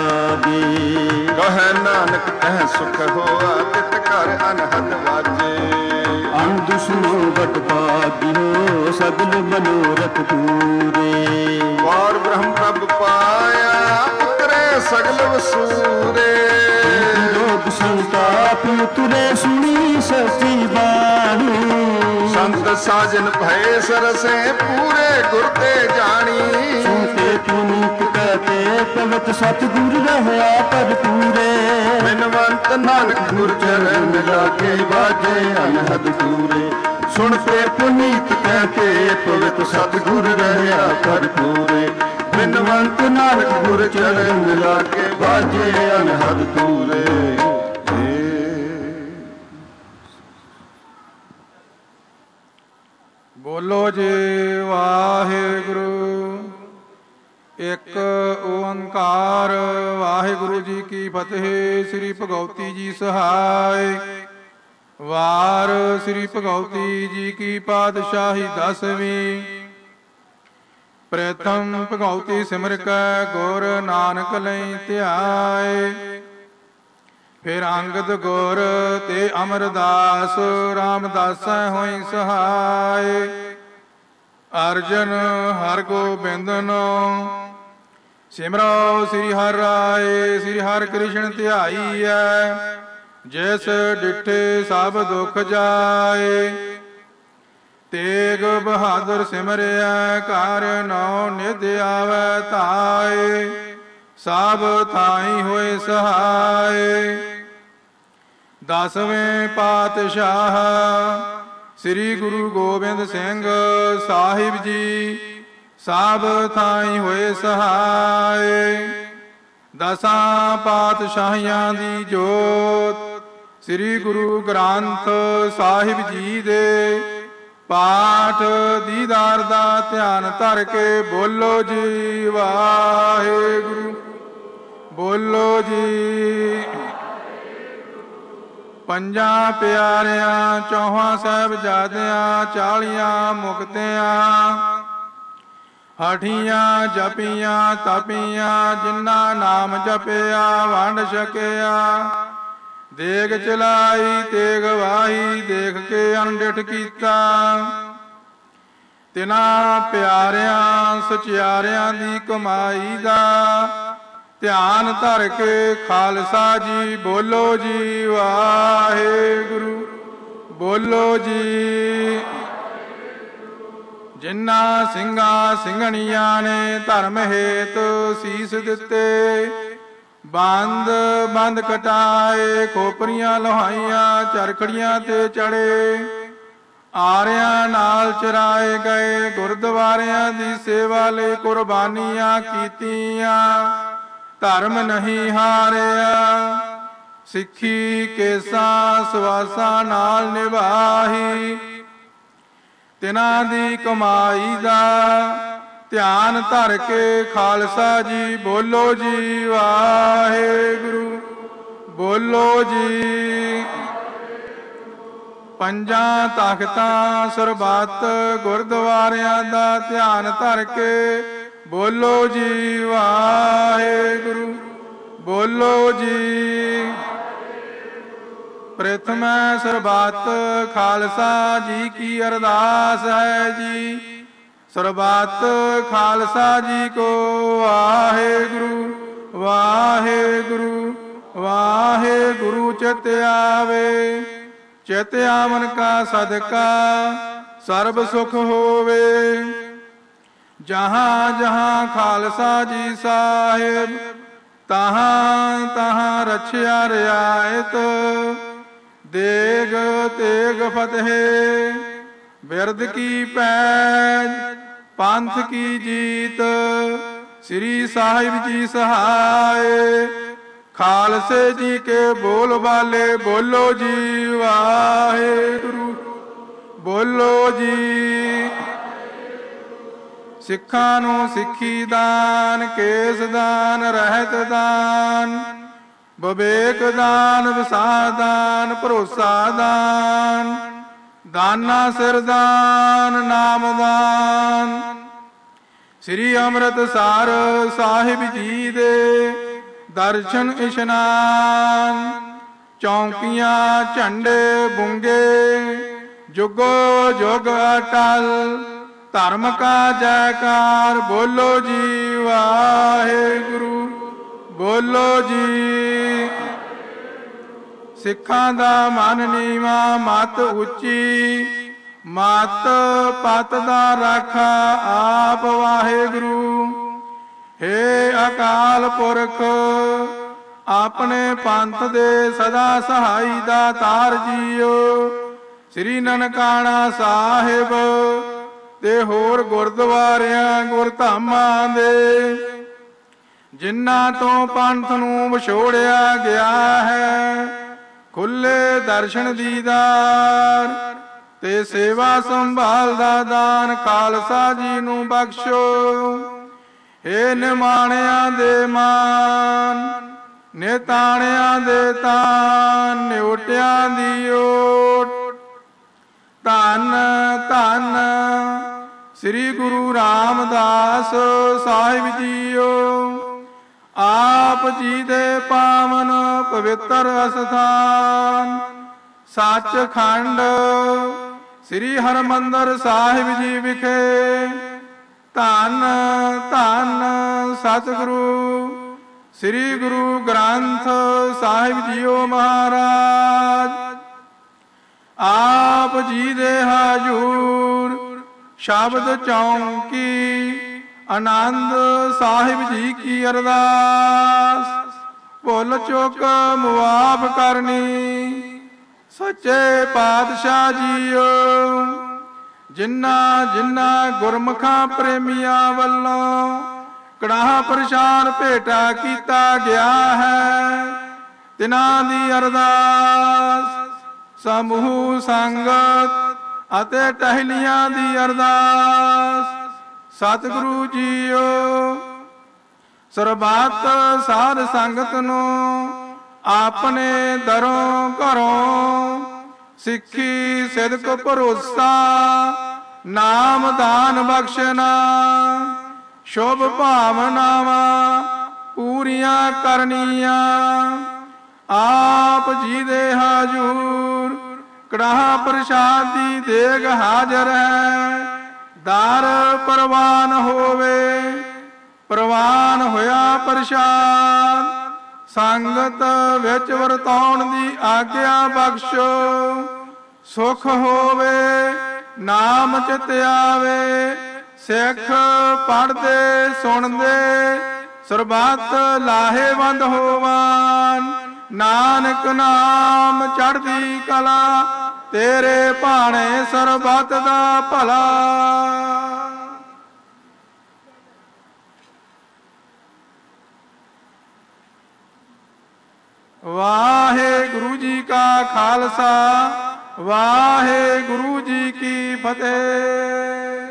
ਲਾਗੇ। ਕਹੈ ਨਾਨਕ ਤਹ ਸੁਖ ਹੋਆ, ਤਿਤ ਕਰ ਅਨਹਦ ਵਾਜੇ। ਅੰਗ दुष्मो बट पागियो सगल मनोरथ पूरे। वार ब्रह्म प्रभ पाया उतरे सगल वसूरे। लोग संताप तुरे सुनी सची बाणी। संत साजन भय सरसे पूरे गुर ते जानी। सुनते पुनीत कहते पवत सतगुर रहया पर पूरे। बिनवंत नानक गुर चरण लागे बाजे अनहद पूरे। सुनते पुनीत कहते पवित सतगुर रहया पर पूरे। बिनवंत नानक गुर चरण लागे बाजे अनहद पूरे। बोलो जी वाहिगुरु। एक ओंकार वाहिगुरु जी की फतेह। श्री भगवती जी सहाय। वार श्री भगवती जी की पातशाही दसवीं। प्रथम भगवती सिमर कै गुर नानक लई ध्याए। फिर अंगद गुर ते अमरदास रामदास होई सहाय। अर्जन हर गोबिंदनो सिमरो श्री हर राय। श्री हर कृष्ण ध्याईऐ जिस डिठे सब दुख जाए। तेग बहादुर सिमरिया कार्य नौ निध आवै ताए। सब थाई होए सहाय। दसवें पातशाह श्री गुरु गोबिंद सिंह साहिब जी सब थाई होए सहाय। दसां पातशाहियां दी जोत श्री गुरु ग्रंथ साहिब जी दे पाठ दीदार दा ध्यान धर के बोलो जी वाहिगुरु। बोलो जी। पंजा प्यारियां चौहां साहिबजादियां चालियां मुक्तियां। हठियां जपियां तपियां जिन्ना नाम जपिया वंड छकिया। देग चलाई तेग वाही देख के अनडिठ कीता। तिना प्यारियां सचियारियां दी कमाई दा ध्यान धर के खालसा जी बोलो जी वाहिगुरु। बोलो जी। जिन्ना ਸਿੰਘਾਂ ਸਿੰਘਣੀਆਂ ने धर्म हेत ਸੀਸ ਦਿੱਤੇ। ਬੰਦ ਬੰਦ ਕਟਾਏ ਖੋਪਰੀਆਂ ਲੋਹਾਈਆਂ ਚਰਖੜੀਆਂ ਤੇ ਚੜੇ। ਆਰਿਆਂ ਨਾਲ ਚਰਾਏ ਗਏ ਗੁਰਦੁਆਰਿਆਂ ਦੀ ਸੇਵਾ ਲਈ ਕੁਰਬਾਨੀਆਂ ਕੀਤੀਆਂ। ਧਰਮ ਨਹੀਂ ਹਾਰਿਆ ਸਿੱਖੀ ਕੇਸਾਂ ਸਵਾਸਾਂ ਨਾਲ ਨਿਭਾਹੀ। ਤਿਨਾਂ ਦੀ ਕਮਾਈ ਦਾ ਧਿਆਨ ਧਰ ਕੇ ਖਾਲਸਾ ਜੀ ਬੋਲੋ ਜੀ ਵਾਹਿਗੁਰੂ। ਬੋਲੋ ਜੀ। ਪੰਜਾਂ ਤਖਤਾਂ ਸਰਬੱਤ ਗੁਰਦੁਆਰਿਆਂ ਦਾ ਧਿਆਨ ਧਰ ਕੇ बोलो जी वाहिगुरु। बोलो जी। प्रथम सरबत खालसा जी की अरदास है जी। सरबत खालसा जी को वाहिगुरु वाहिगुरु वाहिगुरु चित आवे। चित आवन का सदका सर्ब सुख होवे। जहाँ जहाँ खालसा जी साहिब तहाँ तहाँ रछिया रियायत। देग तेग फतेह बिरद की पैज पंथ की जीत। श्री साहिब जी सहाय खालसे जी के बोल वाले बोलो जी वाहिगुरु। बोलो जी। ਸਿੱਖਾਂ ਨੂੰ ਸਿੱਖੀ ਦਾਨ ਕੇਸ ਦਾਨ ਰਹਿਤ ਦਾਨ ਵਿਵੇਕ ਦਾਨ ਵਿਸਾਹ ਦਾਨ ਭਰੋਸਾ ਦਾਨ ਦਾਨਾ ਸਿਰ ਦਾਨ ਨਾਮ ਦਾਨ। ਸ੍ਰੀ ਅੰਮ੍ਰਿਤਸਰ ਸਾਹਿਬ ਜੀ ਦੇ ਦਰਸ਼ਨ ਇਸ਼ਨਾਨ ਚੌਂਕੀਆਂ ਝੰਡੇ ਬੁੰਗੇ ਜੁਗੋ ਜੁਗ ਅਟਲ ਧਰਮ ਕਾ ਜੈਕਾਰ। ਬੋਲੋ ਜੀ ਵਾਹਿਗੁਰੂ, ਬੋਲੋ ਜੀ। ਸਿੱਖਾਂ ਦਾ ਮਨ ਨੀਵਾ ਮਤ ਉੱਚੀ, ਮਤ ਪਤ ਦਾ ਰਾਖਾ ਆਪ ਵਾਹਿਗੁਰੂ। ਹੇ ਅਕਾਲ ਪੁਰਖ ਆਪਣੇ ਪੰਥ ਦੇ ਸਦਾ ਸਹਾਈ ਦਾ ਤਾਰ ਜੀਓ। ਸ੍ਰੀ ਨਨਕਾਣਾ ਸਾਹਿਬ ਤੇ ਹੋਰ ਗੁਰਦੁਆਰਿਆਂ ਗੁਰਧਾਮਾਂ ਦੇ ਜਿਨ੍ਹਾਂ ਤੋਂ ਪੰਥ ਨੂੰ ਵਿਛੋੜਿਆ ਗਿਆ ਹੈ, ਖੁੱਲੇ ਦਰਸ਼ਨ ਦੀਦਾਰ ਤੇ ਸੇਵਾ ਸੰਭਾਲ ਦਾ ਦਾਨ ਖਾਲਸਾ ਜੀ ਨੂੰ ਬਖਸ਼ੋ। ਹੇ ਨਿਮਾਣਿਆਂ ਦੇ ਮਾਨ, ਨਿਤਾਣਿਆਂ ਦੇ ਤਾਨ, ਨਿਉਟਿਆਂ ਦੀ ਓਟ। ਧੰਨ ਧੰਨ ਸ੍ਰੀ ਗੁਰੂ ਰਾਮਦਾਸ ਸਾਹਿਬ ਜੀਓ। ਆਪ ਜੀ ਦੇ ਪਾਵਨ ਪਵਿੱਤਰ ਅਸਥਾਨ ਸੱਚਖੰਡ ਸ੍ਰੀ ਹਰਿਮੰਦਰ ਸਾਹਿਬ ਜੀ ਵਿਖੇ ਧੰਨ ਧੰਨ ਸਤਿਗੁਰੂ ਸ੍ਰੀ ਗੁਰੂ ਗ੍ਰੰਥ ਸਾਹਿਬ ਜੀਓ ਮਹਾਰਾਜ। ਆਪ ਜੀ ਦੇ ਹਜੂਰ ਸ਼ਬਦ ਚੌਂਕੀ ਆਨੰਦ ਸਾਹਿਬ ਜੀ ਕੀ ਅਰਦਾਸ। ਭੁੱਲ ਚੁੱਕ ਮੁਆਫ ਕਰਨੀ ਸੱਚੇ ਪਾਤਸ਼ਾਹ ਜੀਓ। ਜਿਨ੍ਹਾਂ ਜਿਨ੍ਹਾਂ ਗੁਰਮੁਖਾਂ ਪ੍ਰੇਮੀਆਂ ਵੱਲੋਂ ਕੜਾਹ ਪ੍ਰਸ਼ਾਦ ਭੇਟਾ ਕੀਤਾ ਗਿਆ ਹੈ, ਤਿਨਾਂ ਦੀ ਅਰਦਾਸ। ਸਮੂਹ ਸੰਗਤ ਅਤੇ ਟਹਿਲੀਆਂ ਦੀ ਅਰਦਾਸ। ਸਤਿਗੁਰੂ ਜੀਓ ਸਰਬੱਤ ਸਾਧ ਸੰਗਤ ਨੂੰ ਆਪਣੇ ਦਰੋਂ ਘਰੋਂ ਸਿੱਖੀ ਸਿਦਕ ਭਰੋਸਾ ਨਾਮ ਦਾਨ ਬਖਸ਼ਣਾ, ਸ਼ੁਭ ਭਾਵਨਾਵਾਂ ਪੂਰੀਆਂ ਕਰਨੀਆਂ। ਆਪ ਜੀ ਦੇ ਹਜੂਰ ਕੜਾਹ ਪ੍ਰਸ਼ਾਦ ਦੀ ਦੇਗ ਹਾਜ਼ਰ ਹੈ। ਦਰ ਪ੍ਰਵਾਨ ਹੋਵੇ, ਪ੍ਰਵਾਨ ਹੋਇਆ ਪ੍ਰਸ਼ਾਦ ਸੰਗਤ ਵਿੱਚ ਵਰਤਾਉਣ ਦੀ ਆਗਿਆ ਬਖਸ਼ੋ। ਸੁਖ ਹੋਵੇ ਨਾਮ ਚਿਤ ਆਵੇ, ਸਿੱਖ ਪੜ੍ਹਦੇ ਸੁਣਦੇ ਸਰਬੱਤ ਲਾਹੇਵੰਦ ਹੋਵਨ। ਨਾਨਕ ਨਾਮ ਚੜ੍ਹਦੀ ਕਲਾ ਤੇਰੇ ਭਾਣੇ ਸਰਬੱਤ ਦਾ ਭਲਾ। ਵਾਹਿਗੁਰੂ ਜੀ ਕਾ ਖਾਲਸਾ, ਵਾਹਿਗੁਰੂ ਜੀ ਕੀ ਫਤਿਹ।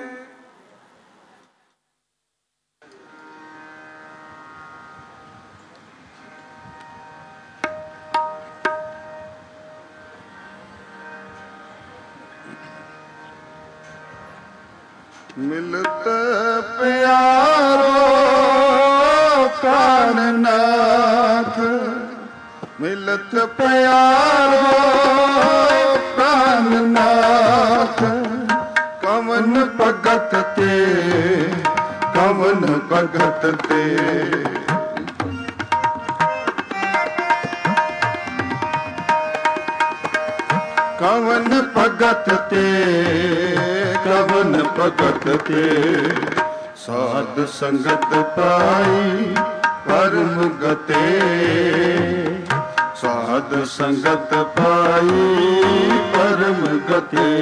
ਮਿਲਤ ਪਿਆਰੋ ਕਾਨਨਾਥ, ਮਿਲਤ ਪਿਆਰੋ ਕਾਨਨਾਥ। ਕਵਨ ਭਗਤ ਤੇ ਕਵਨ ਭਗਤ ਤੇ ਕਵਨ ਭਗਤ ਤੇ ਕਵਨ ਭਗਤ ਤੇ ਸਾਧ ਸੰਗਤ ਪਾਈ ਪਰਮ ਗਤੇ। ਸਾਧ ਸੰਗਤ ਪਾਈ ਪਰਮ ਗਤੇ।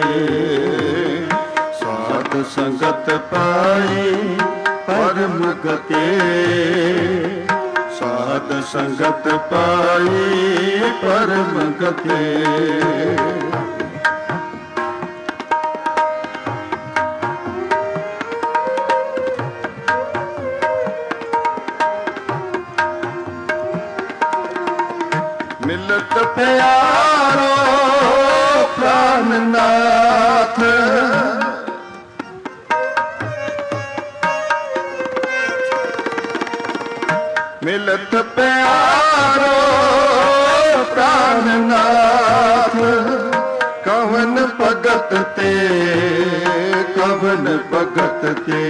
ਸਾਧ ਸੰਗਤ ਪਾਈ ਪਰਮ ਗਤੇ। ਸਾਧ ਸੰਗਤ ਪਾਈ ਪਰਮ ਗਤੇ। ਮਿਲਤ ਪਿਆਰੋ ਪ੍ਰਾਨਨਾਥ, ਮਿਲਤ ਪਿਆਰੋ ਪ੍ਰਾਨਨਾਥ। ਕਵਨ भगत ते कवन भगत ते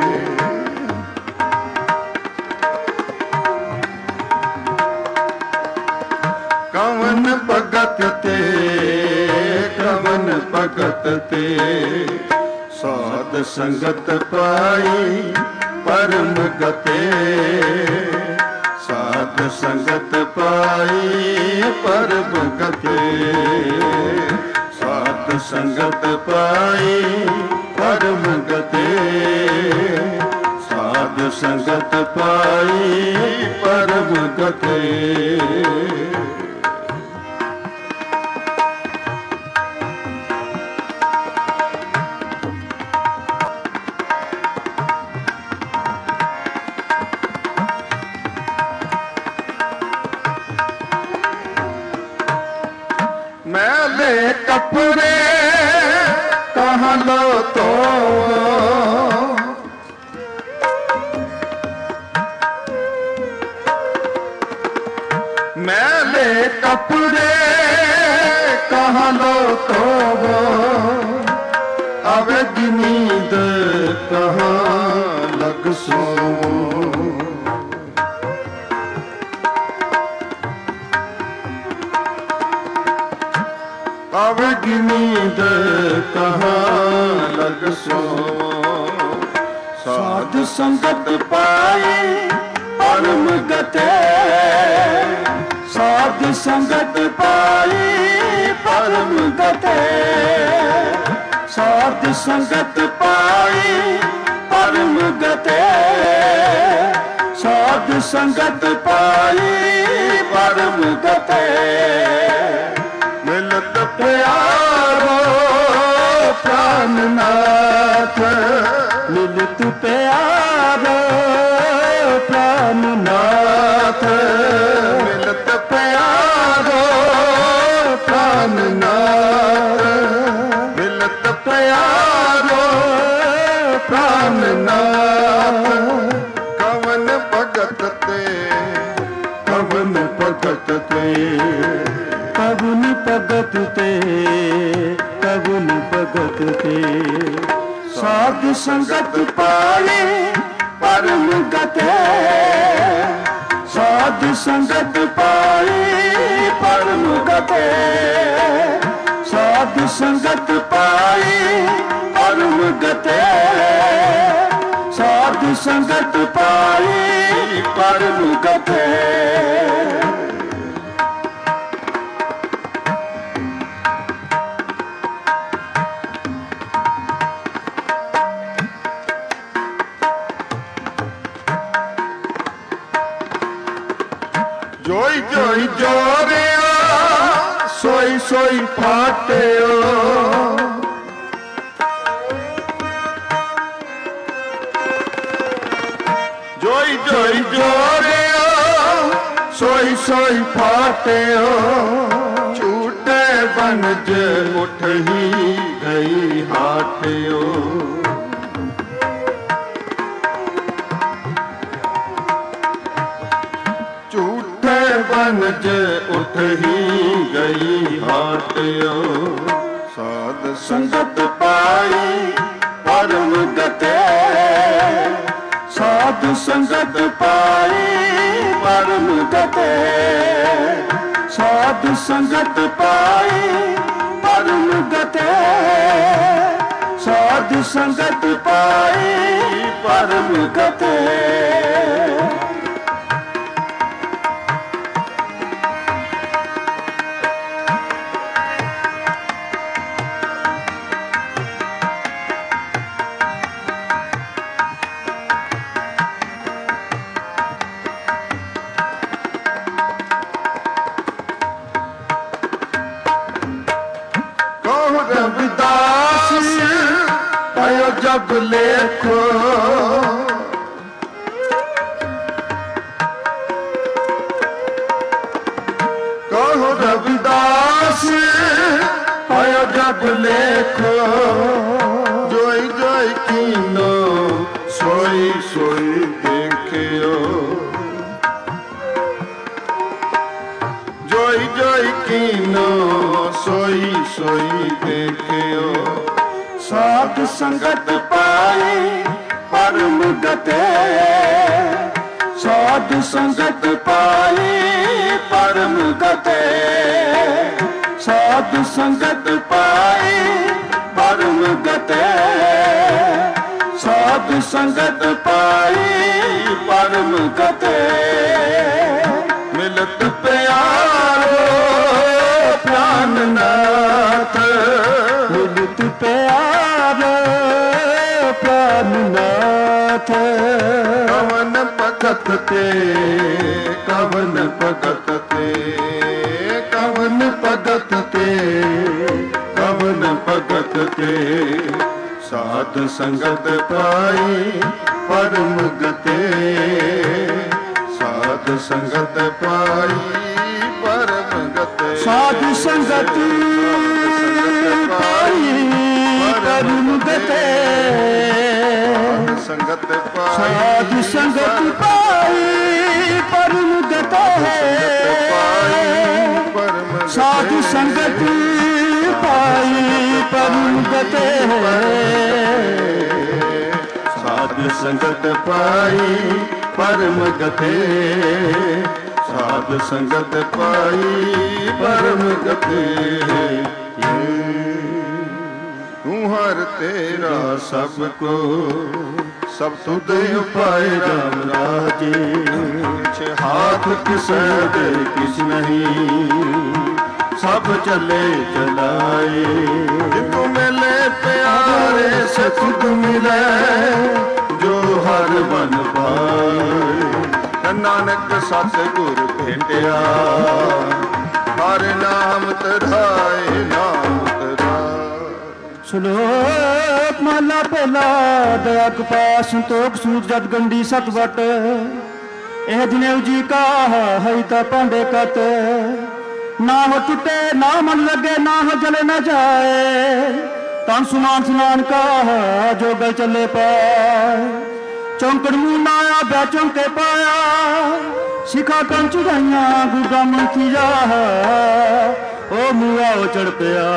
कवन भगत ते कवन भगत ते साध संगत पाई परम गते साध संगत पाई परम गते साध संगत पाई परम गते साध संगत पाई परम गते मैले कपड़े कहाँ लो तो मैले कपड़े कहाँ लो तो अवैध नींद कहाँ लग सो अवैध नींद कहाँ लग सो साध संगत पाई परम गते साध संगत पाई परम गते साध संगत पाई परम गते साध संगत पाई परम गते मिलत प्यारो प्राणनाथ मिलत प्यारो प्राणनाथ मिलत प्यारो प्राणनाथ मिलत प्यारो प्राणनाथ कवन भगत ते कवन भगत ते कवन भगत ते कवन भगत ते साध संगत पाए परम गते साध संगत पाए परम गते साध संगत पाए परम गते साध संगत पाए परम गते जोई जोई जोरिया सोई सोई फाटियो जोई जोई जोरिया सोई सोई फाटियो झूठे बनज उठ ही गई हाटियो बनज उठ ही गई हाटियो साध संगत पाई परम गते साध संगत पाई परम गते साध संगत पाई परम गते साध संगत पाई परम गते रविदास पयो जब लेखो कहो रविदास पयो जब लेखो जोई जोई कीनो सोई सोई देखियो जोई जोई कीनो सोई सोई देखियो ਸਾਧ ਸੰਗਤ ਪਾਈ ਪਰਮ ਗਤੇ ਸਾਧ ਸੰਗਤ ਪਾਈ ਪਰਮ ਗਤੇ ਸਾਧ ਸੰਗਤ ਪਾਈ ਪਰਮ ਗਤੇ ਸਾਧ ਸੰਗਤ ਪਾਈ ਪਰਮ ਗਤੇ ਮਿਲਤ ਪਿਆਰੋ ਪ੍ਰਾਨਨਾਥ ਮਿਲਤ ਪਿਆਰੋ ਪ੍ਰਾਨਨਾਥ ਕਵਨ ਭਗਤ ਤੇ ਕਵਨ ਭਗਤ ਤੇ ਕਵਨ ਭਗਤ ਤੇ ਕਵਨ ਭਗਤ ਤੇ ਸਾਧ ਸੰਗਤ ਪਾਈ ਪਰਮ ਗਤੇ ਸਾਧ ਸੰਗਤ ਪਾਈ ਪਰਮ ਗਤੇ ਸਾਧ ਸੰਗਤ ਪਾਈ ਪਰਮ ਗਤੇ ਸੰਗਤ ਪਾਈ ਸਾਧ ਸੰਗਤ ਪਾਈ ਪਰਮ ਗਤੇ ਸਾਧ ਸੰਗਤ ਪਾਈ ਪਰਮ ਗਤੇ ਸਾਧ ਸੰਗਤ ਪਾਈ ਪਰਮ ਗਤੇ ਸਾਧ ਸੰਗਤ ਪਾਈ ਪਰਮ ਗਤੇ ਤੂੰ ਹਰ ਤੇਰਾ ਸਭ ਕੋ ਸਭ ਤੁਧ ਉਪਾਏ ਰਾਮ ਰਾਜੇ ਪਿਛੇ ਹਾਥ ਕਿਸੇ ਦੇ ਕਿਛ ਨਹੀਂ ਸਭ ਚਲੇ ਚਲਾਏ ਜਿਤੋਂ ਮਿਲੇ ਪਿਆਰੇ ਸਤਿ ਮਿਲੇ ਜੋ ਹਰ ਬਨ ਪਾਏ ਨਾਨਕ ਸਤਿਗੁਰ ਭੇਟਿਆ ਹਰ ਨਾਮ ਧਰਾਏ ਨਾਮ ਧਰਾਏ ਸ਼ਲੋਕ ਮਹਲਾ ਪਹਿਲਾ ਦਇਆ ਕਪਾ ਸੰਤੋਖ ਸੂਤ ਜਦ ਗੰਢੀ ਸਤ ਵਟ ਇਹ ਜਨੇਊ ਜੀ ਕਾ ਹੈ ਤਾਂ ਭਾਂਡੇ ਕਤ ਨਾ ਹੋ ਟੁੱਟੇ ਨਾ ਮਨ ਲਗੇ ਨਾ ਹੋ ਜਲੇ ਨਾ ਜਾਏ ਤਨ ਸੁਨਾਨ ਸੁਨਾਨ ਕਾ ਜੋ ਗਲ ਚੱਲੇ ਪਾਏ ਚੌਂਕੜ ਮੂੰਹ ਨਾ ਆ ਬੈ ਚੌਂਕੇ ਪਾਇਆ ਸਿਖਾ ਕੰਨ ਚੁੜਾਈਆਂ ਗੁਰਦਾ ਮੰਥੀ ਜਾ ਉਹ ਮੂਆ ਉਹ ਚੜ ਪਿਆ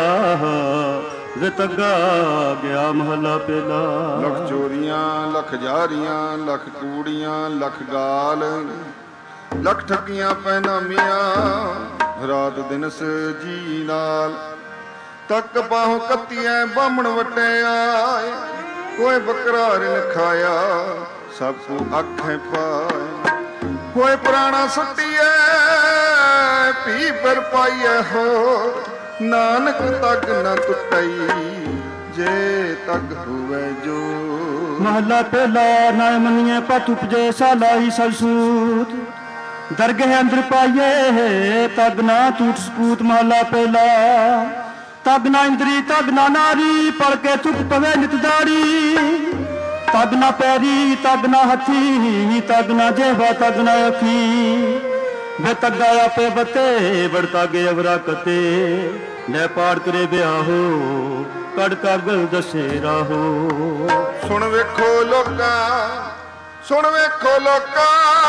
ਗਤਗਾ ਗਿਆ ਮਹਲਾ ਪਹਿਲਾ ਲੱਖ ਚੋਰੀਆਂ ਲੱਖ ਜਾਰੀਆਂ ਲੱਖ ਕੂੜੀਆਂ ਲੱਖ ਗਾਲ ਲੱਖ ਠੱਗੀਆਂ ਪੈਨਾਮੀਆਂ ਰਾਤ ਦਿਨਸ ਜੀ ਨਾਲ ਤੱਕ ਬਾਹੋਂ ਕੱਤੀਆਂ ਬਾਹਮਣ ਵਟਿਆ ਕੋਈ ਬਕਰਾਰ ਨ ਖਾਇਆ ਸਭ ਕੋ ਅੱਖੇ ਪਾਏ ਕੋਈ ਪੁਰਾਣਾ ਸੁੱਟੀਐ ਪੀ ਪਰ ਪਾਈਐ ਹੋ ਨਾਨਕ ਤੱਕ ਨ ਟੁੱਟਈ ਜੇ ਤੱਕ ਹੋਵੇ ਜੋ ਮਹਲਾ ਪਹਿਲਾ ਨਾ ਮੰਨੀਏ ਪਤ ਉਪਜੇ ਸਾਲਾਈ ਸਲਸੂਤ ਦਰਗਹਿ ਅੰਦਰ ਪਾਈਏ ਤਗ ਨਾ ਟੂਟ ਸਪੂਤ ਮਹਲਾ ਪਹਿਲਾ ਤਗ ਨਾ ਇੰਦਰੀ ਤਗ ਨਾ ਨਾਰੀ ਪੜ ਕੇ ਚੁੱਪ ਪਵੇ ਨਿਤ ਦਾੜੀ ਤਗ ਨਾ ਪੈਰੀ ਤਗ ਨਾ ਹੱਥੀ ਤਗ ਨਾ ਜੇਵਾ ਤਗ ਨਾ ਅੱਖੀ ਵੇ ਤੱਗਾ ਆਪੇ ਬਤੇ ਬੜਤਾ ਗੇ ਅਵਰਾ ਕਤੇ ਲੈ ਪਾੜ ਕਰੇ ਵਿਆਹੋ ਕੜ ਕਾਗਲ ਦਸੇ ਰਾਹੋ ਸੁਣ ਵੇਖੋ ਲੋਕਾਂ ਸੁਣ ਵੇਖੋ ਲੋਕਾਂ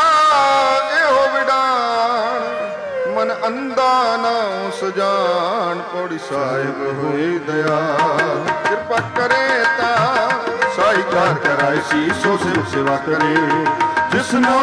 ਇਹੋ ਵਿਡਾਣ ਮਨ ਅੰਧਾ ਨਾ ਸੁਜਾਨ ਪੌੜੀ ਸਾਹਿਬ ਹੋਏ ਦਇਆ ਕਿਰਪਾ ਕਰੇ ਤਾਂ ਸਾਈਕਾਰ ਕਰਾਏ ਸੀ ਸੋ ਸਿਰ ਸੇਵਾ ਕਰੇ ਜਿਸਨੋ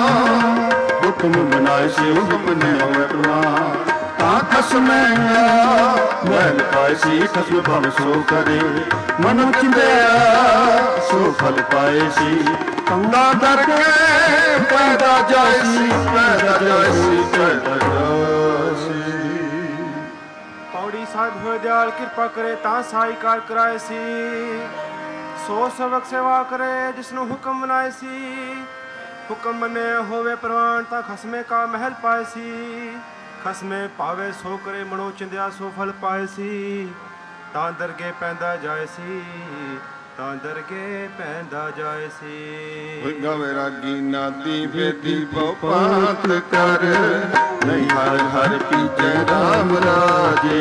ਹੁਕਮ ਬਣਾਏ ਸੀ ਹੁਕਮ ਨੇ ਹੋਵੇ ਪ੍ਰਵਾਨ ਤਾਂ ਖਸਮੈ ਮਹਿਲ ਪਾਏ ਸੀ ਖਸਮ ਭਵ ਸੋ ਕਰੇ ਮਨ ਚਿੰਦਿਆ ਸੋ ਫਲ ਪਾਏ ਸੀ ਕੰਦਾ ਦਰ ਕੇ ਪੈਦਾ ਜਾਏ ਸੀ ਪੈਦਾ ਜਾਏ ਸੀ ਪੈਦਾ ਜਾਏ ਸੀ ਪੌੜੀ ਸਾਹਿਬ ਹੋਏ ਦਿਆਲ ਕਿਰਪਾ ਕਰੇ ਤਾਂ ਸਾਈਕਾਰ ਕਰਾਏ ਸੀ ਸੋ ਸਵਕ ਸੇਵਾ ਕਰੇ ਜਿਸਨੂੰ ਹੁਕਮ ਬਣਾਏ ਸੀ ਹੁਕਮ ਮੰਨੇ ਹੋਵੇ ਪ੍ਰਵਾਨ ਤਾਂ ਖਸਮੇ ਕਾ ਮਹਿਲ ਪਾਏ ਸੀ ਖਸਮੇ ਪਾਵੇ ਸੋ ਕਰੇ ਮਨੋ ਚਿੰਦਿਆ ਸੋ ਫਲ ਪਾਏ ਸੀ ਤਾਂ ਦਰਗੇ ਪੈਂਦਾ ਜਾਏ ਸੀ ਤਾਂ ਦਰਗੇ ਪੈਂਦਾ ਜਾਏ ਸੀ ਗਵੇ ਰਾਗੀ ਨਾਦੀ ਬੇਦੀ ਪਾਤ ਕਰ ਨਹੀਂ ਹਰ ਹਰ ਪੀਜੈ ਰਾਮ ਰਾਜੇ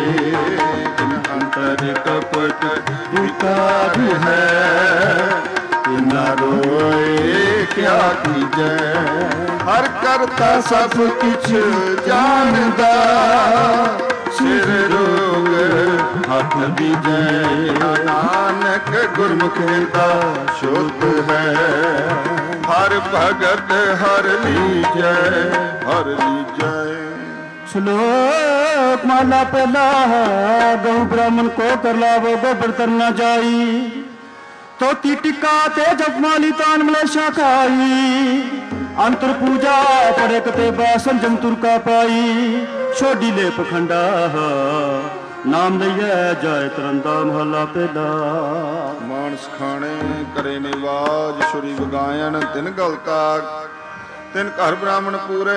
ਅੰਤਰ ਕਪਟ ਵਿਕਾਰ ਹੈ ਨਾ ਰੋਏ ਕਿਆ ਕੀਜੈ ਹਰ ਕਰਤਾ ਸਭ ਕਿਛ ਜਾਣਦਾ ਸਿਰ ਰੋਗ ਹੱਥ ਬੀਜੈ। ਨਾਨਕ ਗੁਰਮੁਖ ਹਿਰਦਾ ਸ਼ੁੱਧ ਹੈ, ਹਰ ਭਗਤ ਹਰ ਲੀਜੈ ਹਰ ਲੀਜੈ। श्लोक माला पहला है, गौ ब्राह्मण को कर लावो गोबर करना जाई, तो टिका ते जब माली तान मलेशा खाई। अंतर पूजा पड़े कते बासन जम तुरका पाई, छोड़ी ले पखंडा नाम लइए जाए तरंदा महला पहला। मानस खाने करे निवाज छुरी वगायन तिन गल काग, तिन घर ब्राह्मण पूरे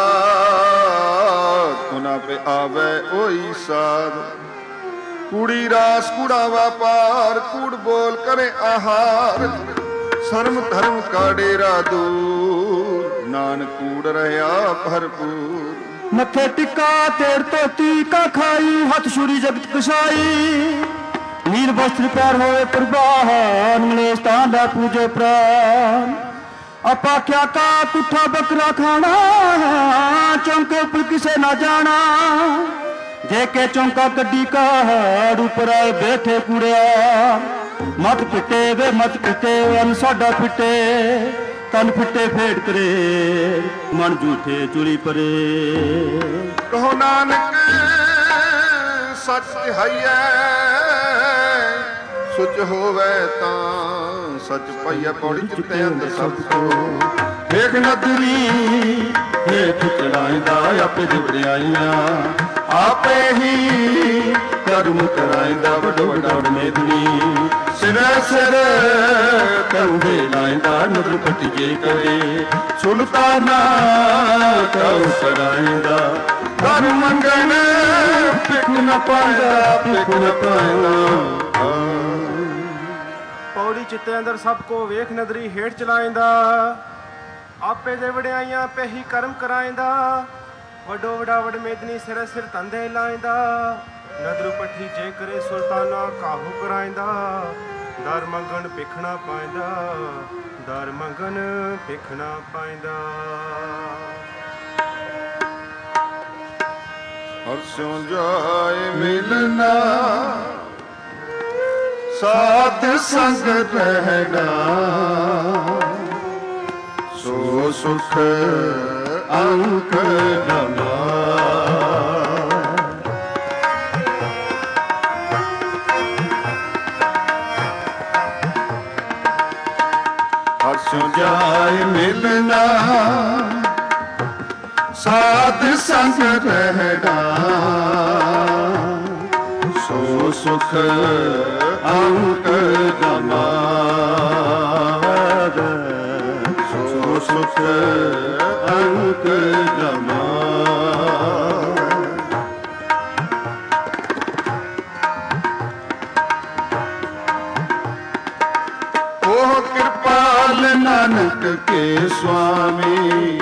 नाथ, उना पे आवे ओई साध। कूड़ी रास कूड़ा व्यापार, कूड़ बोल करे आहार, शर्म धर्म का डेरा दूर, नानक कूड़ रहा भरपूर। मथे टिका तेर तोती का खाई, हथ छुरी जगत कसाई। नील वस्त्र पैर होए प्रवान, मलेश तांडा पूजे प्राण। अपा क्या का कुठा बकरा खाना, चौंके ऊपर किसे ना जाना। देखे चौंका कड्डी का हाड़, ऊपर आए बैठे कुड़िया। मत पिटे वे मत पिटे, अन साडा पिटे, तन पिटे फेड़ करे, मन झूठे चुरी परे। कहो नानक सच तिहाइए, सुच होवे तां सच पाइए। पौड़ी चित्ते अंदर सब को ਵੇਖ ਨਦਰੀ ਹੇਠ ਚਲਾਇਂਦਾ, ਆਪੇ ਦਿਵੜਾਈਆਂ ਆਪੇ ਹੀ ਕਰਮ ਕਰਾਇਂਦਾ। ਵੱਡੋ ਵੱਡਾ ਮੇਦਨੀ ਸਿਰੇ ਸਿਰੇ ਕੰਡੇ ਲਾਇਂਦਾ, ਨਦਰ ਪਟੀਏ ਕਰੇ ਸੁਲਤਾਨਾ ਕਉ ਕਰਾਇਂਦਾ। ਕਰ ਮੰਗਣ ਪਿਕ ਨ ਪਾਇਂਦਾ, ਪਿਕ ਨ ਪਾਇਂਦਾ। ਪੌੜੀ ਚਿੱਤੇ ਅੰਦਰ ਸਭ ਕੋ ਵੇਖ ਨਦਰੀ ਹੇਠ ਚਲਾਇਂਦਾ, ਆਪੇ ਦੇ ਵਡਿਆਈਆਂ ਆਪੇ ਹੀ ਕਰਮ ਕਰਾਇਂਦਾ। ਵੱਡੋ ਵਡਾ ਵਡ ਮੇਦਨੀ ਸਿਰ ਸਿਰ ਧੰਦੇ ਲਾਇਂਦਾ, ਨਦਰ ਪੱਠੀ ਜੇ ਕਰੇ ਸੁਲਤਾਨਾ ਕਾਹੂ ਕਰਾਇਂਦਾ। ਦਰ ਮੰਗਣ ਭਿਖਣਾ ਪਾਇਂਦਾ, ਦਰ ਮੰਗਣ ਭਿਖਣਾ ਪਾਇਂਦਾ। ਹਰਸਿਉ ਜਾਏ ਮਿਲਣਾ, ਸਾਧ ਸੰਗ ਰਹਿਣਾ, ਸੋ ਸੁਖ ਅੰਕ ਨਮਾ। ਹਰਸਿਉ ਜਾਏ ਮਿਲਣਾ, ਸਾਧ ਸੰਗ ਰਹਿਣਾ, ਸੋ ਸੁਖ ਅੰਕ ਨਮਾ। ਸੋ ਸੁਖ ਅੰਕ ਨਮਾ। ਉਹ ਕਿਰਪਾਲ ਨਾਨਕ ਕੇ ਸੁਆਮੀ,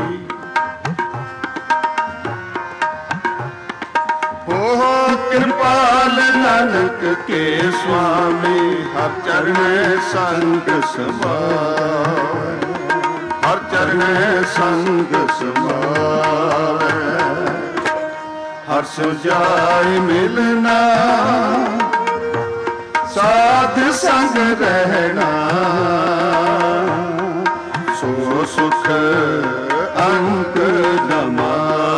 ਕਿਰਪਾਲ ਨਾਨਕ ਕੇ ਸੁਆਮੀ। ਹਰ ਚਰਨੈ ਸੰਗ ਸਮਾਵੈ, ਹਰ ਚਰਨੈ ਸੰਗ ਸਮਾਵੈ। ਹਰ ਸੁਜਾਇ ਮਿਲਣਾ, ਸਾਧ ਸੰਗ ਰਹਿਣਾ, ਸੋ ਸੁਖ ਅੰਕ ਨਮਾ।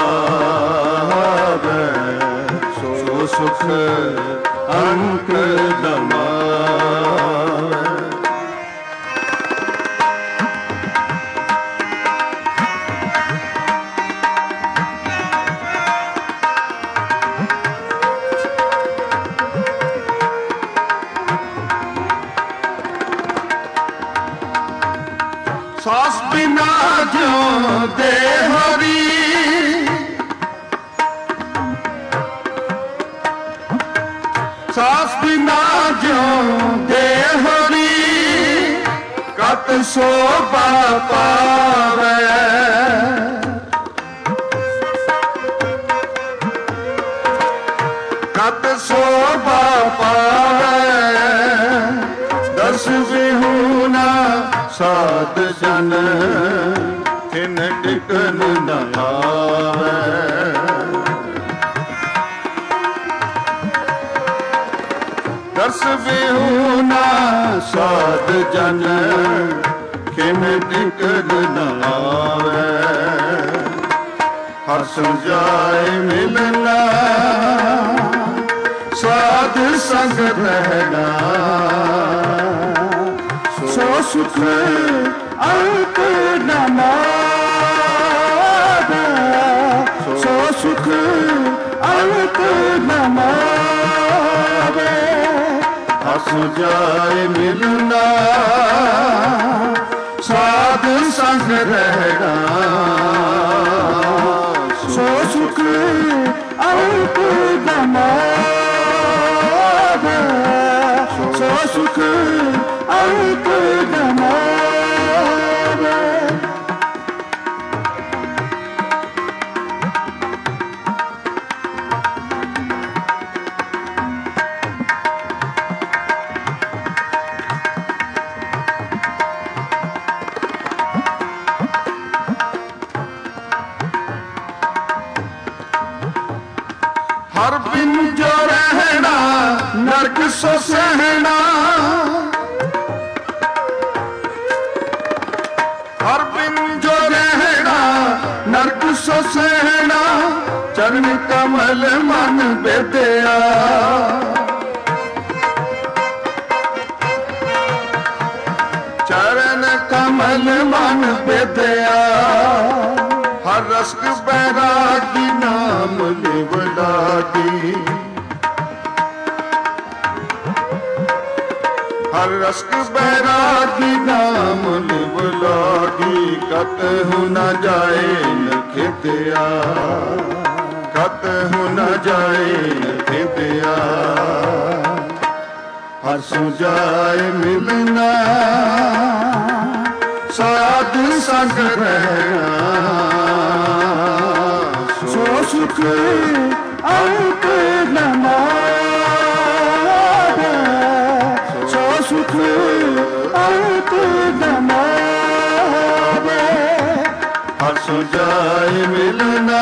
ਸੁਖ ਅੰਕ ਨਮਾ। ਸਾਸ ਬਿਨਾ ਜਿਉ ਦੇ ਹਰੀ, ਸਾਸ ਬਿਨਾ ਜਿਉ ਦੇ ਹਰੀ, ਕਤ ਸੋਭਾ ਪਾਵੈ। ਕਤ ਸੋਭਾ ਪਾਵੈ, ਦਸ ਵਿਹੂਨਾ ਸਾਧ ਜਨ, ਕਿਨ ਟਿਕਨ ਨ ਆਵੈ। ਬੇਹੂ ਨਾ ਸਾਧ ਜਨ ਕਿਮ ਟਿਕਣ ਨ ਆਵੇ ਹਰ ਸੁਜਾਏ ਮਿਲਣਾ ਸਾਧ ਸੰਗ ਰਹਿਣਾ ਸੋ ਸੁਖ ਅੰਤ ਨ ਮਾਵੇ ਸੋ ਸੁਖ ਅੰਤ ਨ ਮਾਵੇ ਹਸ ਜਾਏ ਮਿਲਣਾ ਸਾਧ ਸੰਗ ਰਹਿਣਾ ਸੋ ਸੁਖ ਅੰਤ ਨ ਮਾਵੇ ਸੋ ਸੁਖ ਅੰਤ ਨ ਮਾਵੇ ਹਰ ਬਿਨ ਜੋ ਰਹਿਣਾ ਨਰਕ ਸੋ ਸਹਿਣਾ ਹਰ ਬਿਨ ਜੋ ਰਹਿਣਾ ਨਰਕ ਸੋ ਸਹਿਣਾ ਚਰਨ ਕਮਲ ਮਨ ਬੇਦਿਆ ਚਰਨ ਕਮਲ ਮਨ ਬੇਦਿਆ ਹਰ ਰਸਕ ਬੈਰਾਗੀ ਨਾਮ ਲਿਵ ਲਾਗੀ ਹਰ ਰਸਕ ਬੈਰਾਗੀ ਨਾਮ ਲਿਵ ਲਾਗੀ ਕਤ ਹੁ ਨ ਜਾਏ ਨ ਖੇਤਿਆ ਕਤ ਹੁ ਨ ਜਾਏ ਨ ਖੇਤਿਆ ਹਰ ਸੁਜਾਏ ਮਿਲਣਾ ਸਾਧ ਸੰਗ ਰਹਿਣਾ ਸੋ ਸੁਖ ਅੰਤ ਨ ਮਾਵੇ ਸੋ ਸੁਖ ਅੰਤ ਨ ਮਾਵੇ ਹਰ ਸੁਜਾਏ ਮਿਲਣਾ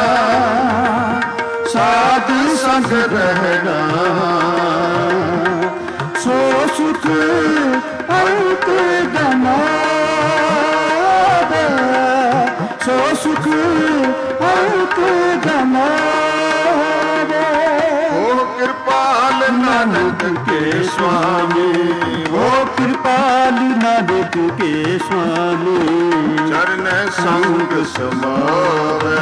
ਸਾਧ ਸੰਗ ਰਹਿਣਾ ਸੋ ਸੁਖ ਅੰਤ ਨ ਮਾਵੇ ਸੋ ਸੁਖ ਅੰਤ ਨ ਮਾਵੇ ਹੋ ਕਿਰਪਾਲ ਨਾਨਕ ਕੇ ਸੁਆਮੀ ਹੋ ਕਿਰਪਾਲ ਨਾਨਕ ਕੇ ਸੁਆਮੀ ਚਰਨ ਸੰਗ ਸਮਾਵੇ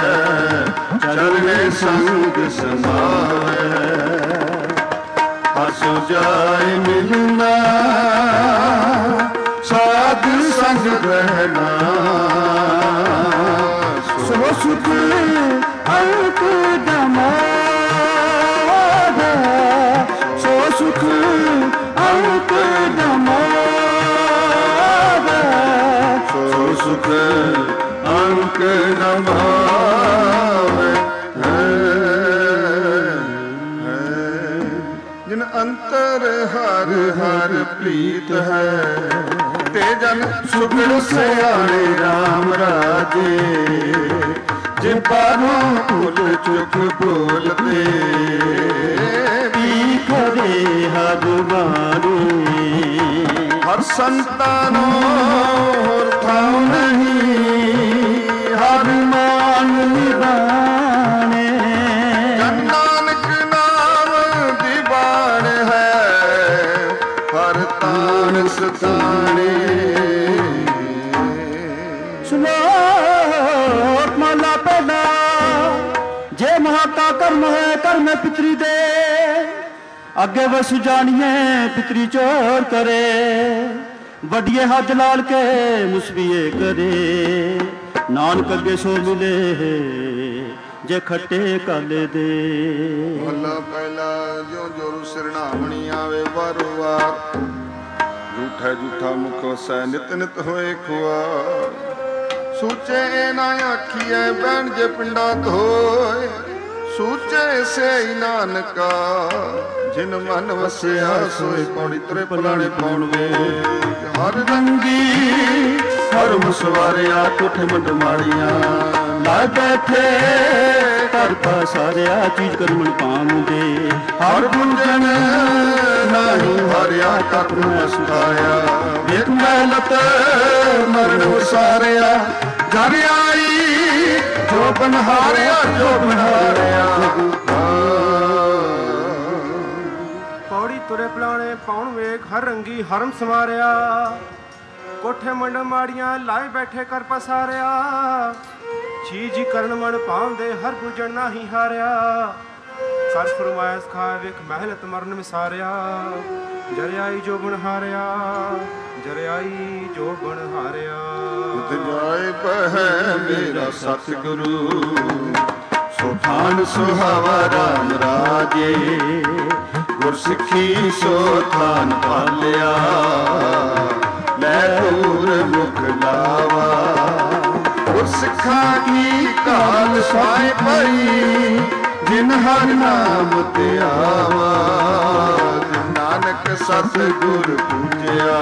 ਚਰਨ ਸੰਗ ਸਮਾਵੇ ਹਰ ਸੁਜਾਏ ਮਿਲਣਾ ਸਾਧ ਸੰਗ ਰਹਿਣਾ ਸੋ ਸੁਖ ਅੰਤ ਨ ਮਾਵੇ ਸੋ ਸੁਖ ਅੰਤ ਨ ਮਾਵੇ ਸੋ ਸੁਖ ਅੰਤ ਨ ਮਾਵੇ ਜਿਨ ਅੰਤਰ ਹਰ ਹਰ ਪ੍ਰੀਤ ਹੈ ਤੇ ਜਨ ਸੁਖੜ ਸਿਆਣੇ ਰਾਮ ਰਾਜੇ ਜੇ ਬਾਹੋਂ ਭੁੱਲ ਚੁੱਕ ਬੋਲਦੇ ਪੀ ਖੜੇ ਹਰ ਬਾਰੇ ਹਰ ਸੰਤਾਨੋ ਹੋਰ ਥਾਉ ਨਹੀਂ ਹਰ ਮਾਨ ਨਿਬਾਣੇ ਜਨ ਨਾਨਕ ਨਾਮ ਦੀ ਬਾਣ ਹੈ ਹਰ ਤਾਨ ਸਤਾਣੇ ਸ਼ਲੋਕ ਮਹਲਾ ਪਹਿਲਾ ਜੇ ਮਹਾਤਾ ਕਰਮ ਹੈ ਕਰਮ ਪਿਤਰੀ ਦੇ ਅੱਗੇ ਵਸ ਜਾਣੀਏ ਪਿਤਰੀ ਚੋਰ ਕਰੇ ਵੱਡੀਏ ਹੱਥ ਲਾਲ ਕੇ ਮੁਸਬੀਏ ਕਰੇ ਨਾਨਕ ਅੱਗੇ ਸੋ ਮਿਲੇ ਜੇ ਖੱਟੇ ਕਾਲੇ ਦੇ ਮਹਲਾ ਪਹਿਲਾ ਜਿਉ ਜੋਰੂ ਸਿਰਣਾਵਣੀ ਆਵੇ ਵਾਰੋ ਵਾਰ ਝੂਠਾ ਝੂਠਾ ਮੁਖ ਵਸੈ ਨਿਤ ਨਿਤ ਹੋਏ ਖੁਆਰ ਸੂਚੇ ਨਾ ਆਖੀਐ ਬਹਿਣ ਜੇ ਪਿੰਡਾ ਧੋਏ ਸੂਚੇ ਸੇ ਨਾਨਕਾ ਜਿਨ ਮਨ ਵਸਿਆ ਸੋਏ ਪੌੜੀ ਤਰੇ ਪਲਾਣੇ ਪਾਉਣਵੇ ਹਰ ਰੰਗੀ ਹਰ ਮੁਸਵਾਰਿਆ ਤੁਠ ਮੰਡ ਮਾੜੀਆਂ ਲਾ ਬੈਠੇ ਕਰ ਪਸਾਰਿਆ ਚੀਜ਼ ਕਰਮਣ ਪਾਉਂਦੇ ਹਰ ਗੁੰਜਨ ਨਹੀਂ ਹਰਿਆ ਕਰ ਮੈਂ ਸੁਖਾਇਆ ਵੇਖ ਮਹਿਲਤ ਮਰਨ ਉਸਾਰਿਆ ਜਰ ਆਈ ਜੋ ਬਨਹਾਰਿਆ ਜੋ ਬਨਹਾਰਿਆ ਪੌੜੀ ਤੁਰੇ ਪਲਾਣੇ ਪਾਉਣ ਵੇਖ ਹਰ ਰੰਗੀ ਹਰਮ ਸਮਾਰਿਆ ਕੋਠੇ ਮੰਡ ਮਾੜੀਆਂ ਲਾਏ ਬੈਠੇ ਕਰ ਪਸਾਰਿਆ ਚੀਜ਼ ਕਰਨ ਮਨ ਪਾਉਂਦੇ ਹਰ ਗੁਜਣ ਨਾਹੀ ਹਾਰਿਆ ਕਰ ਫਰਮਾਇਸ ਖਾ ਵੇਖ ਮਹਿਲਤ ਮਰਨ ਵਿਸਾਰਿਆ ਜਰਿਆਈ ਜੋ ਬਣ ਹਾਰਿਆ ਜਰਿਆਈ ਜੋ ਬਣ ਹਾਰਿਆ ਤਿਤ ਜਾਏ ਪਹਿ ਮੇਰਾ ਸਤਿਗੁਰੂ ਸੋ ਥਾਨ ਸੁਹਾਵਾ ਰਾਮ ਰਾਜੇ ਗੁਰ ਸਿੱਖੀ ਸੋ ਥਾਨ ਪਾਲਿਆ ਲੈ ਦੂਰ ਮੁਖ ਲਾਵਾ ਗੁਰ ਸਿੱਖਾਂ ਕੀ ਕਾਲ ਸਾਏ ਪਈ ਜਿਨ ਹਰ ਨਾਮ ਤੇ ਆਵਾ ਨਾਨਕ ਸਤਿਗੁਰ ਪੂਜਿਆ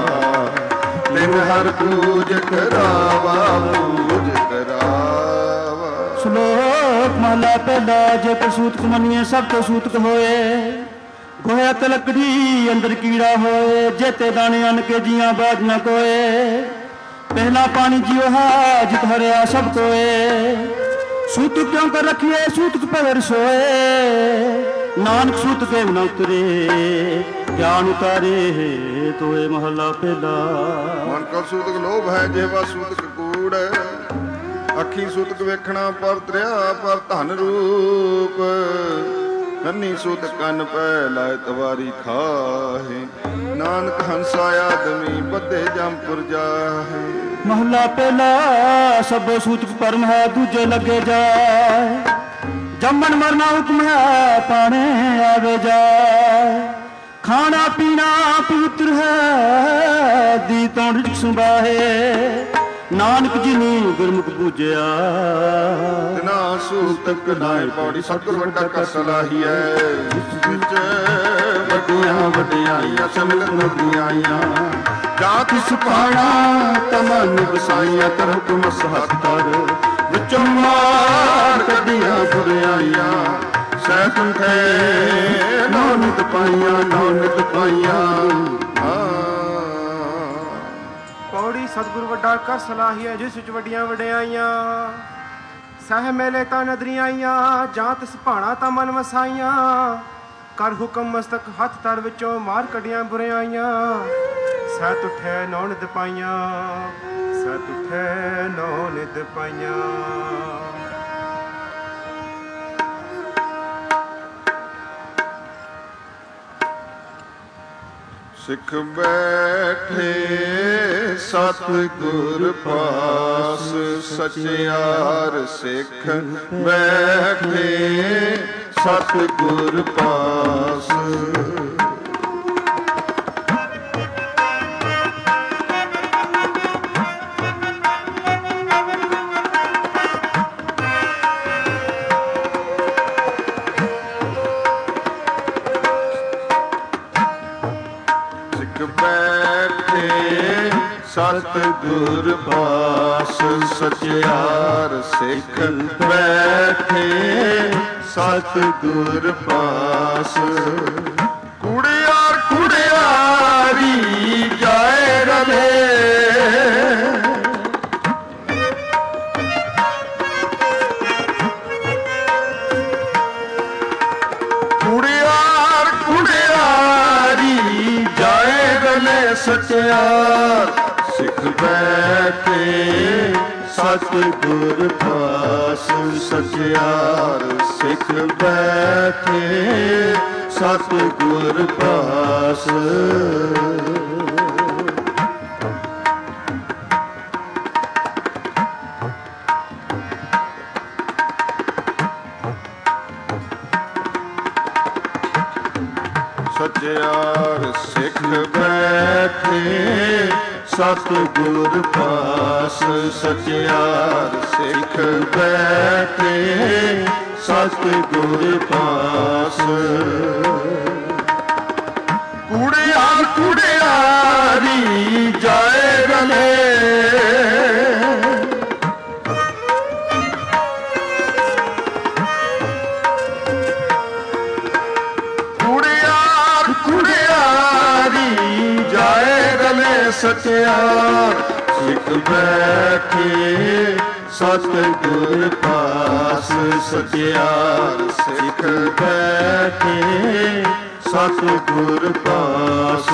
ਤਿਨ ਹਰ ਪੂਜ ਕਰਾਵਾ ਪੂਜ ਕਰਾਵਾ। ਸ਼ਲੋਕ ਮਹਲਾ ਪਹਿਲਾ ਜੇ ਪ੍ਰਸੂਤਕ ਮੰਨੀਏ ਸਭ ਤੋਂ ਸੂਤਕ ਹੋਏ ਗੋਇਆ ਤਲਕੜੀ ਅੰਦਰ ਕੀੜਾ ਹੋਏ ਜੇਤੇ ਦਾਣੇ ਅੰਨ ਕੇ ਜੀਆਂ ਬਾਜ ਨ ਕੋਏ ਪਹਿਲਾ ਪਾਣੀ ਜਿਉ ਹਾਜਤ ਹਰਿਆ ਸਭ ਕੋਏ ਸੂਤਕ ਕਿਉਂ ਕਰ ਰੱਖੀਏ ਸੂਤਕ ਪਹਿਰ ਸੋਏ ਨਾਨਕ ਸੂਤ ਕੇ ਨ ਉਤਰੇ ਗਿਆਨ ਉਤਾਰੇ ਤੋਏ ਮਹਲਾ ਪਹਿਲਾ ਮਨ ਕਾ ਸੂਤਕ ਲੋਭ ਹੈ ਜਿਹਵਾ ਸੂਤਕ ਕੂੜ ਅੱਖੀ ਸੂਤਕ ਵੇਖਣਾ ਪਰ ਤਰਿਆ ਪਰ ਧਨ ਰੂਪ ਕੰਨੀ ਸੂਤ ਕੰਨ ਪੈ ਲਾਇ ਤਵਾਰੀ ਖਾਹੇ ਨਾਨਕ ਹੰਸਾ ਆਦਮੀ ਬੱਧੇ ਜੰਪੁਰ ਜਾਹੇ ਮਹਲਾ ਪਹਿਲਾ ਸਭੋ ਸੂਤਕ ਪਰਮ ਹੈ ਦੂਜੇ ਲੱਗੇ ਜਾਏ ਜੰਮਣ ਮਰਨਾ ਹੁਕਮ ਹੈ ਪਾਣੇ ਆਵੇ ਜਾਏ ਖਾਣਾ ਪੀਣਾ ਪਵਿੱਤਰ ਹੈ ਦੀ ਤੋਂ ਰਿਕ ਸੁਭਾਏ ਨਾਨਕ ਜੀ ਨੇ ਗੁਰਮੁਖ ਪੂਜਿਆ ਨਾ ਸੂਤਕ ਨਾਏ ਪੌੜੀ ਸਤਿਗੁਰ ਵੱਡਾ ਕਰ ਸਲਾਹੀਐ ਜਿਸ ਵਿੱਚ ਵੱਡੀਆਂ ਵਡਿਆਈਆਂ ਸਮਿਲਤ ਨਦੀਆਂ ਜਾਂ ਤਿਸ ਪਾਣਾ ਤਮਨ ਵਸਾਈਆਂ ਕਰ ਹੁਕਮ ਸਹਤਰ ਵਿੱਚੋਂ ਮਾਰ ਕੱਢੀਆਂ ਬੁਰਿਆਈਆਂ ਸਹਿ ਸੰਖੇ ਨੌ ਨਿਤ ਪਾਈਆਂ ਨੌ ਨਿਤ ਪਾਈਆਂ ਪੌੜੀ ਸਤਿਗੁਰ ਵੱਡਾ ਕਰ ਸਲਾਹੀਐ ਜਿਸ ਵਿੱਚ ਵੱਡੀਆਂ ਵਡਿਆਈਆਂ ਸਹਿ ਮੇਲੇ ਤਾਂ ਨਦਰੀਆਂ ਆਈਆਂ ਜਾਂ ਤਿਸ ਭਾਣਾ ਤਾਂ ਮਨ ਵਸਾਈਆਂ ਕਰ ਹੁਕਮ ਮਸਤਕ ਹੱਥ ਤਰ ਵਿੱਚੋਂ ਮਾਰ ਕੱਢੀਆਂ ਬੁਰਿਆਈਆਂ ਸਹਿ ਤੁਠੈ ਨੌ ਨਿਤ ਪਾਈਆਂ ਸਹਿ ਤੁਠੈ ਨੌ ਨਿਤ ਪਾਈਆਂ। ਸਿੱਖ ਬੈਠੇ ਸਤਿਗੁਰ ਪਾਸ ਸਚਿਆਰ ਸਿੱਖ ਬੈਠੇ ਸਤਿਗੁਰ ਪਾਸ ਸਤਿਗੁਰ ਪਾਸ ਸਚਿਆਰ ਸਿੱਖ ਬੈਠੇ ਸਤਿਗੁਰ ਪਾਸ ਕੁੜਿਆਰ ਕੁੜਿਆਰੀ ਜਾਏ ਰਲੇ ਕੁੜਿਆਰ ਕੁੜਿਆਰੀ ਜਾਏ ਰਲੇ ਸਚਿਆਰ ਸਿੱਖ ਬੈਠੇ ਸਤਿਗੁਰ ਪਾਸ ਸਚਿਆਰ ਸਿੱਖ ਬੈਠੇ ਸਤਿਗੁਰ ਪਾਸ ਸਚਿਆਰ ਸਿੱਖ ਬੈਠੇ ਸਤਿਗੁਰ ਪਾਸ ਸਚਿਆਰ ਸਿੱਖ ਬੈਠੇ ਸਤਿਗੁਰ ਪਾਸ ਕੁੜਿਆਰ ਕੁੜਿਆਰੀ ਜਾਏ ਰਲੇ ਸਤਿਆਰ ਸਿੱਖ ਬੈਠੇ ਸਤਿਗੁਰ ਪਾਸ ਸਤਿਆਰ ਸਿੱਖ ਬੈਠੇ ਸਤਿਗੁਰ ਪਾਸ।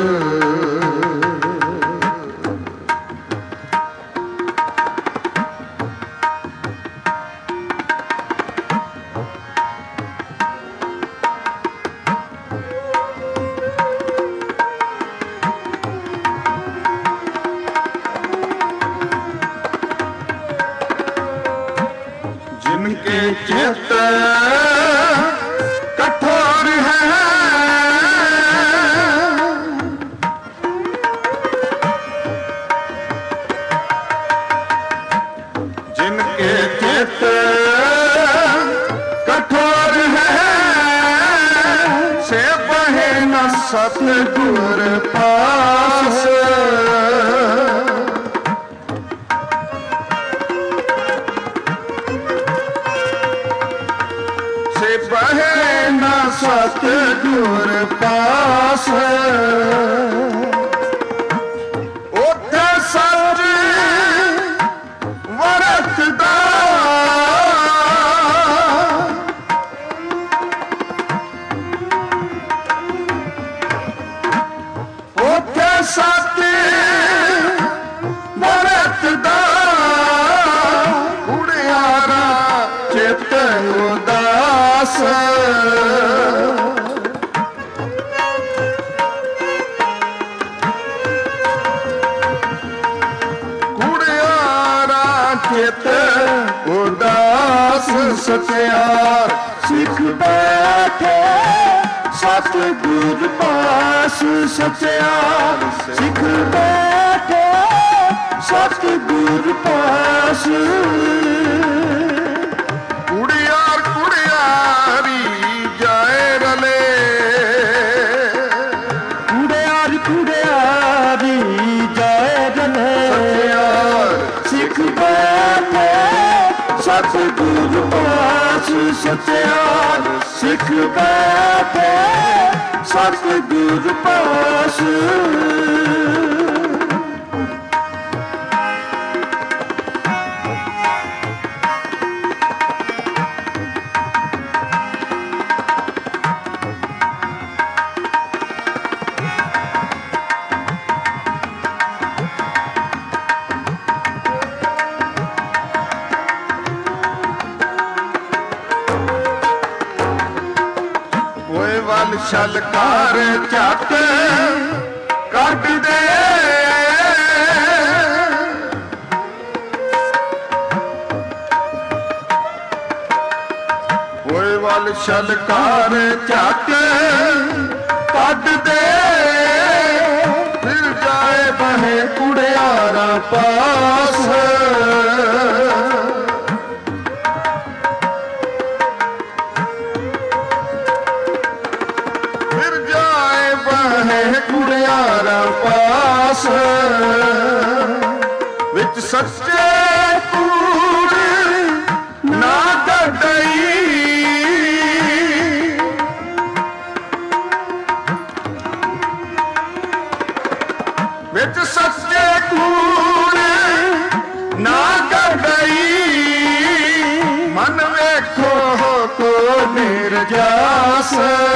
जिनके चित्त कठोर है जिनके चित्त कठोर है से बहे न सतगुर पास। बहे न सतगुर पास उथे सच वरतदा उथे सच वरतदा कुड़ियारा चित उदास। कुड़ियारा चित उदास सतਿਆਰ सिख बैठे सतगुर पास सतਿਆਰ सिख बैठे सतगुर पास। कुड़ियार कुड़ियारी जाए रले कुड़ियार कुड़ियारी जाए रले सतਿਆਰ सिख बैठे सतगुर पास सतਿਆਰ सिख बैठे सतगुर पास। वल छलकार झट कट दे होए वल छलकार झट कट दे फिर जाए बहे कुड़ियारा पास। कुड़ियारा पास विच सच्चे कूड़ ना गडई विच सच्चे कूड़ ना गडई मन वेखो को निर्जास।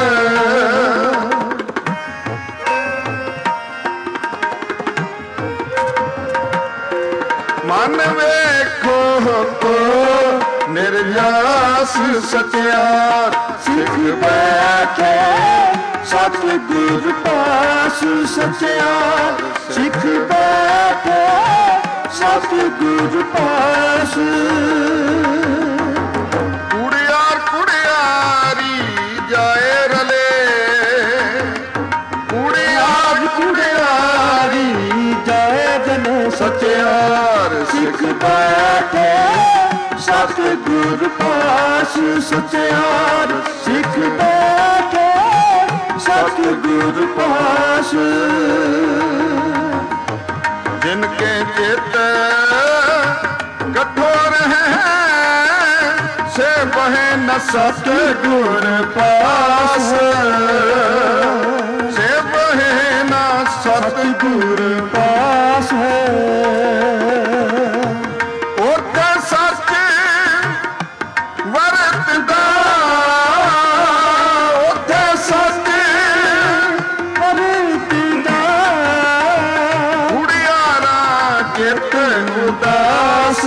मन वेखो को निर्जास सतਿਆਰ सिख बैठे सतगुर पास सतਿਆਰ सिख बैठे सतगुर पास। कुड़ियार कुड़ियारी जाए रले कुड़ियार कुड़ियारी जाए रले सतਿਆਰ सिख बैठे सतगुर पास सतਿਆਰ सिख बैठे सतगुर पास। जिनके चित कठोर है से बहे न सतगुर पास से बहे न सतगुर पास। ਚਿਤ ਉਦਾਸ,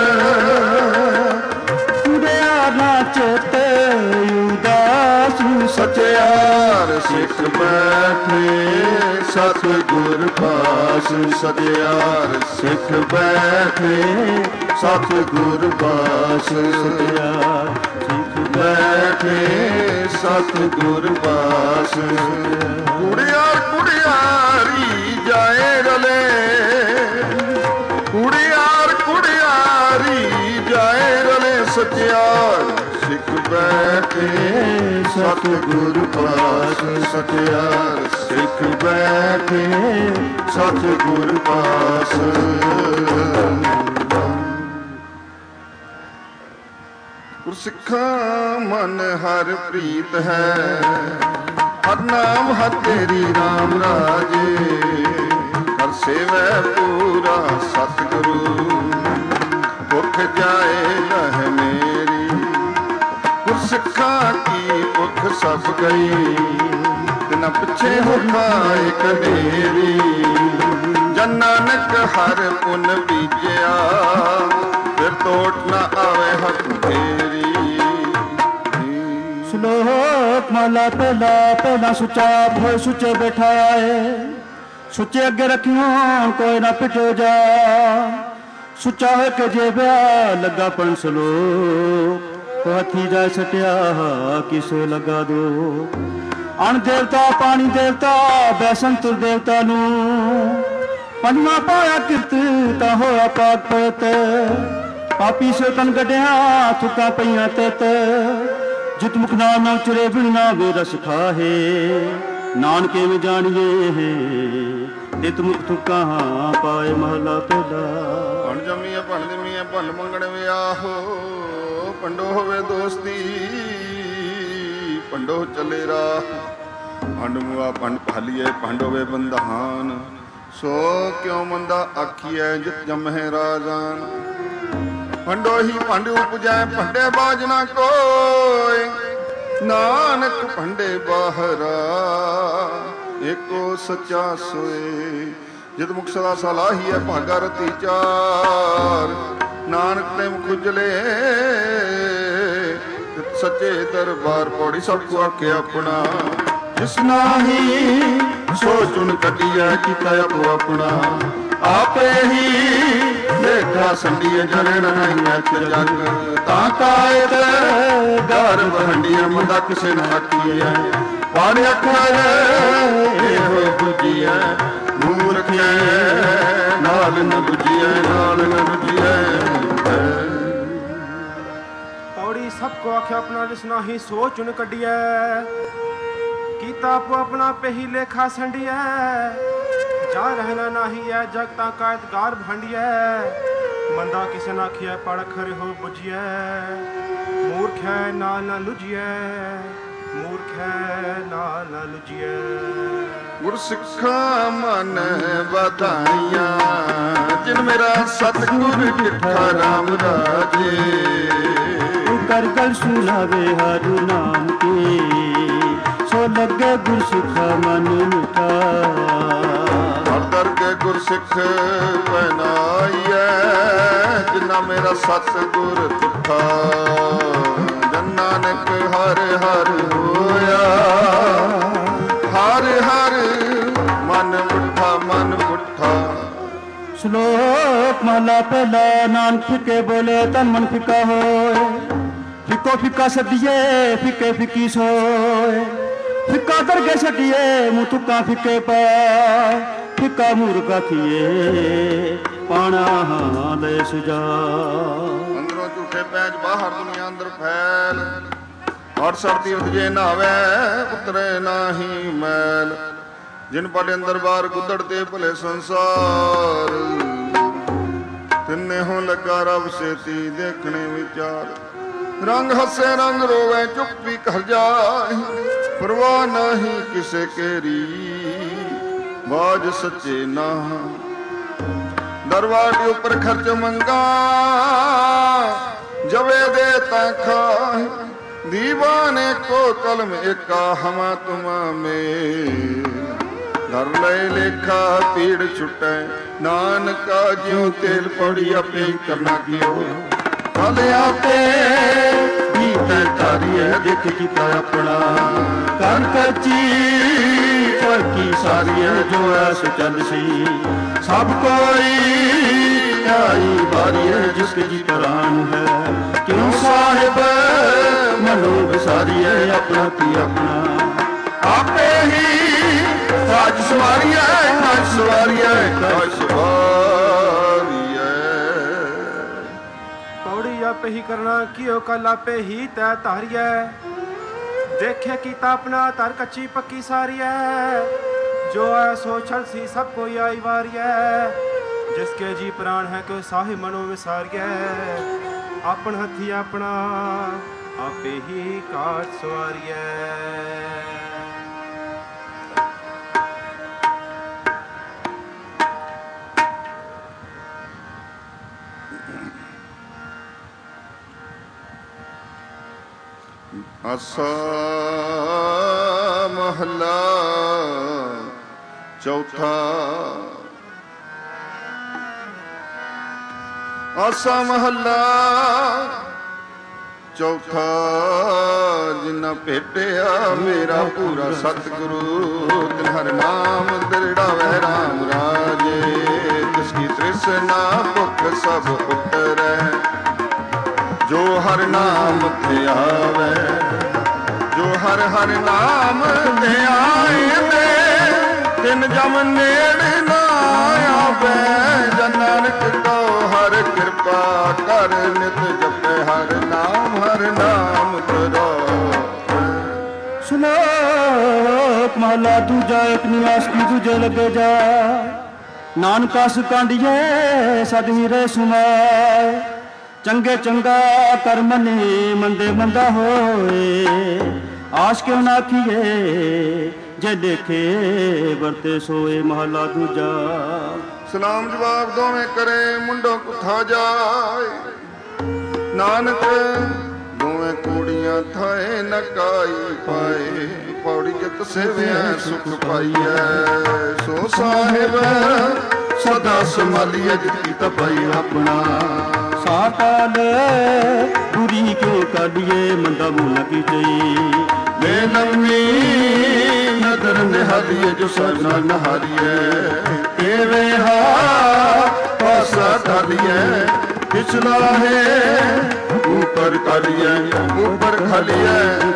ਕੁੜਿਆ ਨਾ ਚਿਤ ਉਦਾਸ। ਸਚਿਆਰ ਸਿੱਖ ਬੈਠੇ ਸਤਿਗੁਰ ਪਾਸ, ਸਚਿਆਰ ਸਿੱਖ ਬੈਠੇ ਸਤਿਗੁਰ ਪਾਸ, ਸਚਿਆਰ ਸਿੱਖ ਬੈਠੇ ਸਤਿਗੁਰ ਪਾਸ। ਕੁੜਿਆਰ ਕੁੜਿਆਰੀ ਜਾਏ ਰਲੇ, ਕੁੜਿਆਰ ਕੁੜਿਆਰੀ ਜਾਏ ਰਲੇ, ਸਚਿਆਰ ਸਿੱਖ ਬੈਠੇ ਸਤਿਗੁਰ ਪਾਸ, ਸਚਿਆਰ ਸਿੱਖ ਬੈਠੇ ਸਤਿਗੁਰ ਪਾਸ। ਗੁਰਸਿੱਖਾਂ ਮਨ ਹਰ ਪ੍ਰੀਤ ਹੈ, ਹਰ ਨਾਮ ਹਰ ਤੇਰੀ ਰਾਮ ਰਾਜੇ, ਹਰ ਸੇਵੈ ਪੂਰਾ ਸਤਿਗੁਰੂ, ਭੁੱਖ ਜਾਏ ਲਹਿ ਮੇਰੀ। ਗੁਰਸਿੱਖਾਂ ਕੀ ਭੁੱਖ ਸਭ ਗਈ, ਤਿਨਾ ਪਿੱਛੇ ਹੋ ਖਾਏ ਕਢੇਰੀ। ਜਨ ਨਾਨਕ ਹਰ ਪੁੰਨ ਬੀਜਿਆ, ਫਿਰ ਤੋਟ ਨਾ ਆਵੇ ਹੱਥ ਫੇਰੀ। ਸ਼ਲੋਕ ਮਹਲਾ ਪਹਿਲਾ। ਪਹਿਲਾ ਸੁੱਚਾ ਹੋਏ ਸੁੱਚੇ ਬਿਠਾਏ, ਸੁੱਚੇ ਅੱਗੇ ਰੱਖਿਓ ਕੋਈ ਨਾ ਪਿਟੋ ਜਾ। ਸੁੱਚਾ ਹੋਏ ਕੇ ਜੇ ਵਿਆਹ ਲੱਗਾ ਪਣ ਸਲੋਕ, ਹਾਥੀ ਜਾ ਸਟਿਆ ਕਿਸੇ ਲਗਾ ਦੋ। ਅਣ ਦੇਵਤਾ ਪਾਣੀ ਦੇਵਤਾ ਬੈਸੰਤੁਰ ਦੇਵਤਾ ਨੂੰ, ਪੰਜਵਾਂ ਪਾਇਆ ਕਿਰਤ ਤਾਂ ਹੋਇਆ ਪਾਕ ਪਤ। ਪਾਪੀ ਸੇ ਤਨ ਗੱਡਿਆ ਥੁੱਕਾਂ ਪਈਆਂ ਤਿਤ, ਜਿਤ ਮੁਖ ਨਾਮ ਨਾ ਉਚਰੇ ਬਿਨ ਨਾ ਵੇ ਰਸ ਖਾਹੇ। ਨਾਨਕੇ ਵਿੱਚ ਜਾਣੀਏ ਤਿਤ ਮੁਖ ਥੁੱਕਾਂ ਪਾਏ ਮਹਲਾ ਪਹਿਲਾ। ਭਣ ਜੰਮੀਏ ਭਣ ਜੰਮੀਏ ਭਲ ਮੰਗਣ ਵਿਆਹੋ, ਪੰਡੋ ਹੋਵੇ ਦੋਸਤੀ ਪੰਡੋ ਚੱਲੇ ਰਾਹ। ਭੰਡ ਮੁਆ ਭੰਡ ਭਾਲੀਏ ਭੰਡ ਹੋਵੇ ਬੰਧਾਨ, ਸੋ ਕਿਉ ਮੰਦਾ ਆਖੀਐ ਜਿਤ ਜਮਹਿ ਰਾਜਾਨ। ਭੰਡੋ ਹੀ ਭੰਡ ਉਪਜੈ ਭੰਡੇ ਬਾਜ ਨਾ ਕੋਈ, ਨਾਨਕ ਭੰਡੇ ਬਾਹਰਾ ਏਕੋ ਸੱਚਾ ਸੋਏ। ਜਿਤ ਮੁਖ ਸਦਾ ਸਲਾਹੀ ਹੈ ਭਾਗਾ ਰਤੀ ਚਾਰ, ਨਾਨਕ ਤੇ ਮੁਖ ਉਜਲੇ ਸੱਚੇ ਦਰਬਾਰ। ਪੌੜੀ ਸਭ ਕੋ ਆਖੇ ਆਪਣਾ, ਜਿਸ ਨਾਹੀ ਸੋ ਚੁਣ ਕੱਢੀਐ ਕੀਤਾ ਆਪੋ ਆਪਣਾ। ਆਪੇ ਹੀ ਲੇਖਾ ਸੰਡੀਏ ਜਨਣ ਨਹੀਂ ਅਚ ਜਗ, ਤਾਂ ਕਾਇਦ ਗਰਭ ਹੰਡੀਏ ਮੁੰਡਾ ਕਿਸੇ ਨਾ ਆਖੀਐ। ਪੜ ਅੱਖਰ ਇਹੋ ਬੁਝੀਐ, ਮੂਰਖਿਐ ਨਾਲ ਨ ਬੁਝੀਐ, ਨਾਲ ਨ ਬੁਝੀਐ। ਪੌੜੀ ਸਭ ਕੋ ਆਖਿਆ ਆਪਣਾ, ਜਿਸ ਨਾਹੀ ਸੋ ਚੁਣ ਕੱਢੀਐ ਕੀਤਾ ਆਪੋ ਆਪਣਾ। ਪਹੀ ਲੇਖਾ ਸੰਡੀਐ ਜਾ ਰਹਿਣਾ ਨਾਹੀ ਹੈ, ਜਗ ਤਾਂ ਕਾਇਦ ਗਾਰ ਭੰਡੀਐ। ਮੰਦਾ ਕਿਸੇ ਨਾ ਆਖੀਐ ਪੜ ਖਰ ਹੋ ਬੁਝੀਐ। ਮੂਰਖ ਹੈ ਨਾਲ ਨਾ ਲੁਝੀਐ, ਮੂਰਖ ਹੈ ਨਾਲ ਨਾ ਲੁਝੀਐ। ਗੁਰਸਿੱਖਾਂ ਮਨ ਵਧਾਈਆਂ, ਜਿਨ ਮੇਰਾ ਸਤਿਗੁਰ ਡਿਠਾ ਰਾਮ ਰਾਜੇ। ਕਰ ਗਲ ਸੁਣਾਵੇ ਹਰ ਨਾਮ ਕੀ, ਸੋ ਲੱਗੇ ਗੁਰਸਿੱਖਾ ਮਨ ਮਿਠਾ। ਹਰ ਦਰ ਕੇ ਗੁਰਸਿੱਖ ਪਹਿਨਾਈਐ, ਜਿਨਾ ਮੇਰਾ ਸਤਿਗੁਰ ਡਿਠਾ। ਜਨ ਨਾਨਕ ਹਰ ਹਰ ਹੋਇਆ, ਹਰ ਹਰ ਮਨ ਪੁੱਠਾ ਮਨ ਪੁੱਠਾ। ਸ਼ਲੋਕ ਮਹਲਾ ਪਹਿਲਾ। ਨਾਨਕ ਫਿੱਕੇ ਬੋਲੇ ਤਨ ਮਨ ਫਿੱਕਾ ਹੋਏ, ਫਿੱਕੋ ਫਿੱਕਾ ਸਦੀਏ ਫਿੱਕੇ ਫਿੱਕੀ ਸੋਏ। ਫਿੱਕਾ ਦਰਗੇ ਛੱਡੀਏ ਮੂੰਹ ਤੁਕਾਂ ਫਿੱਕੇ ਪਾਏ, ਫਿੱਕਾ ਮੂਰਖ ਆਖੀਏ ਪਾਣਾ ਦੇ ਸੁਜਾ। ਅੰਦਰੋਂ ਝੂਠੇ ਪੈਜ ਬਾਹਰ ਦੁਨੀਆ ਅੰਦਰ ਫੈਲ, ਹਰ ਸਰ ਤੀਰਥ ਜੇ ਨਾਵੇ ਉਤਰੇ ਨਾਹੀ ਮੈਲ। ਜਿਨ ਪਟ ਅੰਦਰ ਬਾਹਰ ਗੁੱਦੜ ਤੇ ਭਲੇ ਸੰਸਾਰ, ਤਿੰਨੇ ਹੋ ਲੱਗਾ ਰਬ ਸੇਤੀ ਦੇਖਣੇ ਵਿਚਾਰ। ਰੰਗ ਹੱਸੇ ਰੰਗ ਰੋਵੇ ਚੁੱਪ ਵੀ ਕਰ ਜਾਏ, ਪਰਵਾਹ ਨਹੀਂ ਕਿਸੇ ਕੇਰੀ ਬਾਜ ਸੱਚੇ ਨਾ। ਦਰਬਾਰ ਦੇ ਉੱਪਰ ਖਰਚ ਮੰਗਾ, ਜਵੇ ਦੇ ਤਾਂ ਖਾਏ। दीवाने को कलम एका हमा तुमा में ਧਰ ਲੈ ਲੇਖਾ ਪੀੜ ਛੁਟੈ ਨਾਨਕਾ ਜਿਉ ਤੇਲ ਪੌੜੀ ਆਪੇ ਕਰਨਾ ਕਿਓ ਫਲ ਆਪੇ ਬੀਤੈ ਧਾਰੀਐ ਦੇਖ ਕੀਤਾ ਆਪਣਾ ਕਰ ਕੱਚੀ ਪਰ ਕੀ ਸਾਰੀਐ ਜੋ ਐਸ ਚੱਲ ਸੀ ਸਭ ਕੋਈ ਆਈ ਬਾਰੀਐ ਜਿਸ ਕੀ ਪ੍ਰਾਨ ਹੈ ਕਿਉ ਸਾਹਿਬ ਮਨੋ ਵਿਸਾਰੀਐ ਆਪਣਾ ਕੀ ਆਪਣਾ ਆਪੇ ਹੀ ਕਾਜ ਸਵਾਰੀਐ ਕਾਜ ਸਵਾਰੀਐ ਕਾਜ ਸਵਾਰੀਐ ਪੌੜੀ ਆਪੇ ਹੀ ਕਰਨਾ ਕਿਉ ਕਲ ਆਪੇ ਹੀ ਤੈ ਧਾਰੀਐ ਦੇਖੇ ਕੀਤਾ ਆਪਣਾ ਧਰ ਕੱਚੀ ਪੱਕੀ ਸਾਰੀਐ ਜੋ ਹੈ ਸੋ ਛਲ ਸੀ ਸਭ ਕੋਈ ਆਈ ਵਾਰੀਐ ਜਿਸਕੇ ਜੀ ਪ੍ਰਾਣ ਹੈ ਕਿ ਸਾਹਿਬ ਮਨੋ ਵਿਸਾਰੀਐ ਆਪਣ ਹੱਥੀ ਆਪਣਾ ਆਪੇ ਹੀ ਕਾਜ ਸਵਾਰੀਐ ਆਸਾ ਮਹਲਾ ਚੌਥਾ ਆਸਾ ਮਹਲਾ ਚੌਥਾ ਜਿਨ੍ਹਾਂ ਭੇਟਿਆ ਮੇਰਾ ਪੂਰਾ ਸਤਿਗੁਰੂ ਤਿਨ ਹਰਿ ਨਾਮ ਦਰੜਾਵੇ ਰਾਮ ਰਾਜੇ ਤਿਸ ਕੀ ਤ੍ਰਿਸ਼ਨਾ ਭੁੱਖ ਸਭ ਉਤਰੈ ਜੋ ਹਰਿ ਨਾਮ ਤੇ ਆਵੇ ਜੋ ਹਰਿ ਹਰਿ ਨਾਮ ਤੇ ਆਏ ਤੇ ਤਿਨ ਜਮ ਨੇੜੇ ਨਾ ਆਵੇ ਜਨ ਨਾਨਕ ਕੋ ਹਰਿ ਕਿਰਪਾ ਕਰ ਨਿਤ ਜਪੈ ਹਰਿ ਨਾਮ ਹਰਿ ਨਾਮ ਕਰੋ ਸ਼ਲੋਕ ਮਹਲਾ ਦੂਜਾ ਇੱਕ ਨਿਵਾਸ ਕੀ ਦੂਜੇ ਲੱਗੇ ਜਾ ਨਾਨਕਾ ਸੁਕਾਂਡੀਏ ਸਦਮੀਰੇ ਸੁਮਾਏ ਚੰਗੇ ਚੰਗਾ ਕਰਮ ਨੇ ਮੰਦੇ ਮੰਦਾ ਹੋਏ ਆਸ਼ ਕਿਉ ਨਾ ਆਖੀਏ ਜੇ ਦੇਖੇ ਵਰਤੇ ਸੋਏ ਮਹਲਾ ਦੂਜਾ ਸਲਾਮ ਜਵਾਬ ਦੋਵੇਂ ਕਰੇ ਮੁੰਡੋ ਕੁੱਥਾ ਜਾਏ ਨਾਨਕ ਦੋਵੇਂ ਕੂੜੀਆਂ ਥਾਏ ਨਕਾਈ ਪਾਏ ਪੌੜੀ ਜਿਤ ਸੇਵਿਆ ਸੁਖ ਪਾਈਐ ਸੋ ਸਾਹਿਬ ਸਦਾ ਸੰਭਾਲੀਐ ਜਿਤ ਕੀਤਾ ਪਾਈ ਆਪਣਾ ਸਾਕਾਲ ਬੁਰੀ ਕਿਉ ਕਾਢੀਏ ਮੰਦਾ ਮੂਲ ਕੀ ਚਈ ਬੇਨਮੀ ਨਦਰ ਨਿਹਾਰੀਏ ਜੋ ਸਰਨਾ ਨਹਾਰੀਏ ਏਵੇਂ ਹਾ ਪਾਸਾ ਢਾਲੀਏ ਪਿਛਲਾ ਹੈ ਉੱਪਰ ਕਾਲੀਏ ਉੱਪਰ ਖਾਲੀਏ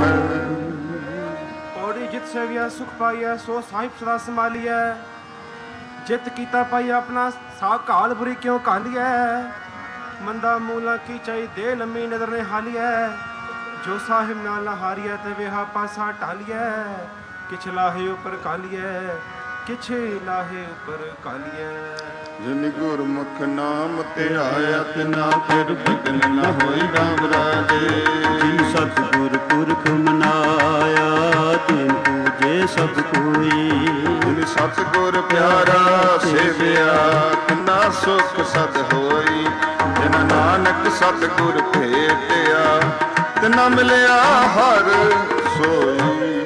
ਪੌੜੀ ਜਿਤ ਸੇਵਿਆ ਸੁਖ ਪਾਈਐ ਸੋ ਸਾਹਿਬ ਸਦਾ ਸੰਭਾਲੀਐ ਜਿਤ ਕੀਤਾ ਪਾਈ ਆਪਣਾ ਸਾ ਕਾਲ ਬੁਰੀ ਕਿਉਂ ਕਾਲੀਐ ਮੰਦਾ ਮੂਲਾ ਕੀ ਚਾਈ ਦੇ ਲੰਮੀ ਨਜ਼ਰ ਨੇ ਹਾਲੀਐ ਜੋ ਸਾਹਿਬ ਨਾਲ ਹਾਰੀਐ ਤੇ ਵਿਹਾ ਪਾਸਾ ਢਾਲੀਐ ਕਿਛ ਲਾਹੇ ਉੱਪਰ ਕਾਲੀਐ ਕਿਛ ਲਾਹੇ ਉੱਪਰ ਕਾਲੀਐ ਜਿਨ ਗੁਰਮੁਖ ਨਾਮ ਤੇ ਆਇਆ ਤਿਨਾ ਫਿਰ ਬਿਗਨ ਨ ਹੋਈ ਰਾਮ ਰਾਜੇ ਜੀ ਸਤਿਗੁਰ ਪੁਰਖ ਮਨਾਇਆ ਤਿਨ ਪੂਜੇ ਸਭ ਕੋਈ ਜਿਨ ਸਤਿਗੁਰ ਪਿਆਰਾ ਸੇਵਿਆ ਕਿੰਨਾ ਸੁਖ ਸਦ ਹੋਈ ਜਿਨ ਨਾਨਕ ਸਤਿਗੁਰ ਭੇਟਿਆ ਤਿਨਾ ਮਿਲਿਆ ਹਰ ਸੋਈ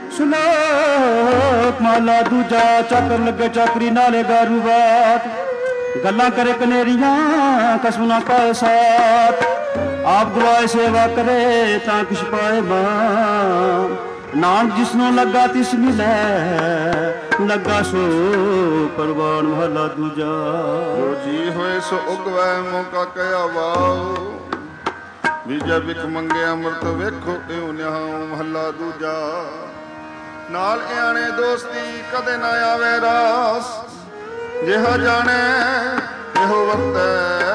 ਸ਼ਲੋਕ ਮਹਲਾ ਦੂਜਾ ਚੱਕਰ ਲੱਗੇ ਚੱਕਰੀ ਨਾਲੇ ਗਾਰੂ ਬਾਤ ਗੱਲਾਂ ਕਰੇ ਕਨੇਰੀਆਂ ਕਸਮ ਨਾ ਪਾਏ ਸਾਥ ਆਪ ਗਵਾਏ ਸੇਵਾ ਕਰੇ ਤਾਂ ਕਿਛ ਪਾਏ ਮਾਨ ਨਾਨਕ ਜਿਸਨੂੰ ਲੱਗਾ ਤਿਸ ਮਿਲੈ ਲੱਗਾ ਸੋ ਪਰਵਾਨ ਮਹਲਾ ਦੂਜਾ ਜੋ ਜੀ ਹੋਏ ਸੋ ਉਗਵੈ ਮੌਕਾ ਕਹਿਆ ਵਾਓ ਵਿਜੈ ਵਿਖ ਮੰਗੇ ਅੰਮ੍ਰਿਤ ਵੇਖੋ ਇਉ ਨਿਹਾਉ ਮਹੱਲਾ ਦੂਜਾ ਨਾਲ ਆਣੇ ਦੋਸਤੀ ਕਦੇ ਨਾ ਆਵੇ ਰਾਸ ਜਿਹਾ ਜਾਣੇ ਇਹੋ ਵਰਤੈ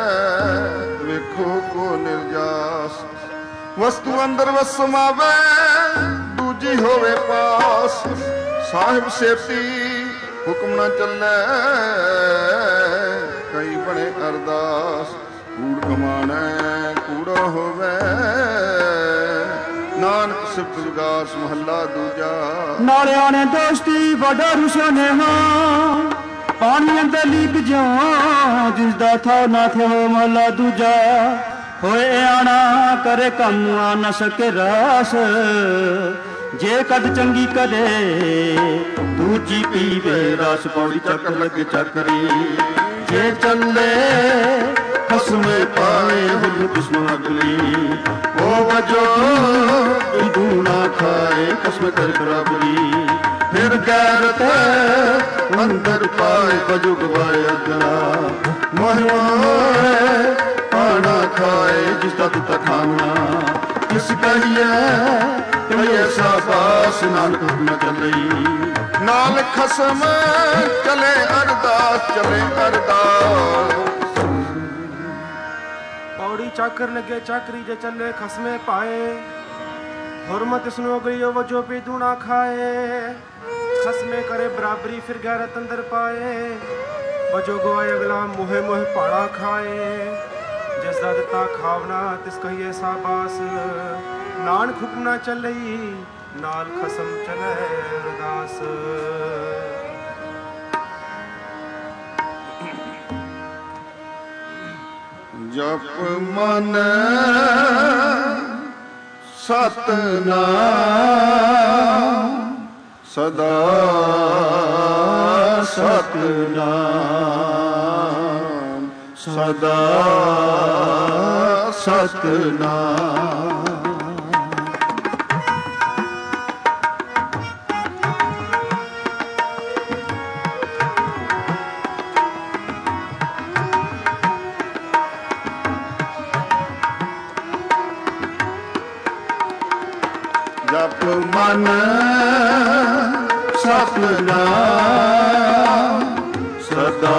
ਵੇਖੋ ਕੋ ਨਿਰਜਾਸ ਵਸਤੂ ਅੰਦਰ ਵਸਮਾਵੇ ਦੂਜੀ ਹੋਵੇ ਪਾਸ ਸਾਹਿਬ ਸੇਤੀ ਹੁਕਮ ਨਾ ਚੱਲੇ ਕਈ ਬਣੇ ਅਰਦਾਸ ਕੂੜ ਕਮਾਣੈ ਕੂੜਾ ਹੋਵੇ ਨਾਨਕ ਸਿਫਤ ਵਿਗਾਸ ਮਹੱਲਾ ਦੂਜਾ ਨਾਲਿਆਂ ਨੇ ਦੋਸਤੀ ਵੱਡਾ ਰੁਸ਼ਨੇ ਹਾਂ ਪਾਣੀ ਅੰਦਰ ਲੀਕ ਜਾ ਜਿਸ ਦਾ ਥਾ ਨਾ ਥਿਓ ਮਹੱਲਾ ਦੂਜਾ ਹੋਏ ਆਣਾ ਕਰੇ ਕੰਮ ਆ ਨਾ ਸਕੇ ਰਾਸ ਜੇ ਕਦ ਚੰਗੀ ਕਰੇ ਦੂਜੀ ਪੀਵੇ ਰਸ। ਪੌੜੀ ਚੱਕਰ ਲੱਗੇ ਚੱਕਰੀ ਜੇ ਚੱਲੇ ਖਸਮੇ ਪਾਏ ਹੁਲ ਦੁਸ਼ਮਣ ਅਗਲੀ। ਉਹ ਵਜੋ ਬਿੰਦੂ ਨਾ ਖਾਏ ਖਸਮ ਕਰ ਬਰਾਬਰੀ। ਫਿਰ ਗੈਰਤ ਅੰਦਰ ਪਾਏ ਵਜੋ ਗਵਾਏ ਅਗਲਾ। ਮੋਹੇ ਪਾਣਾ ਖਾਏ ਜਿਸ ਦਾ ਦਿੱਤਾ ਖਾਣਾ। ਕਿਸ ਕਹੀਏ ਕਹੀਏ ਸਾਬਾਸ ਨਾਨਕ ਹੁਕਮ ਚੱਲਈ। ਨਾਲ ਖਸਮ ਚਲੇ ਅਰਦਾਸ ਚਲੇ ਅਰਦਾਸ। ਪੌੜੀ ਚਾਕਰ ਲੱਗੇ ਚਾਕਰੀ ਜੇ ਚੱਲੇ ਖਸਮੇ ਪਾਏ। ਹੁਰਮਤ ਇਸਨੂੰ ਗਈ ਵਜੋ ਪੀਦੂ ਨਾ ਖਾਏ। ਖਸਮੇ ਕਰੇ ਬਰਾਬਰੀ ਫਿਰ ਗੈਰਤ ਅੰਦਰ ਪਾਏ। ਵਜੋ ਗਵਾਏ ਅਗਲਾ ਮੋਹੇ ਮੋਹੇ ਪਾੜਾ ਖਾਏ। ਜਿਸ ਦਾ ਦਿੱਤਾ ਖਾਵਨਾ ਤਿਸ ਕਹੀਏ ਸਾਬਾਸ। ਨਾਨਕ ਹੁਕਮ ਨਾ ਚੱਲਈ ਨਾਲ ਖਸਮ ਚਲੇ ਅਰਦਾਸ। ਜਪ ਮਨ ਸਤਨਾਮ ਸਦਾ ਸਤਨਾਮ ਸਦਾ ਸਤਨਾਮ। ਜਪ ਮਨ ਸਤਨਾਮ ਸਦਾ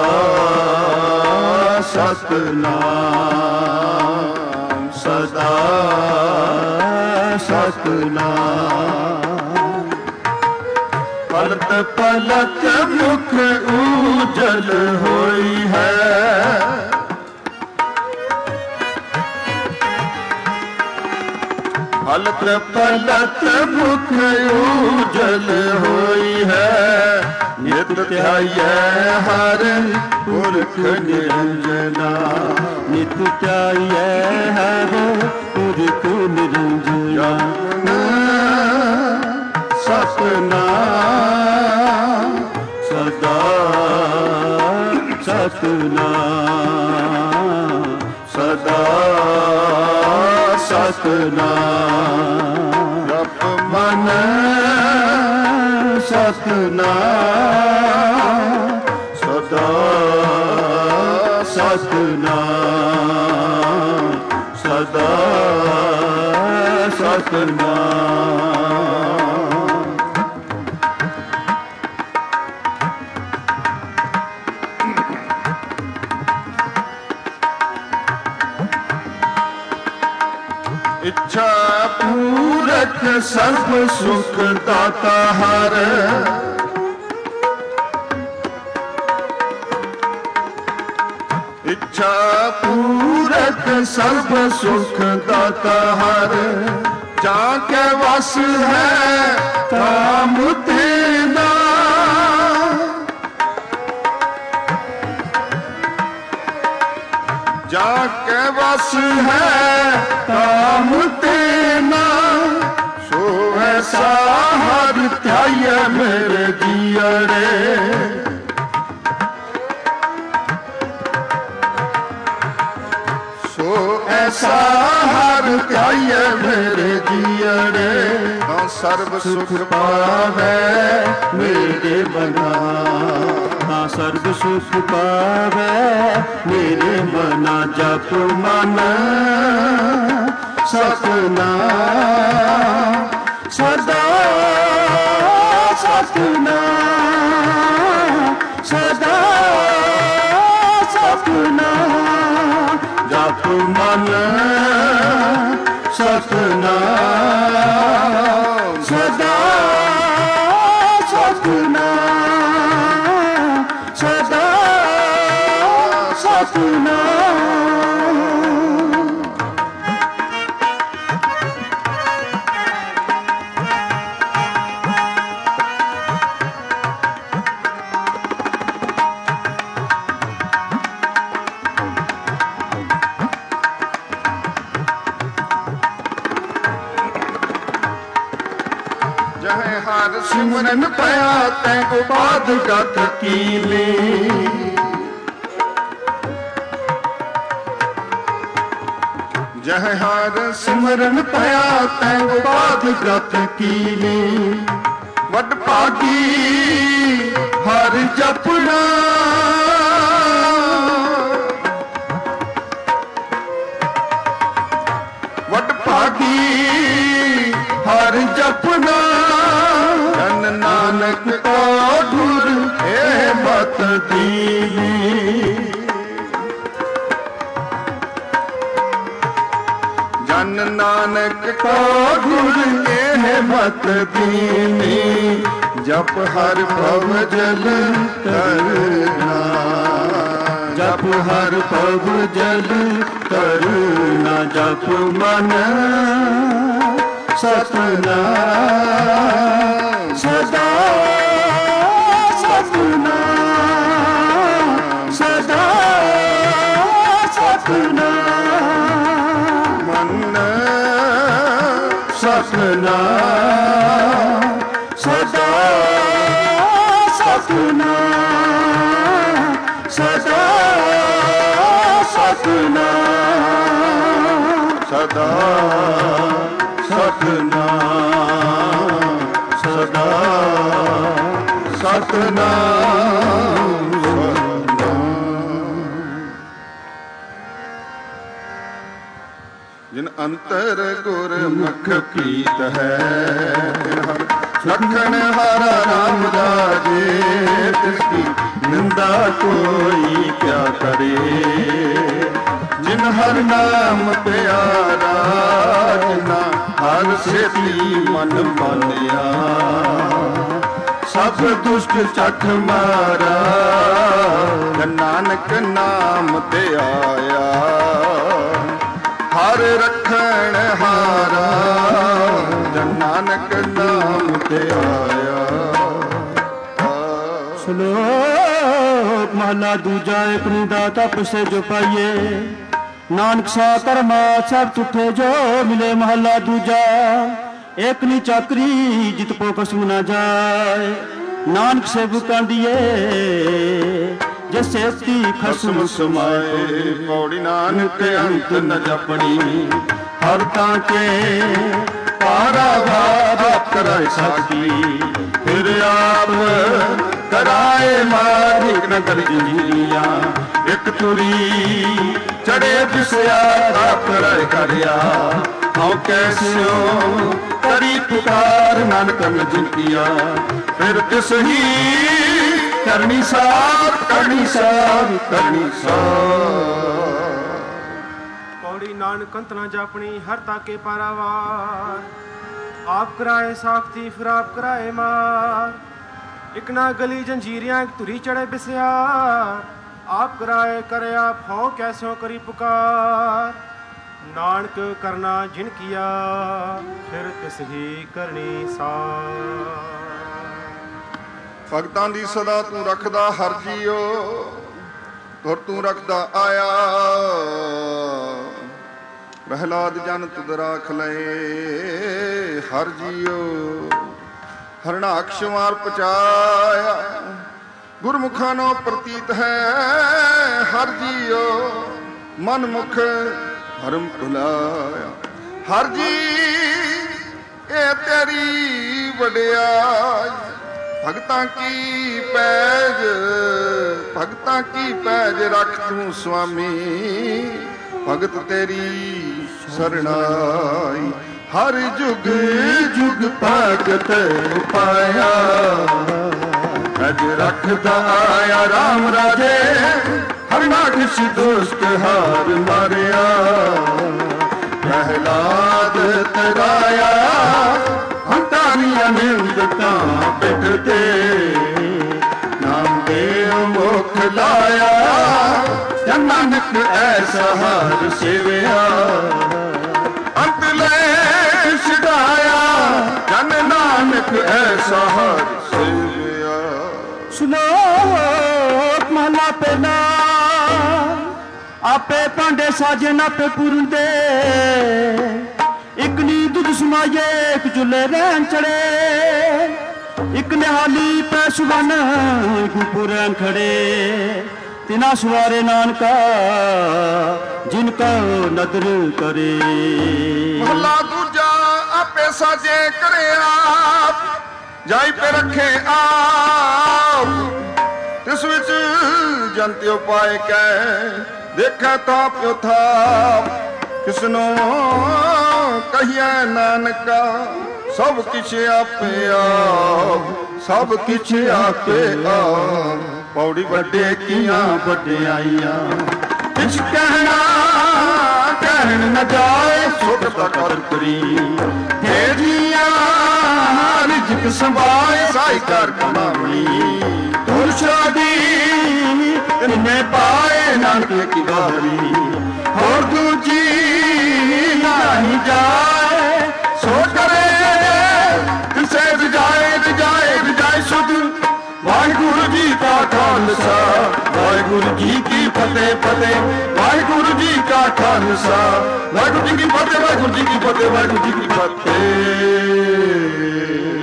ਸਤਨਾਮ ਸਦਾ ਸਤਨਾਮ। ਪਲਕ ਪਲਕ ਮੁਖ ਉਜਲ ਹੋਈ ਹੈ। ਪਲਕ ਪਲਕ ਮੁਖ ਉਜਲ ਹੋਈ ਹੈ। ਨਿਤ ਧਿਆਈਐ ਹਰ ਪੁਰਖ ਨਿਰੰਜਨਾ। ਨਿਤ ਧਿਆਈਐ ਹਰ ਪੁਰਖ ਨਿਰੰਜਨਾ। ਸਤਨਾਮ ਸਦਾ ਸਤਨਾਮ ਸਦਾ ਸਤਨਾਮ। ਜਪ ਮਨ ਸਤਨਾਮ ਸਦਾ ਸਤਨਾਮ ਸਦਾ ਸਤਨਾਮ। ਇੱਛਾ ਪੂਰਕ ਸਰਬ ਸੁਖ ਦਾਤਾ ਹਰ। ਇੱਛਾ ਪੂਰਕ ਸਰਬ ਸੁਖ ਦਾਤਾ ਹਰ। ਜਾਂ ਕੇ ਵਸ ਹੈ ਕਾਮ ਤੇਨਾ। ਜਾ ਕੇ ਵਸ ਹੈ ਕਾਮ ਤੇਨਾ। ਸੋ ਐਸਾ ਹਰ ਧਿਆਈਐ ਮੇਰੇ ਜੀਅੜੇ। ਸੋ ਐਸਾ ਹਰ ਧਿਆਈਐ ਮੇਰੇ ਜੀਅੜੇ। ਤਾਂ ਸਰਬ ਸੁਖ ਪਾਵੈ ਮੇਰੇ ਮਨਾ। ਤਾਂ ਸਰਬ ਸੁਖ ਪਾਵੈ ਮੇਰੇ ਮਨਾ। ਜਪ ਮਨ ਸਤਨਾਮ ਸਦਾ ਸਤਨਾਮ ਸਦਾ ਸਤਨਾਮ। ਜਪ ਮਨ ਸਤਨਾਮ ਸਦਾ ਸਤਨਾਮ ਸਦਾ ਸਤਨਾਮ। ਹਾਰ ਸਿਮਰਨ ਪਿਆ ਤੈ ਉਪਾਦ ਗਤ ਕੀਨੀ। ਜਹ ਹਾਰ ਸਿਮਰਨ ਪਿਆ ਤੈ ਉਪਾਦ ਗਤ ਕੀਨੀ। ਵੱਡ ਭਾਗੀ ਹਰ ਜਪਨਾ ਵੱਡ ਭਾਗੀ ਹਰ ਜਪਨਾ। ਜਨ ਨਾਨਕ ਕੋ ਗੁਰ ਏ ਮਤ ਦੀਨੀ। ਜਨ ਨਾਨਕ ਕੋ ਗੁਰ ਏ ਮਤ ਦੀਨੀ। ਜਪ ਹਰ ਭਵ ਜਲ ਕਰਨਾ। ਜਪ ਹਰ ਭਵ ਜਲ ਕਰਨਾ। ਜਪ ਮਨ ਸਤਨਾਮ ਸਦਾ ਸਤਨਾਮ ਸਦਾ ਸਤਨਾਮ। ਮਨ ਸਤਨਾਮ ਸਦਾ ਸਤਨਾਮ ਸਦਾ ਸਤਨਾਮ ਸਦਾ ਸਤਨਾਮ ਸਦਾ ਸਤਨਾਮ। ਜਿਨ ਅੰਤਰ ਗੁਰਮੁਖ ਪ੍ਰੀਤ ਹੈ ਲਖਣ ਹਰਾ ਰਾਮ ਰਾਜੇ। ਤਿਸਕੀ ਨਿੰਦਾ ਕੋਈ ਕਿਆ ਕਰੇ। ਜਿਨ ਹਰ ਨਾਮ ਪਿਆਰਾ ਜਿਨਾ ਹਰ ਸੇਤੀ ਮਨ ਮਾਨਿਆ। ਸਭ ਦੁਸ਼ਟ ਚੱਕ ਮਾਰਾ ਨਾਨਕ ਨਾਮ ਤੇ ਆਇਆ। ਹਰ ਰਖਣ ਹਾਰਾ ਨਾਨਕ ਨਾਮ ਤੇ ਆਇਆ। ਸ਼ਲੋਕ ਮਹਲਾ ਦੂਜਾ। ਇਕ ਨੂੰ ਦਾਤਾ ਪੁਸੇ ਜੋ ਪਾਈਏ। ਨਾਨਕ ਸਾ ਕਰਮਾ ਸਭ ਤੁਠੇ ਜੋ ਮਿਲੇ। ਮਹਲਾ ਦੂਜਾ। ਇਕ ਨੀ ਚਾਕਰੀ ਜਿਤ ਪੋ ਕਸਮ ਨਾ ਜਾਏ। ਨਾਨਕ ਸੇਵਕਾਂ ਦੀਏ ਜਿਸ ਸੇਵਤੀ ਖਸਮ ਸਮਾਏ। ਪੌੜੀ ਨਾਨਕ ਅੰਤ ਨ ਜਪਣੀ। ਹਰ ਤਾਂ ਕੇ ਪਾਰਾਵਾਰ ਕਰਾਏ ਸਾਖੀ। ਫਿਰ ਆਪ ਕਰਾਏ ਮਾਰਿਕ ਨ ਕਰ ਜੀਆਂ। ਇੱਕ ਤੁਰੀ ਚੜੇ ਪਿਸਿਆ ਆਪ ਕਰਾਏ ਕਰਿਆ। ਹਉ ਕੈਸਿਓ ਕਰੀ ਪੁਕਾਰ ਨਾਨਕ ਨ ਜਿੰਕਿਆ। ਫਿਰ ਤਿਸ ਹੀ ਕਰਨੀ ਸਾਰ ਕਰਨੀ ਸਾਰ ਕਰਨੀ ਸਾਰ। ਪੌੜੀ ਨਾਨਕ ਅੰਤ ਨਾ ਜਾਪਣੀ ਹਰ ਤਾਕੇ ਪਾਰਾਵਾਰ। ਆਪ ਕਰਾਏ ਸਾਖਤੀ ਫਿਰ ਆਪ ਕਰਾਏ ਮਾਰ। ਇਕ ਨਾ ਗਲੀ ਜੰਜੀਰਿਆਂ ਧੁਰੀ ਚੜੇ ਬਿਸਿਆ। ਆਪ ਕਰਾਏ ਕਰਿਆ ਫਉ ਕੈਸਿਓ ਕਰੀ ਪੁਕਾਰ। ਨਾਨਕ ਕਰਨਾ ਜਿਨ ਕੀਆ ਫਿਰ ਤਿਸ ਹੀ ਕਰਨੀ ਸਾਰ। ਭਗਤਾਂ ਦੀ ਸਦਾ ਤੂੰ ਰੱਖਦਾ ਹਰ ਜੀਓ। ਤੁਰ ਤੂੰ ਰੱਖਦਾ ਆਇਆ। ਪ੍ਰਹਿਲਾਦ ਜਨ ਤੁਧ ਰਾਖ ਲਏ ਹਰ ਜੀਓ। ਹਰਣਾਕਸ਼ ਮਾਰ ਪਚਾਇਆ। ਗੁਰਮੁਖਾਂ ਨੂੰ ਪ੍ਰਤੀਤ ਹੈ ਹਰ ਜੀਓ। ਮਨ ਮੁਖ ਧਰਮ ਭੁਲਾਇਆ। ਹਰ ਜੀ ਇਹ ਤੇਰੀ ਵਡਿਆਈ। ਭਗਤਾਂ ਕੀ ਪੈਜ ਭਗਤਾਂ ਕੀ ਪੈਜ ਰੱਖ ਤੂੰ ਸੁਆਮੀ। ਭਗਤ ਤੇਰੀ ਸਰਣਾਈ। ਹਰ ਜੁਗ ਜੁਗ ਭਗਤ ਪਾਇਆ। ਅਜ ਰੱਖਦਾ ਆਇਆ ਰਾਮ ਰਾਜੇ। ਹਰਨਾਕਸ਼ ਦੁਸ਼ਟ ਹਾਰ ਮਾਰਿਆ। ਪ੍ਰਹਿਲਾਦ ਤਰਾਇਆ। ਹੰਤਾਰੀਆਂ ਨਿੰਦਤਾਂ ਬਿਟਤੇ। ਨਾਮ ਦੇਵ ਮੁਖ ਲਾਇਆ। ਜਨ ਨਾਨਕ ਐਸਾ ਹਰ ਸੇਵਿਆ। ਅੰਤ ਲੈ ਛਡਾਇਆ। ਜਨ ਨਾਨਕ ਐਸਾ ਹਰ ਸੇਵਿਆ। ਸ਼ਲੋਕ ਮਹਲਾ ਪਹਿਲਾ। ਆਪੇ ਭਾਂਡੇ ਸਾਜੇ ਨਾਪੇ ਪੂਰਨ ਦੇ। ਇਕ ਨੀ ਦੁੱਧ ਸਮਾਏ ਇਕ ਚੁੱਲੇ ਰਹਿਣ ਚੜੇ। ਇੱਕ ਨਿਹਾਲੀ ਪੈ ਸੁਬਨ ਗੁਪੁਰਨ ਖੜੇ ਤਿਨਾ ਸਵਾਰੇ ਨਾਨਕਾ ਜਿਨ ਕਾ ਨਦਰ ਕਰੇ। ਮਹਲਾ ਦੂਜਾ ਆਪੇ ਸਾਜੇ ਕਰੇ ਆਪ ਜਾਈ ਪੇ ਰੱਖੇ ਆਪ ਤਿਸ ਵਿੱਚ ਜੰਤਿਓ ਪਾਏ ਕੈ ਦੇਖੈ ਤਾਪਿਓ ਥਾਪ ਕਿਸਨੋ ਕਹੀਐ ਨਾਨਕਾ ਸਭ ਕਿਛ ਆਪੇ ਆਪ ਸਭ ਕਿਛ ਆਪੇ ਆਪ। ਪੌੜੀ ਵੱਡੇ ਕੀਆਂ ਵਡਿਆਈਆਂ ਕਿਛ ਕਹਿਣਾ ਕਹਿਣ ਨ ਜਾਏ ਸੁਖ ਦਾ ਕਰ ਕਰੀ ਦੇ ਜੀਆਂ ਰਿਜਕ ਸੰਭਾਏ ਸਾਈ ਕਰ ਕਮਾਵਣੀ ਤੁਰ ਛਾਦੀ ਤਿਨੇ ਪਾਏ ਨਾਨਕ ਕੀ ਗਾਵਰੀ ਹੋਰ ਦੂਜੀ ਨਹੀਂ ਜਾਏ ਸੋ ਕਰੇ ਕਿਸੇ ਰਜਾਏ ਰਜਾਏ ਰਜਾਏ ਸੁਧ। ਵਾਹਿਗੁਰੂ ਜੀ ਕਾ ਖਾਲਸਾ ਵਾਹਿਗੁਰੂ ਜੀ ਕੀ ਫਤਿਹ ਫਤਿਹ ਵਾਹਿਗੁਰੂ ਜੀ ਕਾ ਖਾਲਸਾ ਵਾਹਿਗੁਰੂ ਜੀ ਕੀ ਫਤਿਹ ਵਾਹਿਗੁਰੂ ਜੀ ਕੀ ਫਤਿਹ ਵਾਹਿਗੁਰੂ ਜੀ ਕੀ ਫਤਿਹ।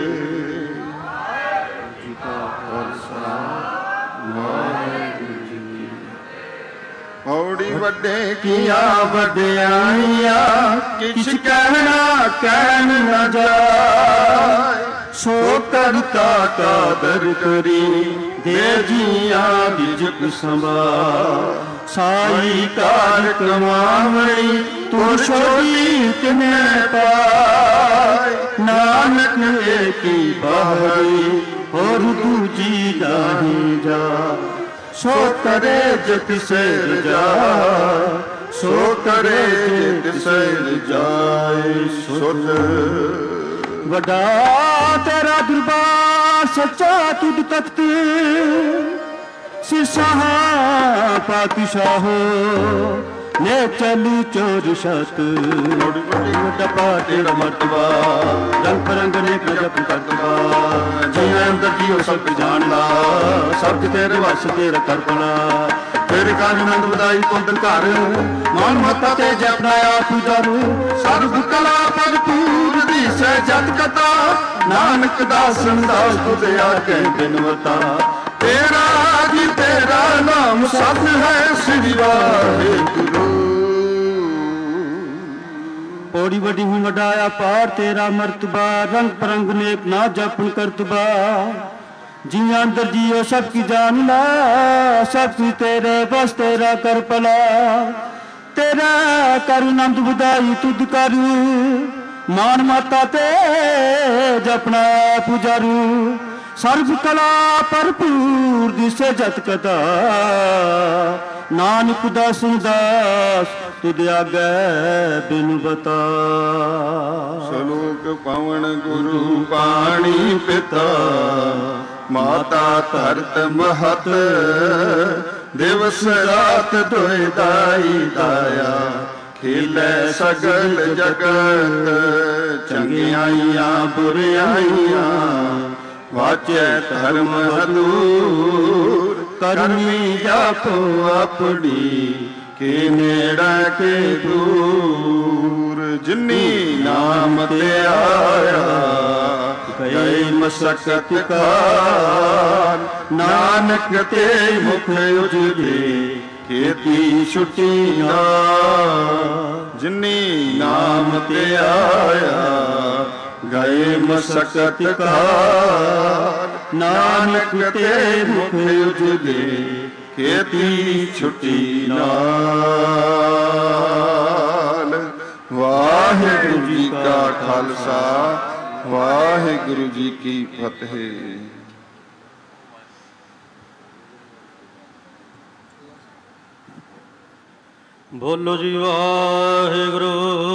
ਪੌੜੀ ਵੱਡੇ ਕੀਆਂ ਵਡਿਆਈਆਂ ਕਿਛ ਕਹਿਣਾ ਕਹਿਣ ਨ ਜਾਏ ਸੋ ਕਰਤਾ ਕਾਦਰ ਕਰੀ ਦੇ ਜੀਆਂ ਰਿਜਕ ਸੰਭਾਲ ਸਾਈ ਕਾਰ ਕਮਾਵਣੀ ਤੁਰ ਛੋਟੀ ਤਿਨੇ ਪਾਏ ਨਾਨਕ ਏਕੀ ਬਾਹਰੀ ਹੋਰ ਦੂਜੀ ਨਹੀਂ ਜਾ ਸੋ ਕਰੇ ਜਿਤ ਸੇਰ ਜਾ ਸੋ ਕਰੇ ਜਿਤ ਸੇਰ ਜਾਏ ਸੁਧ। ਵੱਡਾ ਤੇਰਾ ਦਰਬਾਰ ਸੱਚਾ ਤੁਧ ਤਖਤ ਸਿਰਸਾਹ ਪਾਤਸ਼ਾਹੋ ਨੇ ਚਲੂ ਚੋਰ ਸ਼ਤ। ਵੱਡਾ ਪਾ ਤੇਰਾ ਮਰਤਬਾ ਰੰਗ ਪਰੰਗ ਨੇ ਪ੍ਰਜਪ ਕਰਤਬਾ ਜੀਵ ਅੰਦਰ ਜੀਓ ਸਭ ਜਾਣਦਾ ਸਭ ਤੇਰੇ ਵਸ ਤੇਰਾ ਕਰਪਣਾ ਤੇਰੇ ਕਾਜ ਆਨੰਦ ਵਧਾਈ ਕੁੰਦ ਘਰ ਮਨ ਮਤਾ ਤੇ ਜਪਨਾ ਆਪ ਦਰ ਸਰਬ ਕਲਾ ਭਰਪੂਰ ਦੀ ਸਹਿ ਜਤ ਕਥਾ ਨਾਨਕ ਦਾਸਨ ਦਾਸ ਤੁਧ ਆਗੇ ਬਿਨਵਤਾ ਤੇਰਾ ਜੀ ਤੇਰਾ ਨਾਮ ਸਤ ਹੈ ਸ੍ਰੀ ਵਾਹਿਗੁਰੂ। ਪੌੜੀ ਵੱਡੀ ਹੀ ਵਡਾਇਆ ਪਾਰ ਤੇਰਾ ਮਰਤਬਾ ਰੰਗ ਪਰੰਗ ਨੇਕ ਨਾ ਜਪਨ ਕਰਤਬਾ ਜੀਆਂ ਅੰਦਰ ਜੀਓ ਸਭ ਕੀ ਜਾਨ ਲਾ ਸਭ ਕੀ ਤੇਰੇ ਬਸ ਤੇਰਾ ਕਰ ਭਲਾ ਤੇਰਾ ਕਰ ਆਨੰਦ ਵਧਾਈ ਤੁਧ ਕਰੂ ਮਾਨ ਮਾਤਾ ਤੇ ਜਪਣਾ ਪੁਜਾਰੂ ਸਰਬ ਕਲਾ ਭਰਪੂਰ ਦਿਸੇ ਜਤ ਕਥਾ ਨਾਨਕ ਦਾਸ ਦਾਸ ਤੁਧ ਆਗੇ ਬਿਨ ਬਤਾ। ਸਲੋਕ ਪਵਨ ਗੁਰੂ ਪਾਣੀ ਪਿਤਾ ਮਾਤਾ ਧਰਤ ਮਹਤ ਦਿਵਸ ਰਾਤ ਦੋਇ ਦਾਈ ਦਾਇਆ ਖੇਲੇ ਸਗਲ ਜਗਤ ਚੰਗਿਆਈਆਂ ਬੁਰਿਆਈਆਂ ਵਾਚੈ ਧਰਮ ਹਦੂਰ ਕਰਨੀ ਜਾਪੋ ਆਪਣੀ ਕੇ ਨੇੜਾ ਕੇ ਦੂਰ ਜਿਨੀ ਨਾਮ ਤੇ ਆਇਆ ਗਏ ਮਸਕਤ ਕਾਲ ਨਾਨਕ ਤੇ ਮੁਖ ਉਜਲੇ ਖੇਤੀ ਛੁੱਟੀ ਨਾ ਜਿਨੀ ਨਾਮ ਤੇ ਆਇਆ ਗਏ ਮਸਕਤ ਕਾਲ ਨਾਨਕ ਤੇ ਮੁਖ ਉਜਲੇ ਖੇਤੀ ਛੁੱਟੀ ਨਾਲ। ਵਾਹਿਗੁਰੂ ਜੀ ਕਾ ਖਾਲਸਾ ਵਾਹਿਗੁਰੂ ਜੀ ਕੀ ਫਤਿਹ। ਬੋਲੋ ਜੀ ਵਾਹਿਗੁਰੂ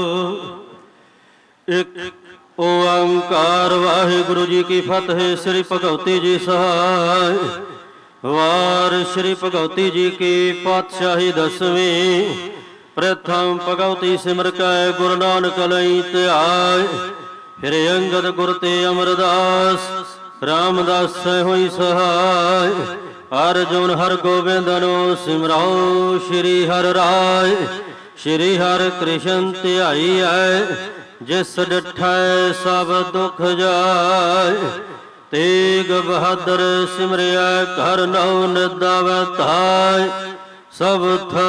ਇੱਕ ਓੰਕਾਰ ਵਾਹਿਗੁਰੂ ਜੀ ਕੀ ਫਤਿਹ। ਸ੍ਰੀ ਭਗਵਤੀ ਜੀ ਸਹਾਇ ਵਾਰ ਸ੍ਰੀ ਭਗਵਤੀ ਜੀ ਕੀ ਪਾਤਸ਼ਾਹੀ ਦਸਵੀਂ ਪ੍ਰਥਮ ਭਗਵਤੀ ਸਿਮਰ ਕੈ ਗੁਰੂ ਨਾਨਕ ਲਈ ਧਿਆਇ ਫਿਰ ਅੰਗਦ ਗੁਰ ਤੇ ਅਮਰਦਾਸ ਰਾਮਦਾਸ ਹੋਈ ਸਹਾਇ ਅਰਜੁਨ ਹਰ ਗੋਬਿੰਦਨੋ ਸਿਮਰਾਓ ਸ਼੍ਰੀ ਹਰਿ ਰਾਇ ਸ਼੍ਰੀ ਹਰਿ ਕ੍ਰਿਸ਼ਨ ਧਿਆਈ ਐ ਜਿਸ ਡਿਠੈ ਸਭ ਦੁਖ ਜਾਇ ਤੇਗ ਬਹਾਦਰ ਸਿਮਰਿਆ ਘਰ ਨਉ ਨਿਦਾਵੈ ਧਾਇ ਸਭ ਥ